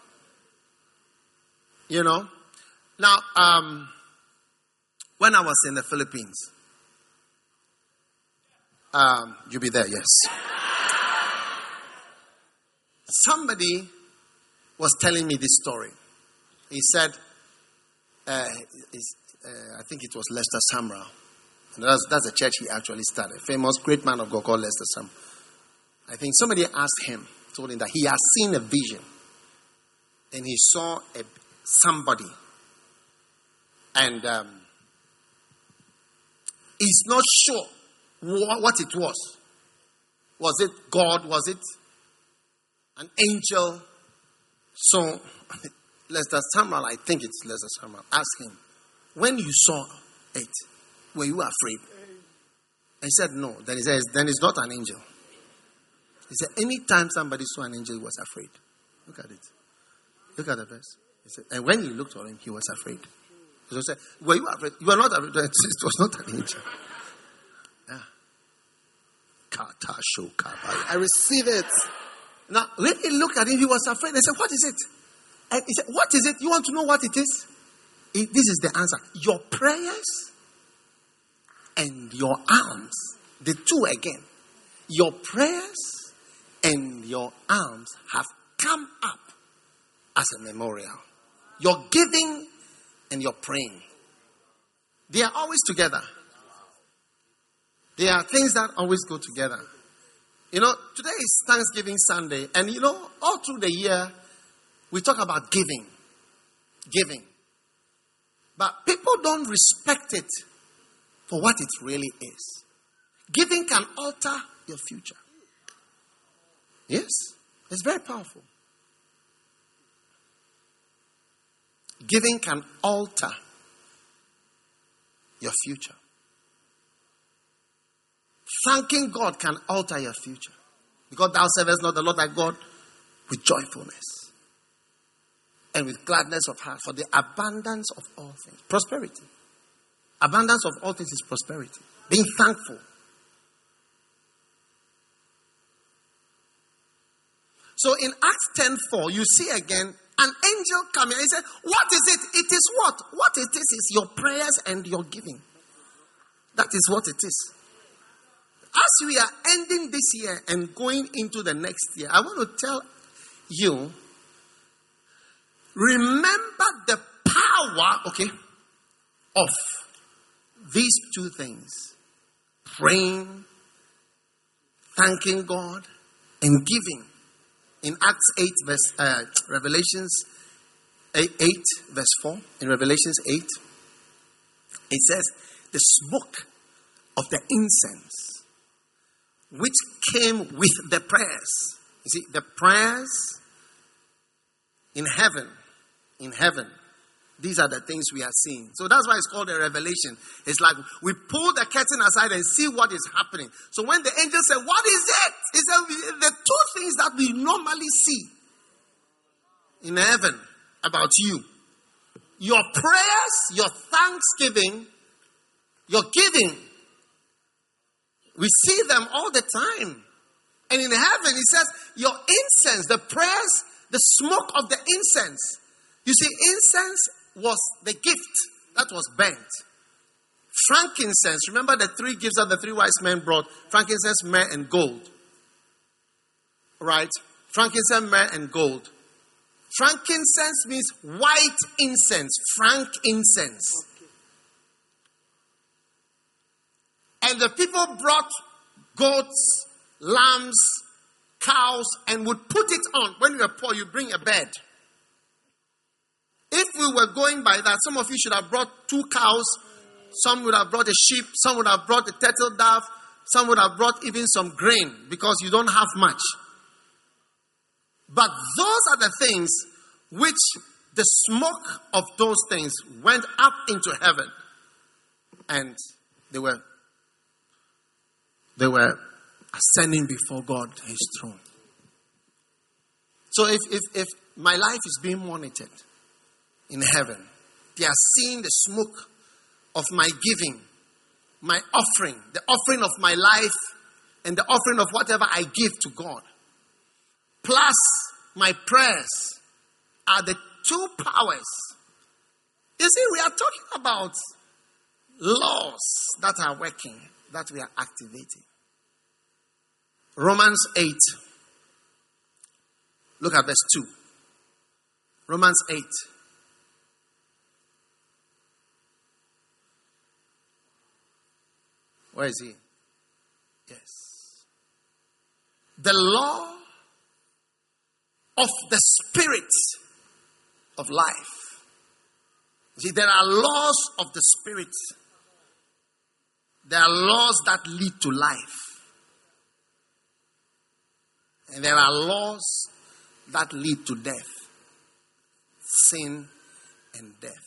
You know? Now, when I was in the Philippines, you'll be there, yes. Somebody was telling me this story. He said, I think it was Lester Sumrall. And that's a church he actually started. A famous great man of God called Lester Sumrall. I think somebody asked him, told him that he has seen a vision. And he saw somebody. And he's not sure what it was. Was it God? Was it an angel? So, Lester Sumrall, I think it's Lester Sumrall, asked him, when you saw it, were you afraid? And he said, no. Then he says, then it's not an angel. He said, anytime somebody saw an angel, he was afraid. Look at it. Look at the verse. He said, and when he looked at him, he was afraid. So he said, were you afraid? You were not afraid. It was not an angel. Yeah. I receive it. Now, when he looked at him, he was afraid. They said, what is it? And he said, what is it? You want to know what it is? This is the answer. Your prayers and your alms. The two again. Your prayers and your alms have come up as a memorial. Your giving and your praying. They are always together. They are things that always go together. You know, today is Thanksgiving Sunday. And you know, all through the year, we talk about giving. Giving. But people don't respect it for what it really is. Giving can alter your future. Yes, it's very powerful. Giving can alter your future. Thanking God can alter your future. Because thou servest not the Lord thy God with joyfulness and with gladness of heart for the abundance of all things. Prosperity. Abundance of all things is prosperity. Being thankful. So in Acts 10:4, you see again an angel coming. He said, what is it? It is what? What it is your prayers and your giving. That is what it is. As we are ending this year and going into the next year, I want to tell you, remember the power, of these two things. Praying, thanking God, and giving. In Acts 8, Revelations 8, verse 4, in Revelations 8, it says, the smoke of the incense, which came with the prayers. You see, the prayers in heaven, these are the things we are seeing. So that's why it's called a revelation. It's like we pull the curtain aside and see what is happening. So when the angel said, what is it? He said, the two things that we normally see in heaven about you. Your prayers, your thanksgiving, your giving. We see them all the time. And in heaven, it says, your incense, the prayers, the smoke of the incense. You see, incense was the gift that was burnt. Frankincense, remember the three gifts that the three wise men brought? Frankincense, myrrh, and gold. Right? Frankincense, myrrh, and gold. Frankincense means white incense. Frankincense. And the people brought goats, lambs, cows, and would put it on. When you are poor, you bring a bed. If we were going by that, some of you should have brought 2 cows. Some would have brought a sheep. Some would have brought a turtle dove. Some would have brought even some grain because you don't have much. But those are the things which the smoke of those things went up into heaven. And they were ascending before God, his throne. So if my life is being monitored in heaven, they are seeing the smoke of my giving, my offering, the offering of my life, and the offering of whatever I give to God. Plus my prayers are the two powers. You see, we are talking about laws that are working, that we are activating. Romans 8. Look at verse 2. Romans 8. Where is he? Yes. The law of the Spirit of life. See, there are laws of the Spirit. There are laws that lead to life. And there are laws that lead to death. Sin and death.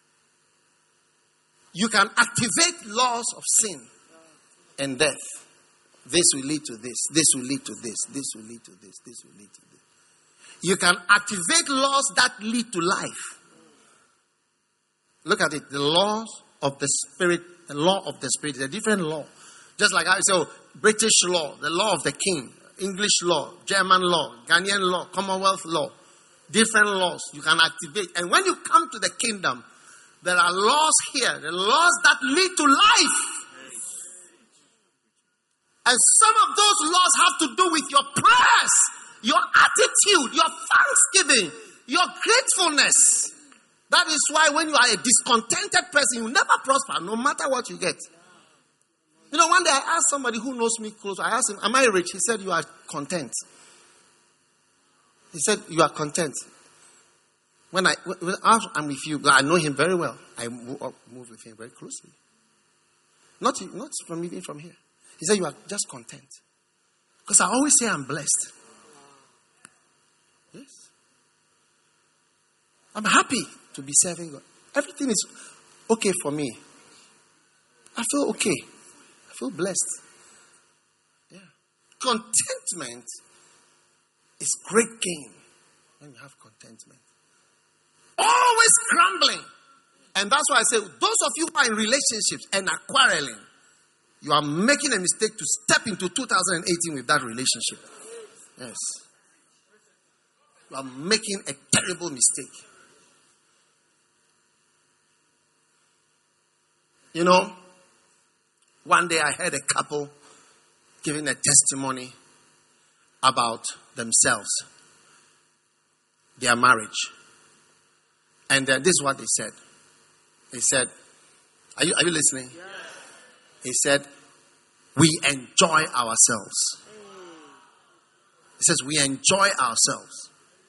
You can activate laws of sin and death. This will lead to this. This will lead to this. This will lead to this. This will lead to this. You can activate laws that lead to life. Look at it. The laws of the Spirit. The law of the Spirit is a different law. Just like I say, British law, the law of the king, English law, German law, Ghanaian law, Commonwealth law. Different laws you can activate. And when you come to the kingdom, there are laws here. The laws that lead to life. And some of those laws have to do with your prayers, your attitude, your thanksgiving, your gratefulness. That is why when you are a discontented person, you never prosper, no matter what you get. You know, one day I asked somebody who knows me close, I asked him, am I rich? He said, you are content. He said, you are content. When I'm with you, I know him very well. I move with him very closely. Not even from here. He said, you are just content. Because I always say I'm blessed. Yes. I'm happy to be serving God. Everything is okay for me. I feel okay. I feel blessed. Yeah. Contentment is great gain when you have contentment. Always grumbling. And that's why I say, those of you who are in relationships and are quarreling, you are making a mistake to step into 2018 with that relationship. Yes. You are making a terrible mistake. You know, one day I heard a couple giving a testimony about themselves, their marriage. And this is what they said. They said, are you listening? Yes. He said, we enjoy ourselves. He says, we enjoy ourselves.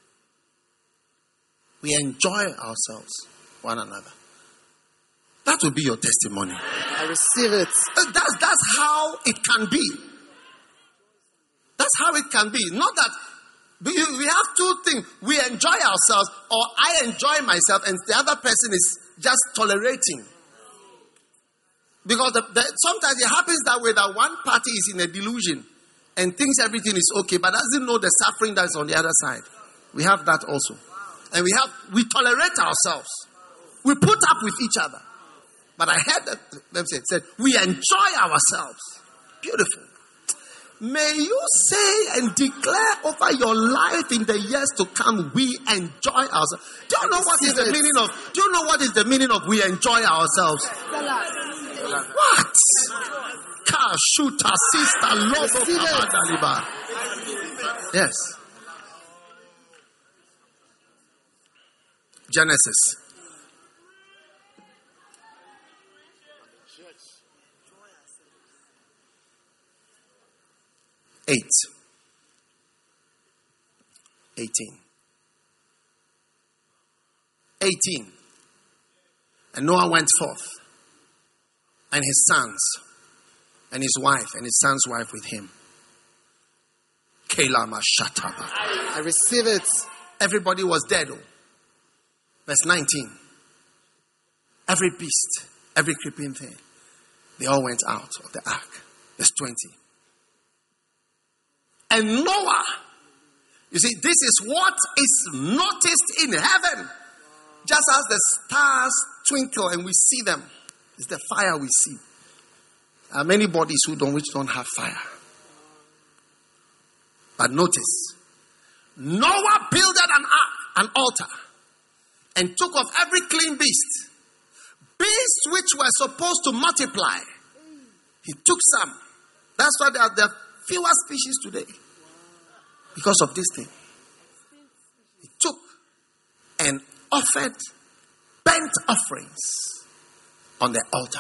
We enjoy ourselves, one another. That will be your testimony. I receive it. That's how it can be. That's how it can be. Not that We have two things. We enjoy ourselves, or I enjoy myself, and the other person is just tolerating. Because sometimes it happens that way, that one party is in a delusion and thinks everything is okay, but doesn't know the suffering that's on the other side. We have that also. And we tolerate ourselves. We put up with each other. But I heard them said, we enjoy ourselves. Beautiful. May you say and declare over your life in the years to come, we enjoy ourselves. Do you know what is the meaning of? Do you know what is the meaning of we enjoy ourselves? What? Kashuta sister logo. Yes. Genesis. Eight. 18. And Noah went forth, and his sons, and his wife, and his son's wife with him. Kelama Shataba. I receive it. Everybody was dead. Verse 19. Every beast, every creeping thing, they all went out of the ark. Verse 20. And Noah, you see, this is what is noticed in heaven. Just as the stars twinkle and we see them, it's the fire we see. There are many bodies which don't have fire. But notice, Noah built an altar and took of every clean beasts which were supposed to multiply. He took some. That's why there are fewer species today. Because of this thing. He took and offered burnt offerings on the altar.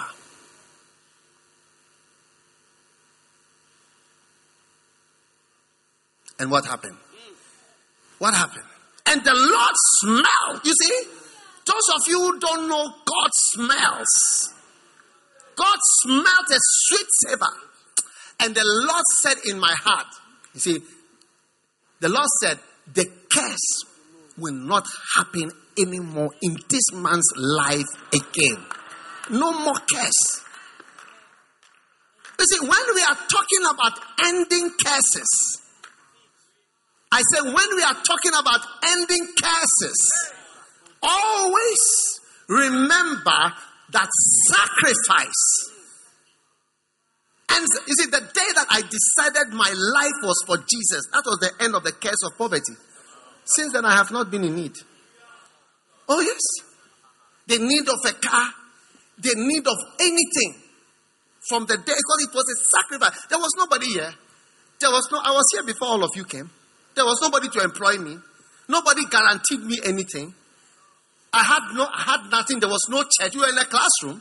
And what happened? What happened? And the Lord smelled. You see, those of you who don't know God smells. God smelled a sweet savor. And the Lord said in my heart, you see, the Lord said, the curse will not happen anymore in this man's life again. No more curse. You see, when we are talking about ending curses, I say when we are talking about ending curses, always remember that sacrifice. And you see, the day that I decided my life was for Jesus, that was the end of the curse of poverty. Since then, I have not been in need. Oh yes. The need of a car, the need of anything. From the day, because it was a sacrifice. There was nobody here. I was here before all of you came. There was nobody to employ me. Nobody guaranteed me anything. I had nothing. There was no church. We were in a classroom.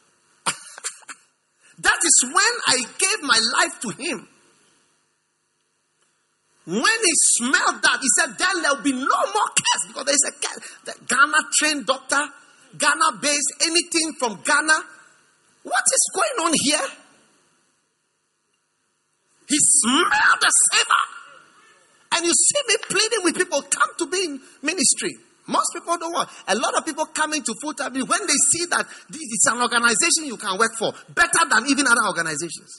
That is when I gave my life to him. When he smelled that, he said, then there will be no more curse. Because there is a curse. The Ghana trained doctor, Ghana based, anything from Ghana. What is going on here? He smelled the savor. And you see me pleading with people, come to be in ministry. Most people don't want. A lot of people come into full-time when they see that this is an organization you can work for, better than even other organizations.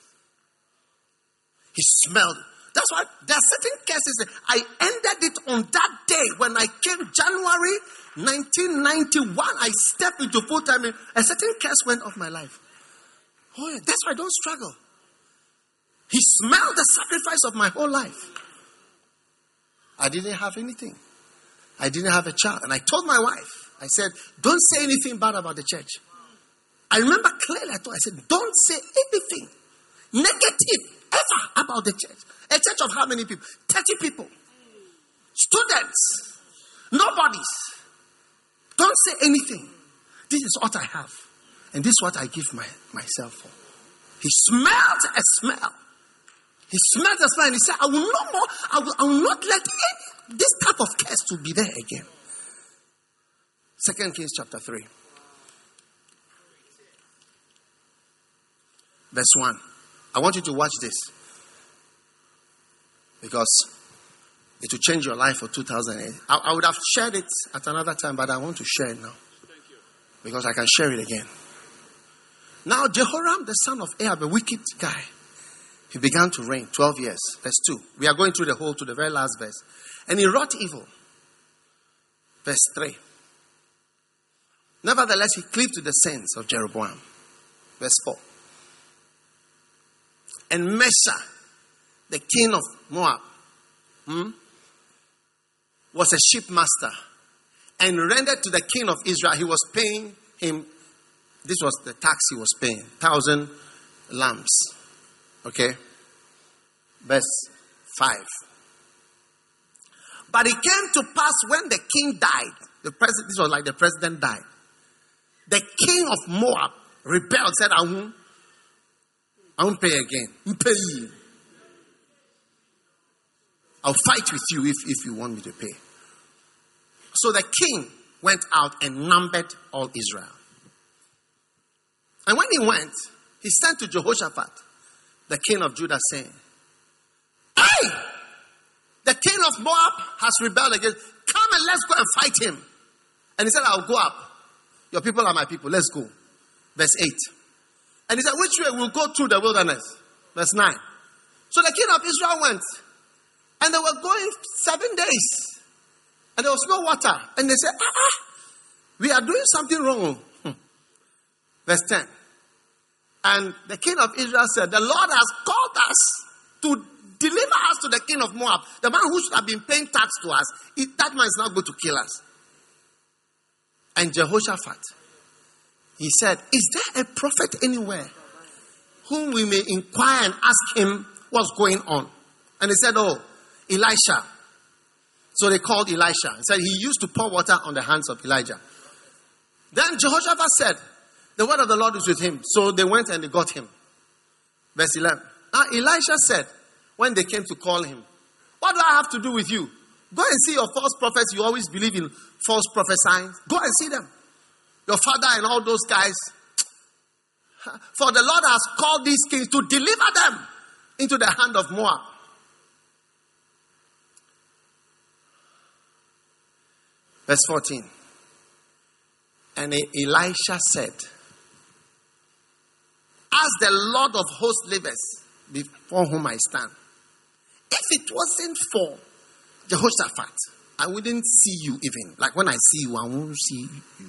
He smelled. That's why there are certain cases. I ended it on that day when I came January 1991. I stepped into full-time. A certain curse went off my life. Oh yeah, that's why I don't struggle. He smelled the sacrifice of my whole life. I didn't have anything. I didn't have a child. And I told my wife, I said, don't say anything bad about the church. I remember clearly, I said, don't say anything negative ever about the church. A church of how many people? 30 people. Students. Nobodies. Don't say anything. This is what I have. And this is what I give myself for. He smelled a smell. He smelled the smell and he said, I will no more, I will not let this type of curse to be there again. 2 Kings chapter 3. Verse 1. I want you to watch this. Because It will change your life for 2008. I would have shared it at another time, but I want to share it now. Because I can share it again. Now Jehoram, the son of Ahab, a wicked guy, he began to reign 12 years. Verse 2. We are going through the whole to the very last verse. And he wrought evil. Verse 3. Nevertheless, he cleaved to the sins of Jeroboam. Verse 4. And Mesha, the king of Moab, was a shipmaster and rendered to the king of Israel. He was paying him, this was the tax he was paying, 1,000 lambs. Okay? Verse 5. But it came to pass when the king died, this was like the president died. The king of Moab rebelled, said, I won't pay again. I'll fight with you if you want me to pay. So the king went out and numbered all Israel. And when he went, he sent to Jehoshaphat, the king of Judah, saying, hey, the king of Moab has rebelled against. Come and let's go and fight him. And he said, I'll go up. Your people are my people. Let's go. Verse 8. And he said, which way? We'll go through the wilderness. Verse 9. So the king of Israel went. And they were going 7 days. And there was no water. And they said, we are doing something wrong. Verse 10. And the king of Israel said, the Lord has called us to deliver us to the king of Moab. The man who should have been paying tax to us. That man is not going to kill us. And Jehoshaphat, he said, is there a prophet anywhere whom we may inquire and ask him what's going on? And he said, oh, Elisha. So they called Elisha. He said he used to pour water on the hands of Elijah. Then Jehoshaphat said, the word of the Lord is with him. So they went and they got him. Verse 11. Now Elisha said, when they came to call him, what do I have to do with you? Go and see your false prophets. You always believe in false prophesying. Go and see them. Your father and all those guys. For the Lord has called these kings to deliver them into the hand of Moab. Verse 14. And Elisha said, as the Lord of hosts liveth, before whom I stand, if it wasn't for Jehoshaphat, I wouldn't see you even. Like when I see you, I won't see you.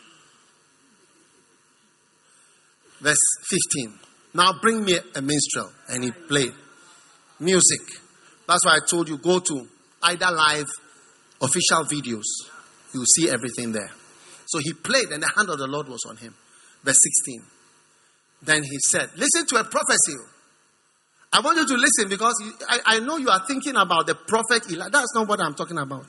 Verse 15. Now bring me a minstrel. And he played music. That's why I told you, go to either live official videos. You'll see everything there. So he played and the hand of the Lord was on him. Verse 16. Then he said, listen to a prophecy. I want you to listen because I know you are thinking about the prophet Elijah. That's not what I'm talking about.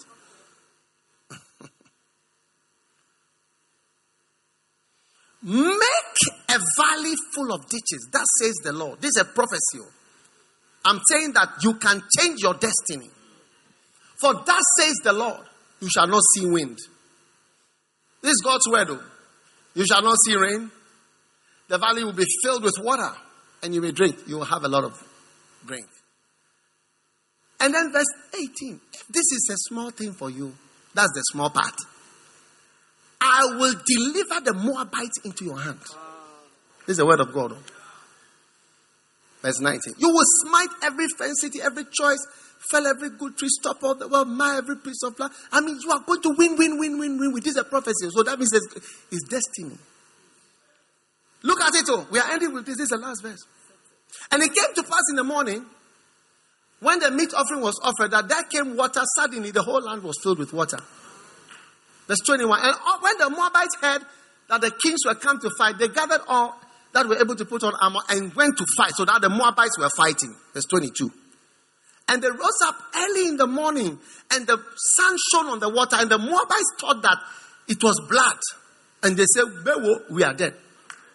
Make a valley full of ditches. That says the Lord. This is a prophecy. I'm saying that you can change your destiny. For that says the Lord. You shall not see wind. This is God's word. Though. You shall not see rain. The valley will be filled with water. And you may drink. You will have a lot of drink. And then verse 18. If this is a small thing for you, that's the small part. I will deliver the Moabites into your hands. This is the word of God. Verse 19. You will smite every fenced city, every choice, fell every good tree, stop all the world, mar every piece of land. I mean, you are going to win with this prophecy. So that means it's destiny. Look at it all. We are ending with this. This is the last verse. And it came to pass in the morning, when the meat offering was offered, that there came water. Suddenly, the whole land was filled with water. Verse 21. And when the Moabites heard that the kings were come to fight, they gathered all that were able to put on armor and went to fight. So that the Moabites were fighting. Verse 22. And they rose up early in the morning, and the sun shone on the water, and the Moabites thought that it was blood. And they said, we are dead.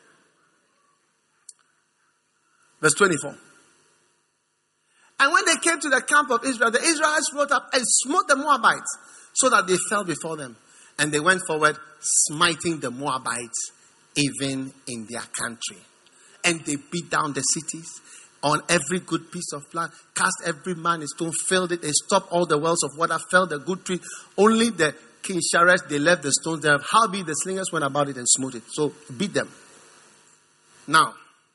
Verse 24. And when they came to the camp of Israel, the Israelites rose up and smote the Moabites, so that they fell before them. And they went forward, smiting the Moabites, even in their country. And they beat down the cities, on every good piece of land, cast every man a stone, filled it, they stopped all the wells of water, felled the good tree. Only the king Sharesh, they left the stones there. Howbeit the slingers went about it and smote it. So beat them. Now,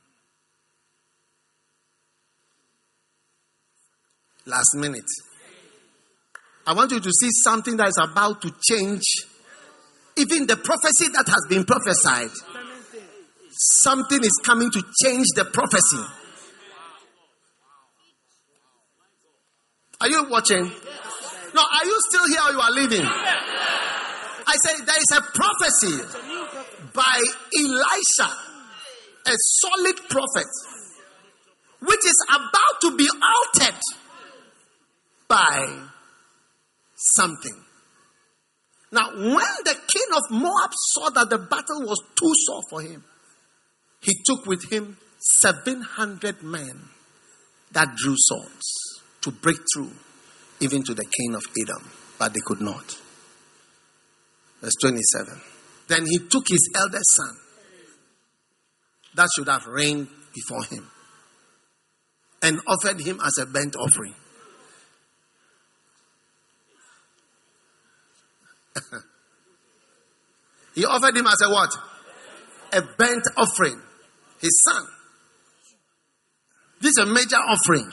last minute. I want you to see something that is about to change. Even the prophecy that has been prophesied. Something is coming to change the prophecy. Are you watching? No, are you still here or you are leaving? I said there is a prophecy by Elisha, a solid prophet, which is about to be altered by something. Now, when the king of Moab saw that the battle was too sore for him, he took with him 700 men that drew swords to break through even to the king of Edom, but they could not. Verse 27. Then he took his eldest son that should have reigned before him and offered him as a burnt offering. He offered him as a what? A burnt offering. His son. This is a major offering.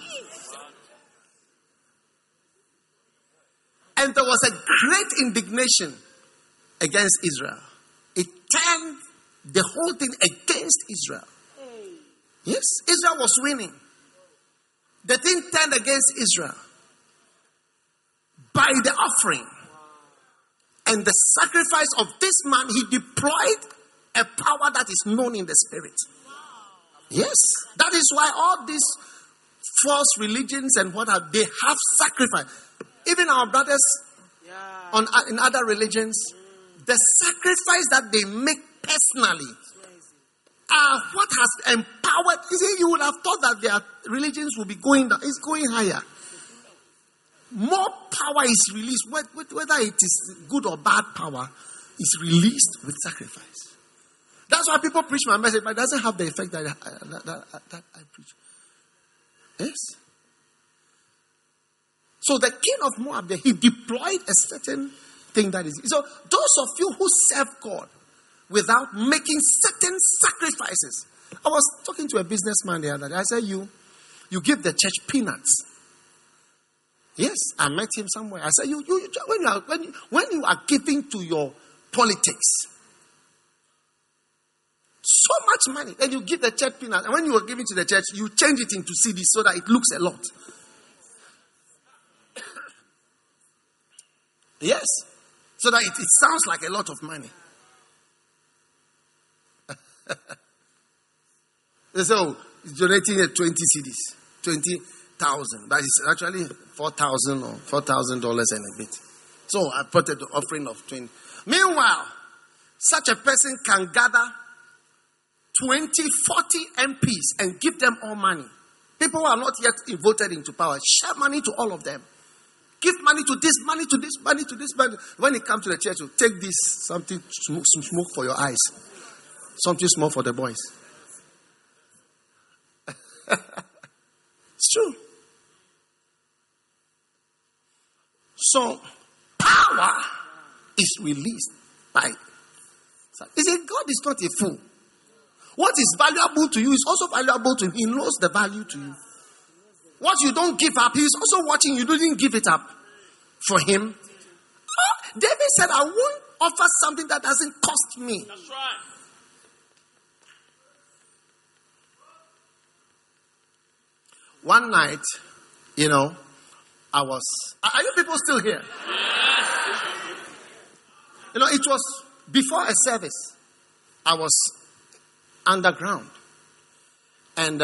And there was a great indignation against Israel. It turned the whole thing against Israel. Yes, Israel was winning. The thing turned against Israel by the offering. And the sacrifice of this man, he deployed a power that is known in the spirit. Yes, that is why all these false religions and what have, they have sacrifice. Even our brothers in other religions, the sacrifice that they make personally are what has empowered. You see, you would have thought that their religions will be going down. It's going higher. More power is released, whether it is good or bad power, is released with sacrifice. That's why people preach my message, but it doesn't have the effect that I preach. Yes? So the king of Moab, he deployed a certain thing that is. So those of you who serve God without making certain sacrifices. I was talking to a businessman the other day. I said, you give the church peanuts. Yes, I met him somewhere. I said, when you are giving to your politics so much money, then you give the church peanuts, and when you are giving to the church, you change it into CDs so that it looks a lot. Yes, so that it sounds like a lot of money. They say, oh, it's donating 20 CDs, 20,000, but it's actually 4,000 or $4,000 and a bit. So I put the offering of 20. Meanwhile, such a person can gather 20, 40 MPs and give them all money. People who are not yet voted into power, share money to all of them. Give money to this, money to this, money to this. Money. When it comes to the church, you take this, something, smoke for your eyes. Something small for the boys. It's true. So, power is released by. You see, God is not a fool. What is valuable to you is also valuable to him. He knows the value to you. What you don't give up, he's also watching you didn't give it up for him. David said, I won't offer something that doesn't cost me. That's right. One night, I was... Are you people still here? It was before a service. I was underground. And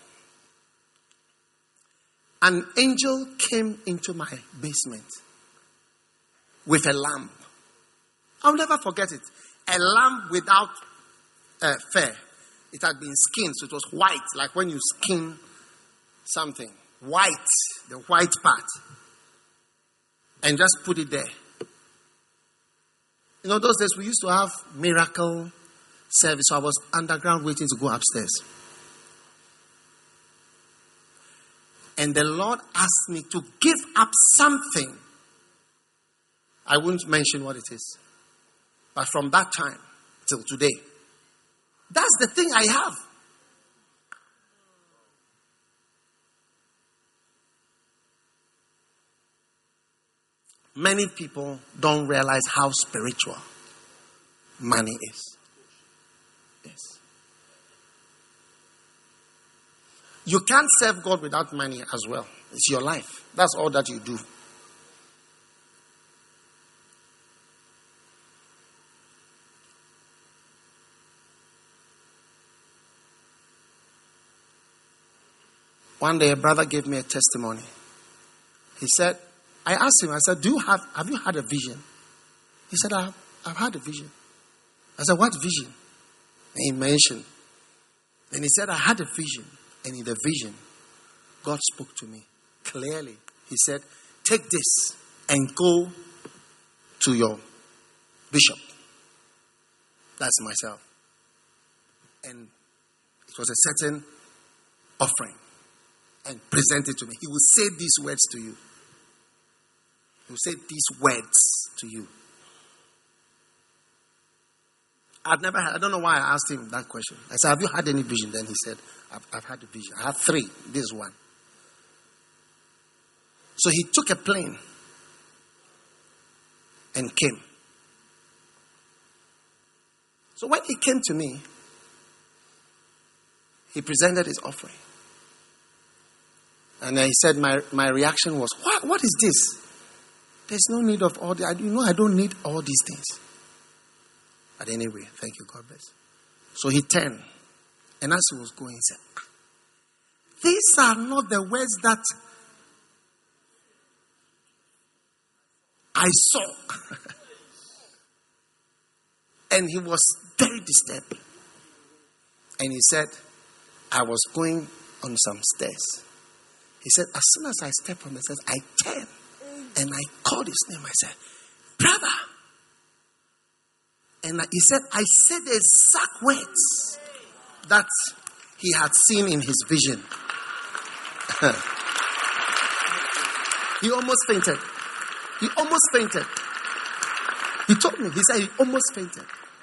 an angel came into my basement with a lamp. I'll never forget it. A lamp without fur. It had been skinned, so it was white, like when you skin something. White, the white part. And just put it there. Those days we used to have miracle service. So I was underground waiting to go upstairs. And the Lord asked me to give up something. I won't mention what it is. But from that time till today, that's the thing I have. Many people don't realize how spiritual money is. Yes. You can't serve God without money as well. It's your life. That's all that you do. One day a brother gave me a testimony. He said, I asked him, I said, have you had a vision? He said, I've had a vision. I said, what vision? And he mentioned. Then he said, I had a vision. And in the vision, God spoke to me clearly. He said, take this and go to your bishop. That's myself. And it was a certain offering. And present it to me. He will say these words to you. He will say these words to you. I don't know why I asked him that question. I said, have you had any vision? Then he said, I've had a vision. I have 3. This is one. So he took a plane and came. So when he came to me, he presented his offering. And he said, my reaction was, what is this? There's no need of all this. I don't need all these things. But anyway, thank you, God bless. So he turned. And as he was going, he said, these are not the words that I saw. And he was very disturbed. And he said, I was going on some stairs. He said, as soon as I stepped on the stairs, I turned and I called his name. I said, brother. And he said, I said the exact words that he had seen in his vision. He almost fainted. He almost fainted. He told me, he said he almost fainted.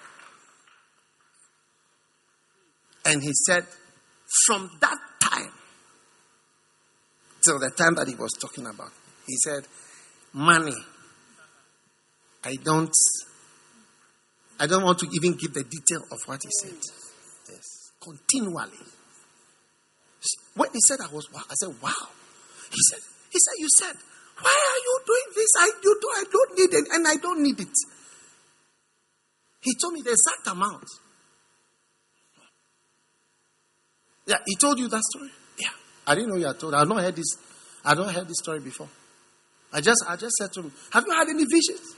And he said, from that time till the time that he was talking about, he said, money. I don't want to even give the detail of what he said. Yes. Continually. When he said, I said, wow. He said, you said, why are you doing this? I don't need it, and I don't need it. He told me the exact amount. Yeah, he told you that story? Yeah. I didn't know you had told. I've not heard this story before. I just said to him, have you had any visions?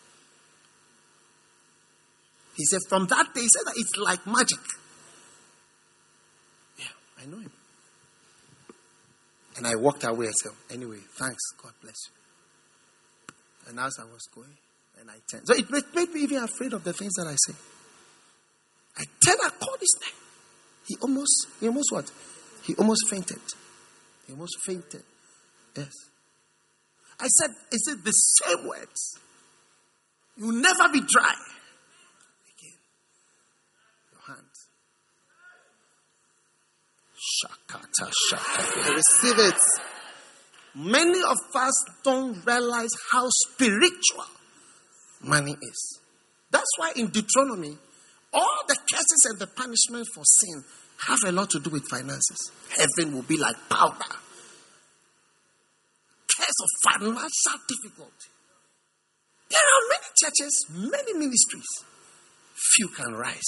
He said, from that day, he said that it's like magic. Yeah, I know him. And I walked away and said, anyway, thanks, God bless you. And as I was going, and I turned. So it made me even afraid of the things that I say. I turned, I called his name. He almost what? He almost fainted. He almost fainted. Yes. I said, is it the same words? You'll never be dry. Again. Your hands. Shakata, shakata. Receive it. Many of us don't realize how spiritual money is. That's why in Deuteronomy, all the curses and the punishment for sin have a lot to do with finances. Heaven will be like powder. Curse of financial difficulty. There are many churches, many ministries. Few can rise.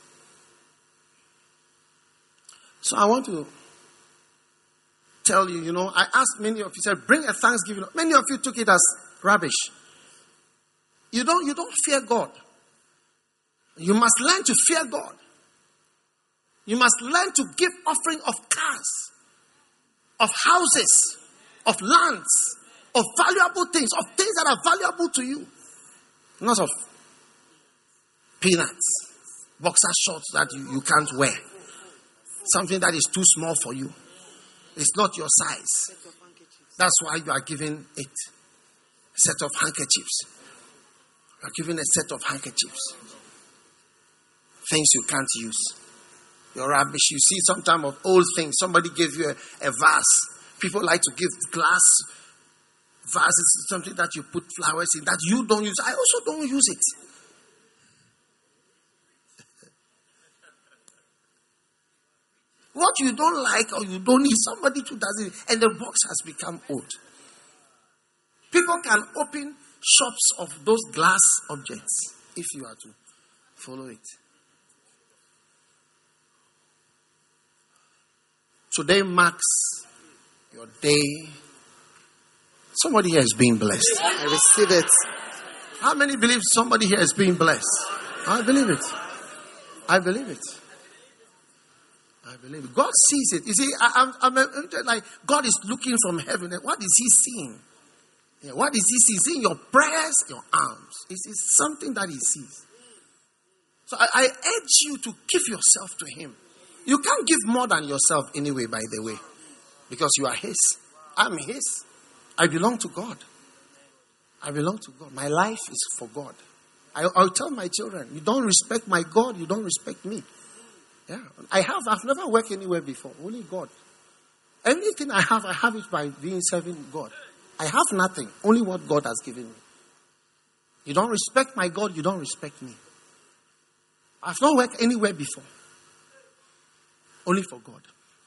So I want to tell you, I asked many of you, said, bring a thanksgiving. Many of you took it as rubbish. You don't fear God. You must learn to fear God. You must learn to give offering of cars, of houses, of lands, of valuable things, of things that are valuable to you. Not of peanuts, boxer shorts that you can't wear. Something that is too small for you. It's not your size. That's why you are given it. A set of handkerchiefs. You are given a set of handkerchiefs. Things you can't use. Your rubbish. You see sometimes of old things. Somebody gave you a vase. People like to give glass vases, something that you put flowers in that you don't use. I also don't use it. What you don't like or you don't need, somebody who does it, and the box has become old. People can open shops of those glass objects if you are to follow it. Today marks your day. Somebody here is being blessed. I receive it. How many believe somebody here is being blessed? I believe it. I believe it. I believe it. God sees it. You see, I'm like, God is looking from heaven. What is He seeing? Yeah, what is He seeing? He's seeing your prayers, your arms. It's something that He sees. So I urge you to give yourself to Him. You can't give more than yourself anyway, by the way. Because you are His. I'm His. I belong to God. I belong to God. My life is for God. I'll tell my children, you don't respect my God, you don't respect me. Yeah. I've never worked anywhere before. Only God. Anything I have it by serving God. I have nothing. Only what God has given me. You don't respect my God, you don't respect me. I've not worked anywhere before. Only for God.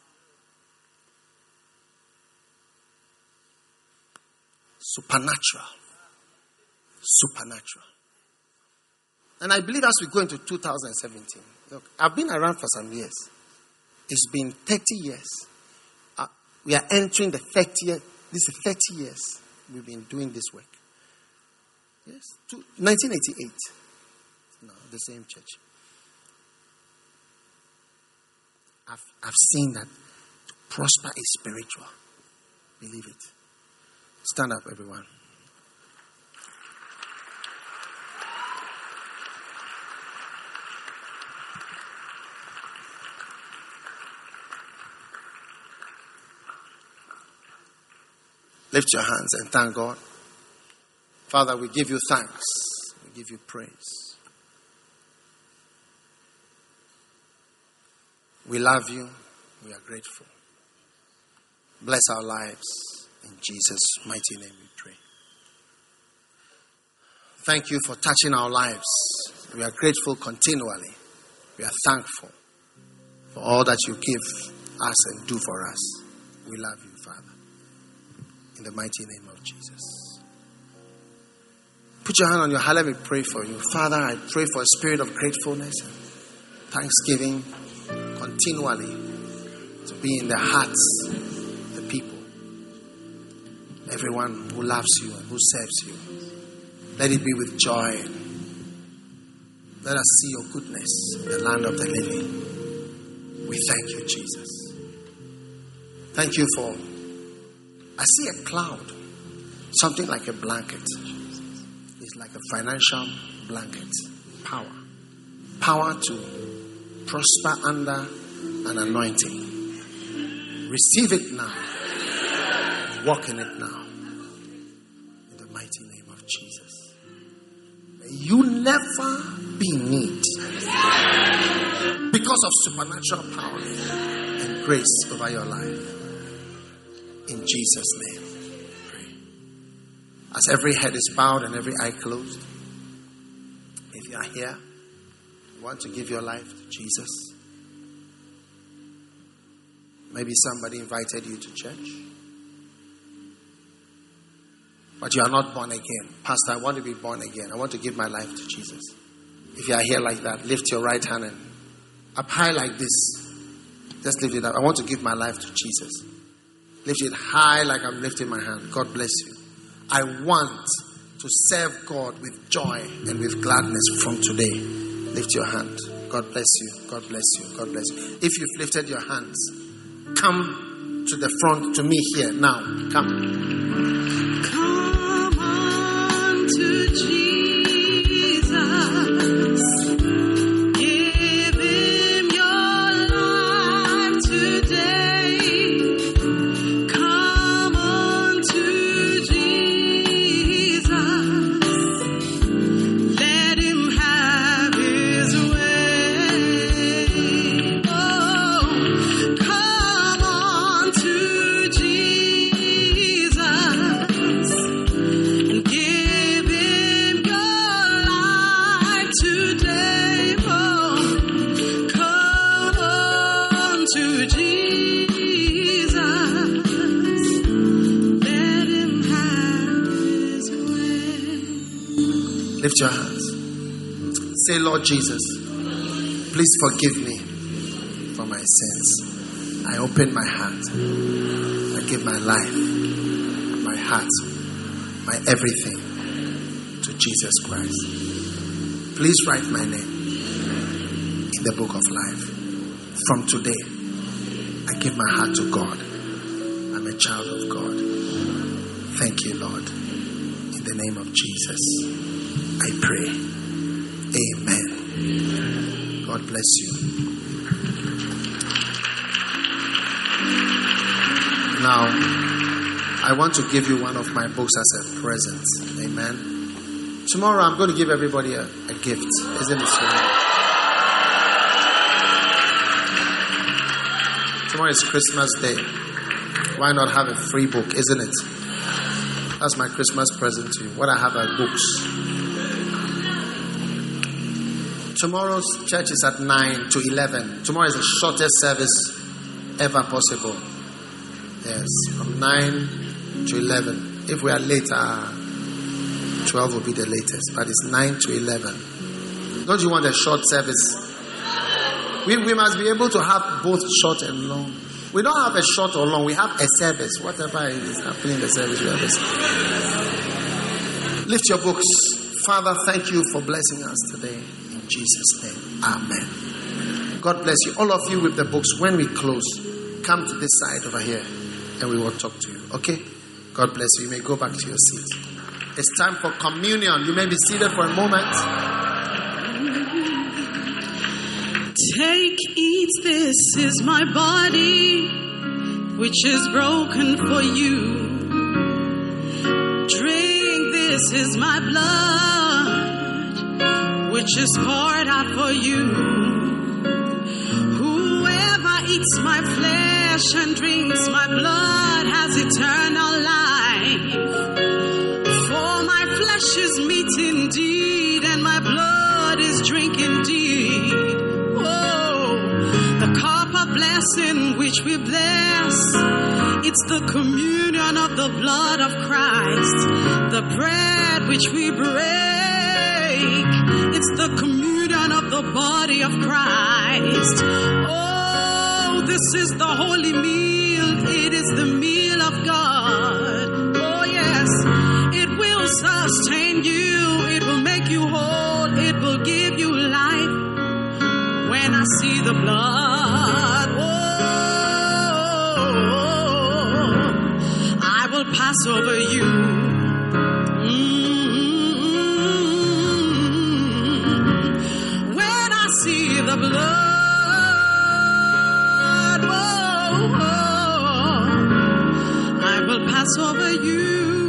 Supernatural. Supernatural. And I believe as we go into 2017, look, I've been around for some years. It's been 30 years. We are entering the 30th. This is 30 years we've been doing this work. Yes, 1988. No, the same church. I've seen that to prosper is spiritual. Believe it. Stand up, everyone. Lift your hands and thank God. Father, we give you thanks. We give you praise. We love you. We are grateful. Bless our lives. In Jesus' mighty name we pray. Thank you for touching our lives. We are grateful continually. We are thankful for all that you give us and do for us. We love you, Father. In the mighty name of Jesus. Put your hand on your heart. Let me pray for you. Father, I pray for a spirit of gratefulness and thanksgiving continually to be in the hearts of the people. Everyone who loves you and who serves you. Let it be with joy. Let us see your goodness in the land of the living. We thank you, Jesus. Thank you for, I see a cloud, something like a blanket. It's like a financial blanket. Power. Power to prosper under an anointing. Receive it now. Walk in it now. In the mighty name of Jesus. May you never be in need because of supernatural power and grace over your life. In Jesus' name. Pray. As every head is bowed and every eye closed, if you are here, you want to give your life to Jesus. Maybe somebody invited you to church, but you are not born again. Pastor, I want to be born again. I want to give my life to Jesus. If you are here like that, lift your right hand and up high like this. Just lift it up. I want to give my life to Jesus. Lift it high like I'm lifting my hand. God bless you. I want to serve God with joy and with gladness from today. Lift your hand. God bless you. God bless you. God bless you. If you've lifted your hands, come to the front to me here now. Come. Come on to Jesus. Give him your life today. Lift your hands. Say, Lord Jesus, please forgive me for my sins. I open my heart. I give my life, my heart, my everything to Jesus Christ. Please write my name in the book of life. From today, I give my heart to God. I'm a child of God. Thank you, Lord. In the name of Jesus, I pray. Amen. God bless you. Now, I want to give you one of my books as a present. Amen. Tomorrow, I'm going to give everybody a gift. Isn't it so? Tomorrow is Christmas Day. Why not have a free book, isn't it? That's my Christmas present to you. What I have are books. Tomorrow's church is at 9 to 11. Tomorrow is the shortest service ever possible. Yes, from 9 to 11. If we are later, 12 will be the latest. But it's 9 to 11. Don't you want a short service? We must be able to have both short and long. We don't have a short or long. We have a service. Whatever is happening in the service, we have a service. Lift your books. Father, thank you for blessing us today. In Jesus' name. Amen. God bless you. All of you with the books, when we close, come to this side over here and we will talk to you. Okay? God bless you. You may go back to your seat. It's time for communion. You may be seated for a moment. Take, eat, this is my body, which is broken for you. Drink, this is my blood, which is poured out for you. Whoever eats my flesh and drinks my blood has eternal life. For my flesh is meat indeed, and my blood is drink indeed. The cup of blessing which we bless, it's the communion of the blood of Christ. The bread which we break, it's the communion of the body of Christ. Oh, this is the holy meal. It is the meal of God. Oh yes, it will sustain you. It will make you whole. It will give you life. When I see the blood, I will pass over you. When I see the blood, I will pass over you.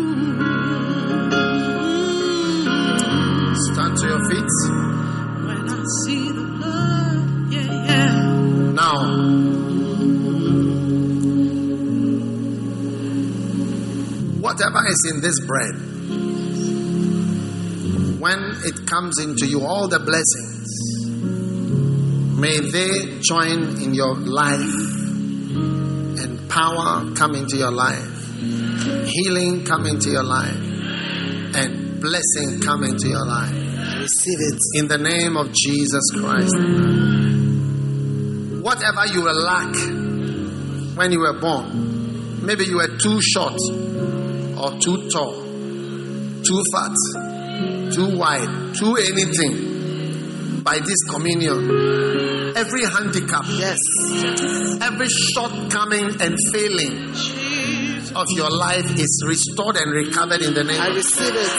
Stand to your feet. When I see the now, whatever is in this bread, when it comes into you, all the blessings, may they join in your life, and power come into your life, healing come into your life, and blessing come into your life. Receive it in the name of Jesus Christ. Whatever you will lack when you were born, maybe you were too short or too tall, too fat, too wide, too anything. By this communion, every handicap, yes, every shortcoming and failing of your life is restored and recovered in the name. I receive it.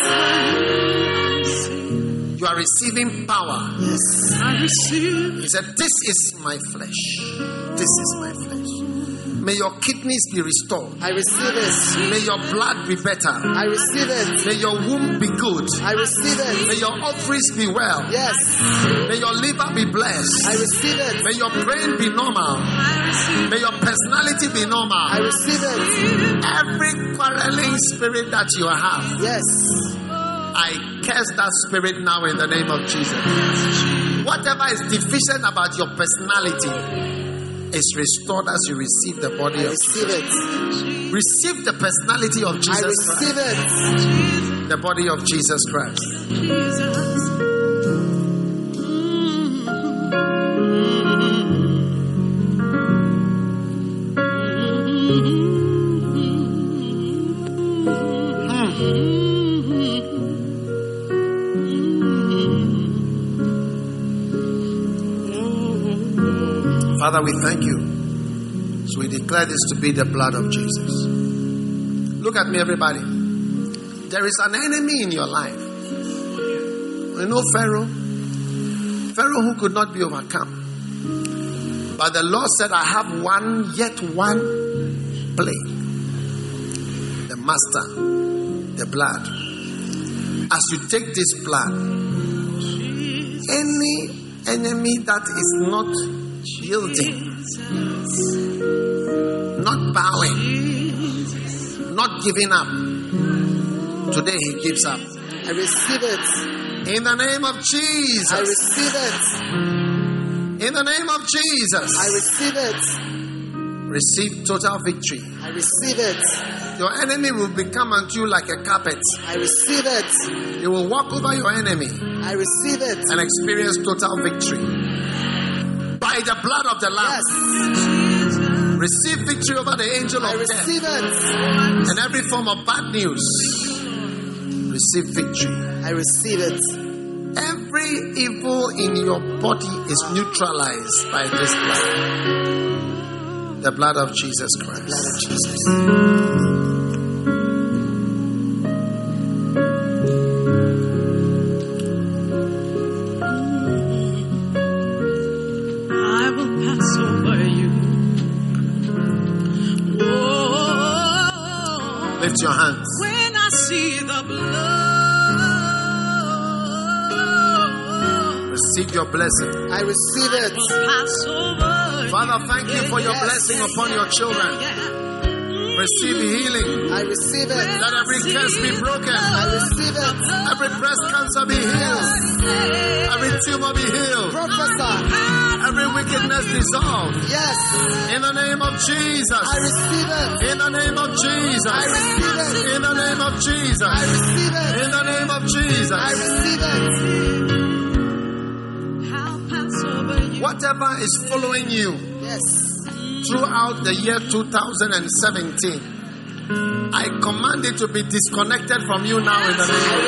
You are receiving power. Yes. I receive. He said, this is my flesh. This is my flesh. May your kidneys be restored. I receive it. May your blood be better. I receive it. May your womb be good. I receive it. May your ovaries be well. Yes. May your liver be blessed. I receive it. May your brain be normal. I receive it. May your personality be normal. I receive it. Every quarreling spirit that you have. Yes. I curse that spirit now in the name of Jesus. Whatever is deficient about your personality is restored as you receive the body of Jesus. Receive the personality of Jesus Christ. the body of Jesus Christ. Father, we thank you. So we declare this to be the blood of Jesus. Look at me, everybody. There is an enemy in your life. You know Pharaoh? Pharaoh who could not be overcome. But the Lord said, I have one plague. The master, the blood. As you take this blood, any enemy that is not yielding, not bowing, not giving up, today he gives up. I receive it. In the name of Jesus. I receive it. In the name of Jesus. I receive it. Receive total victory. I receive it. Your enemy will become unto you like a carpet. I receive it. You will walk over your enemy. I receive it. And experience total victory. By the blood of the Lamb. Yes. Receive victory over the angel of death. I receive it. And every form of bad news. Receive victory. I receive it. Every evil in your body is neutralized by this blood. The blood of Jesus Christ. The blood of Jesus. I will pass over you. Whoa. Lift your hands. When I see the blood. Receive your blessing. I receive it. Father, thank you for your blessing upon your children. Receive healing. I receive it. Let every curse be broken. I receive it. Every breast cancer be healed. Every tumor be healed. Professor. Every wickedness dissolved. Yes. In the name of Jesus. I receive it. In the name of Jesus. I receive it. In the name of Jesus. I receive it. In the name of Jesus. I receive it. Whatever is following you throughout the year 2017, I command it to be disconnected from you now in the name of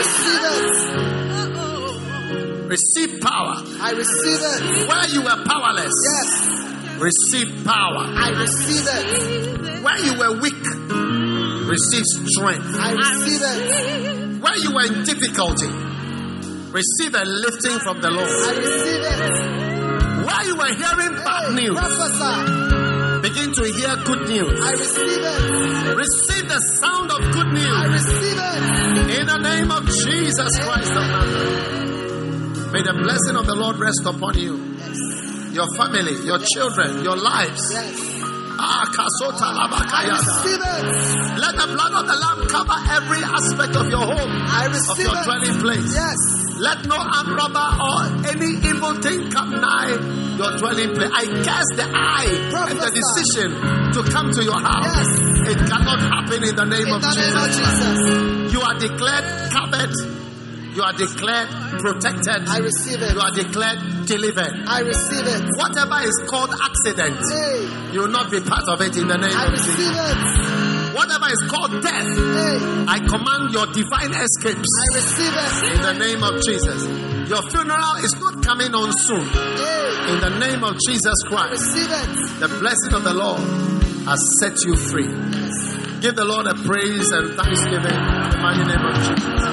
Jesus. Receive power. I receive it. Where you were powerless, receive power. I receive it. Where you were weak, receive strength. I receive it. Where you were in difficulty, receive a lifting from the Lord. I receive it. Where you were hearing bad news, begin to hear good news. I receive it. Receive the sound of good news. I receive it. In the name of Jesus Christ of Nazareth. May the blessing of the Lord rest upon you, your family, your children, your lives. I receive it. Let the blood of the Lamb cover every aspect of your home, of your dwelling place. Yes. Let no armed robber or any evil thing come nigh your dwelling place. I curse the eye and the decision to come to your house. Yes. It cannot happen in the name of Jesus. You are declared covered. You are declared protected. I receive it. You are declared delivered. I receive it. Whatever is called accident, you will not be part of it in the name of Jesus. I receive it. Whatever is called death, I command your divine escapes. I receive it. In the name of Jesus. Your funeral is not coming on soon. In the name of Jesus Christ. I receive it. The blessing of the Lord has set you free. Give the Lord a praise and thanksgiving in the mighty name of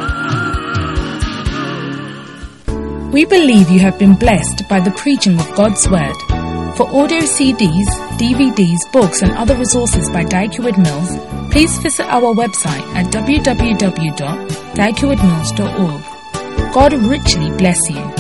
Jesus. We believe you have been blessed by the preaching of God's Word. For audio CDs, DVDs, books and other resources by Daikiwood Mills, please visit our website at www.daikiwoodmills.org. God richly bless you.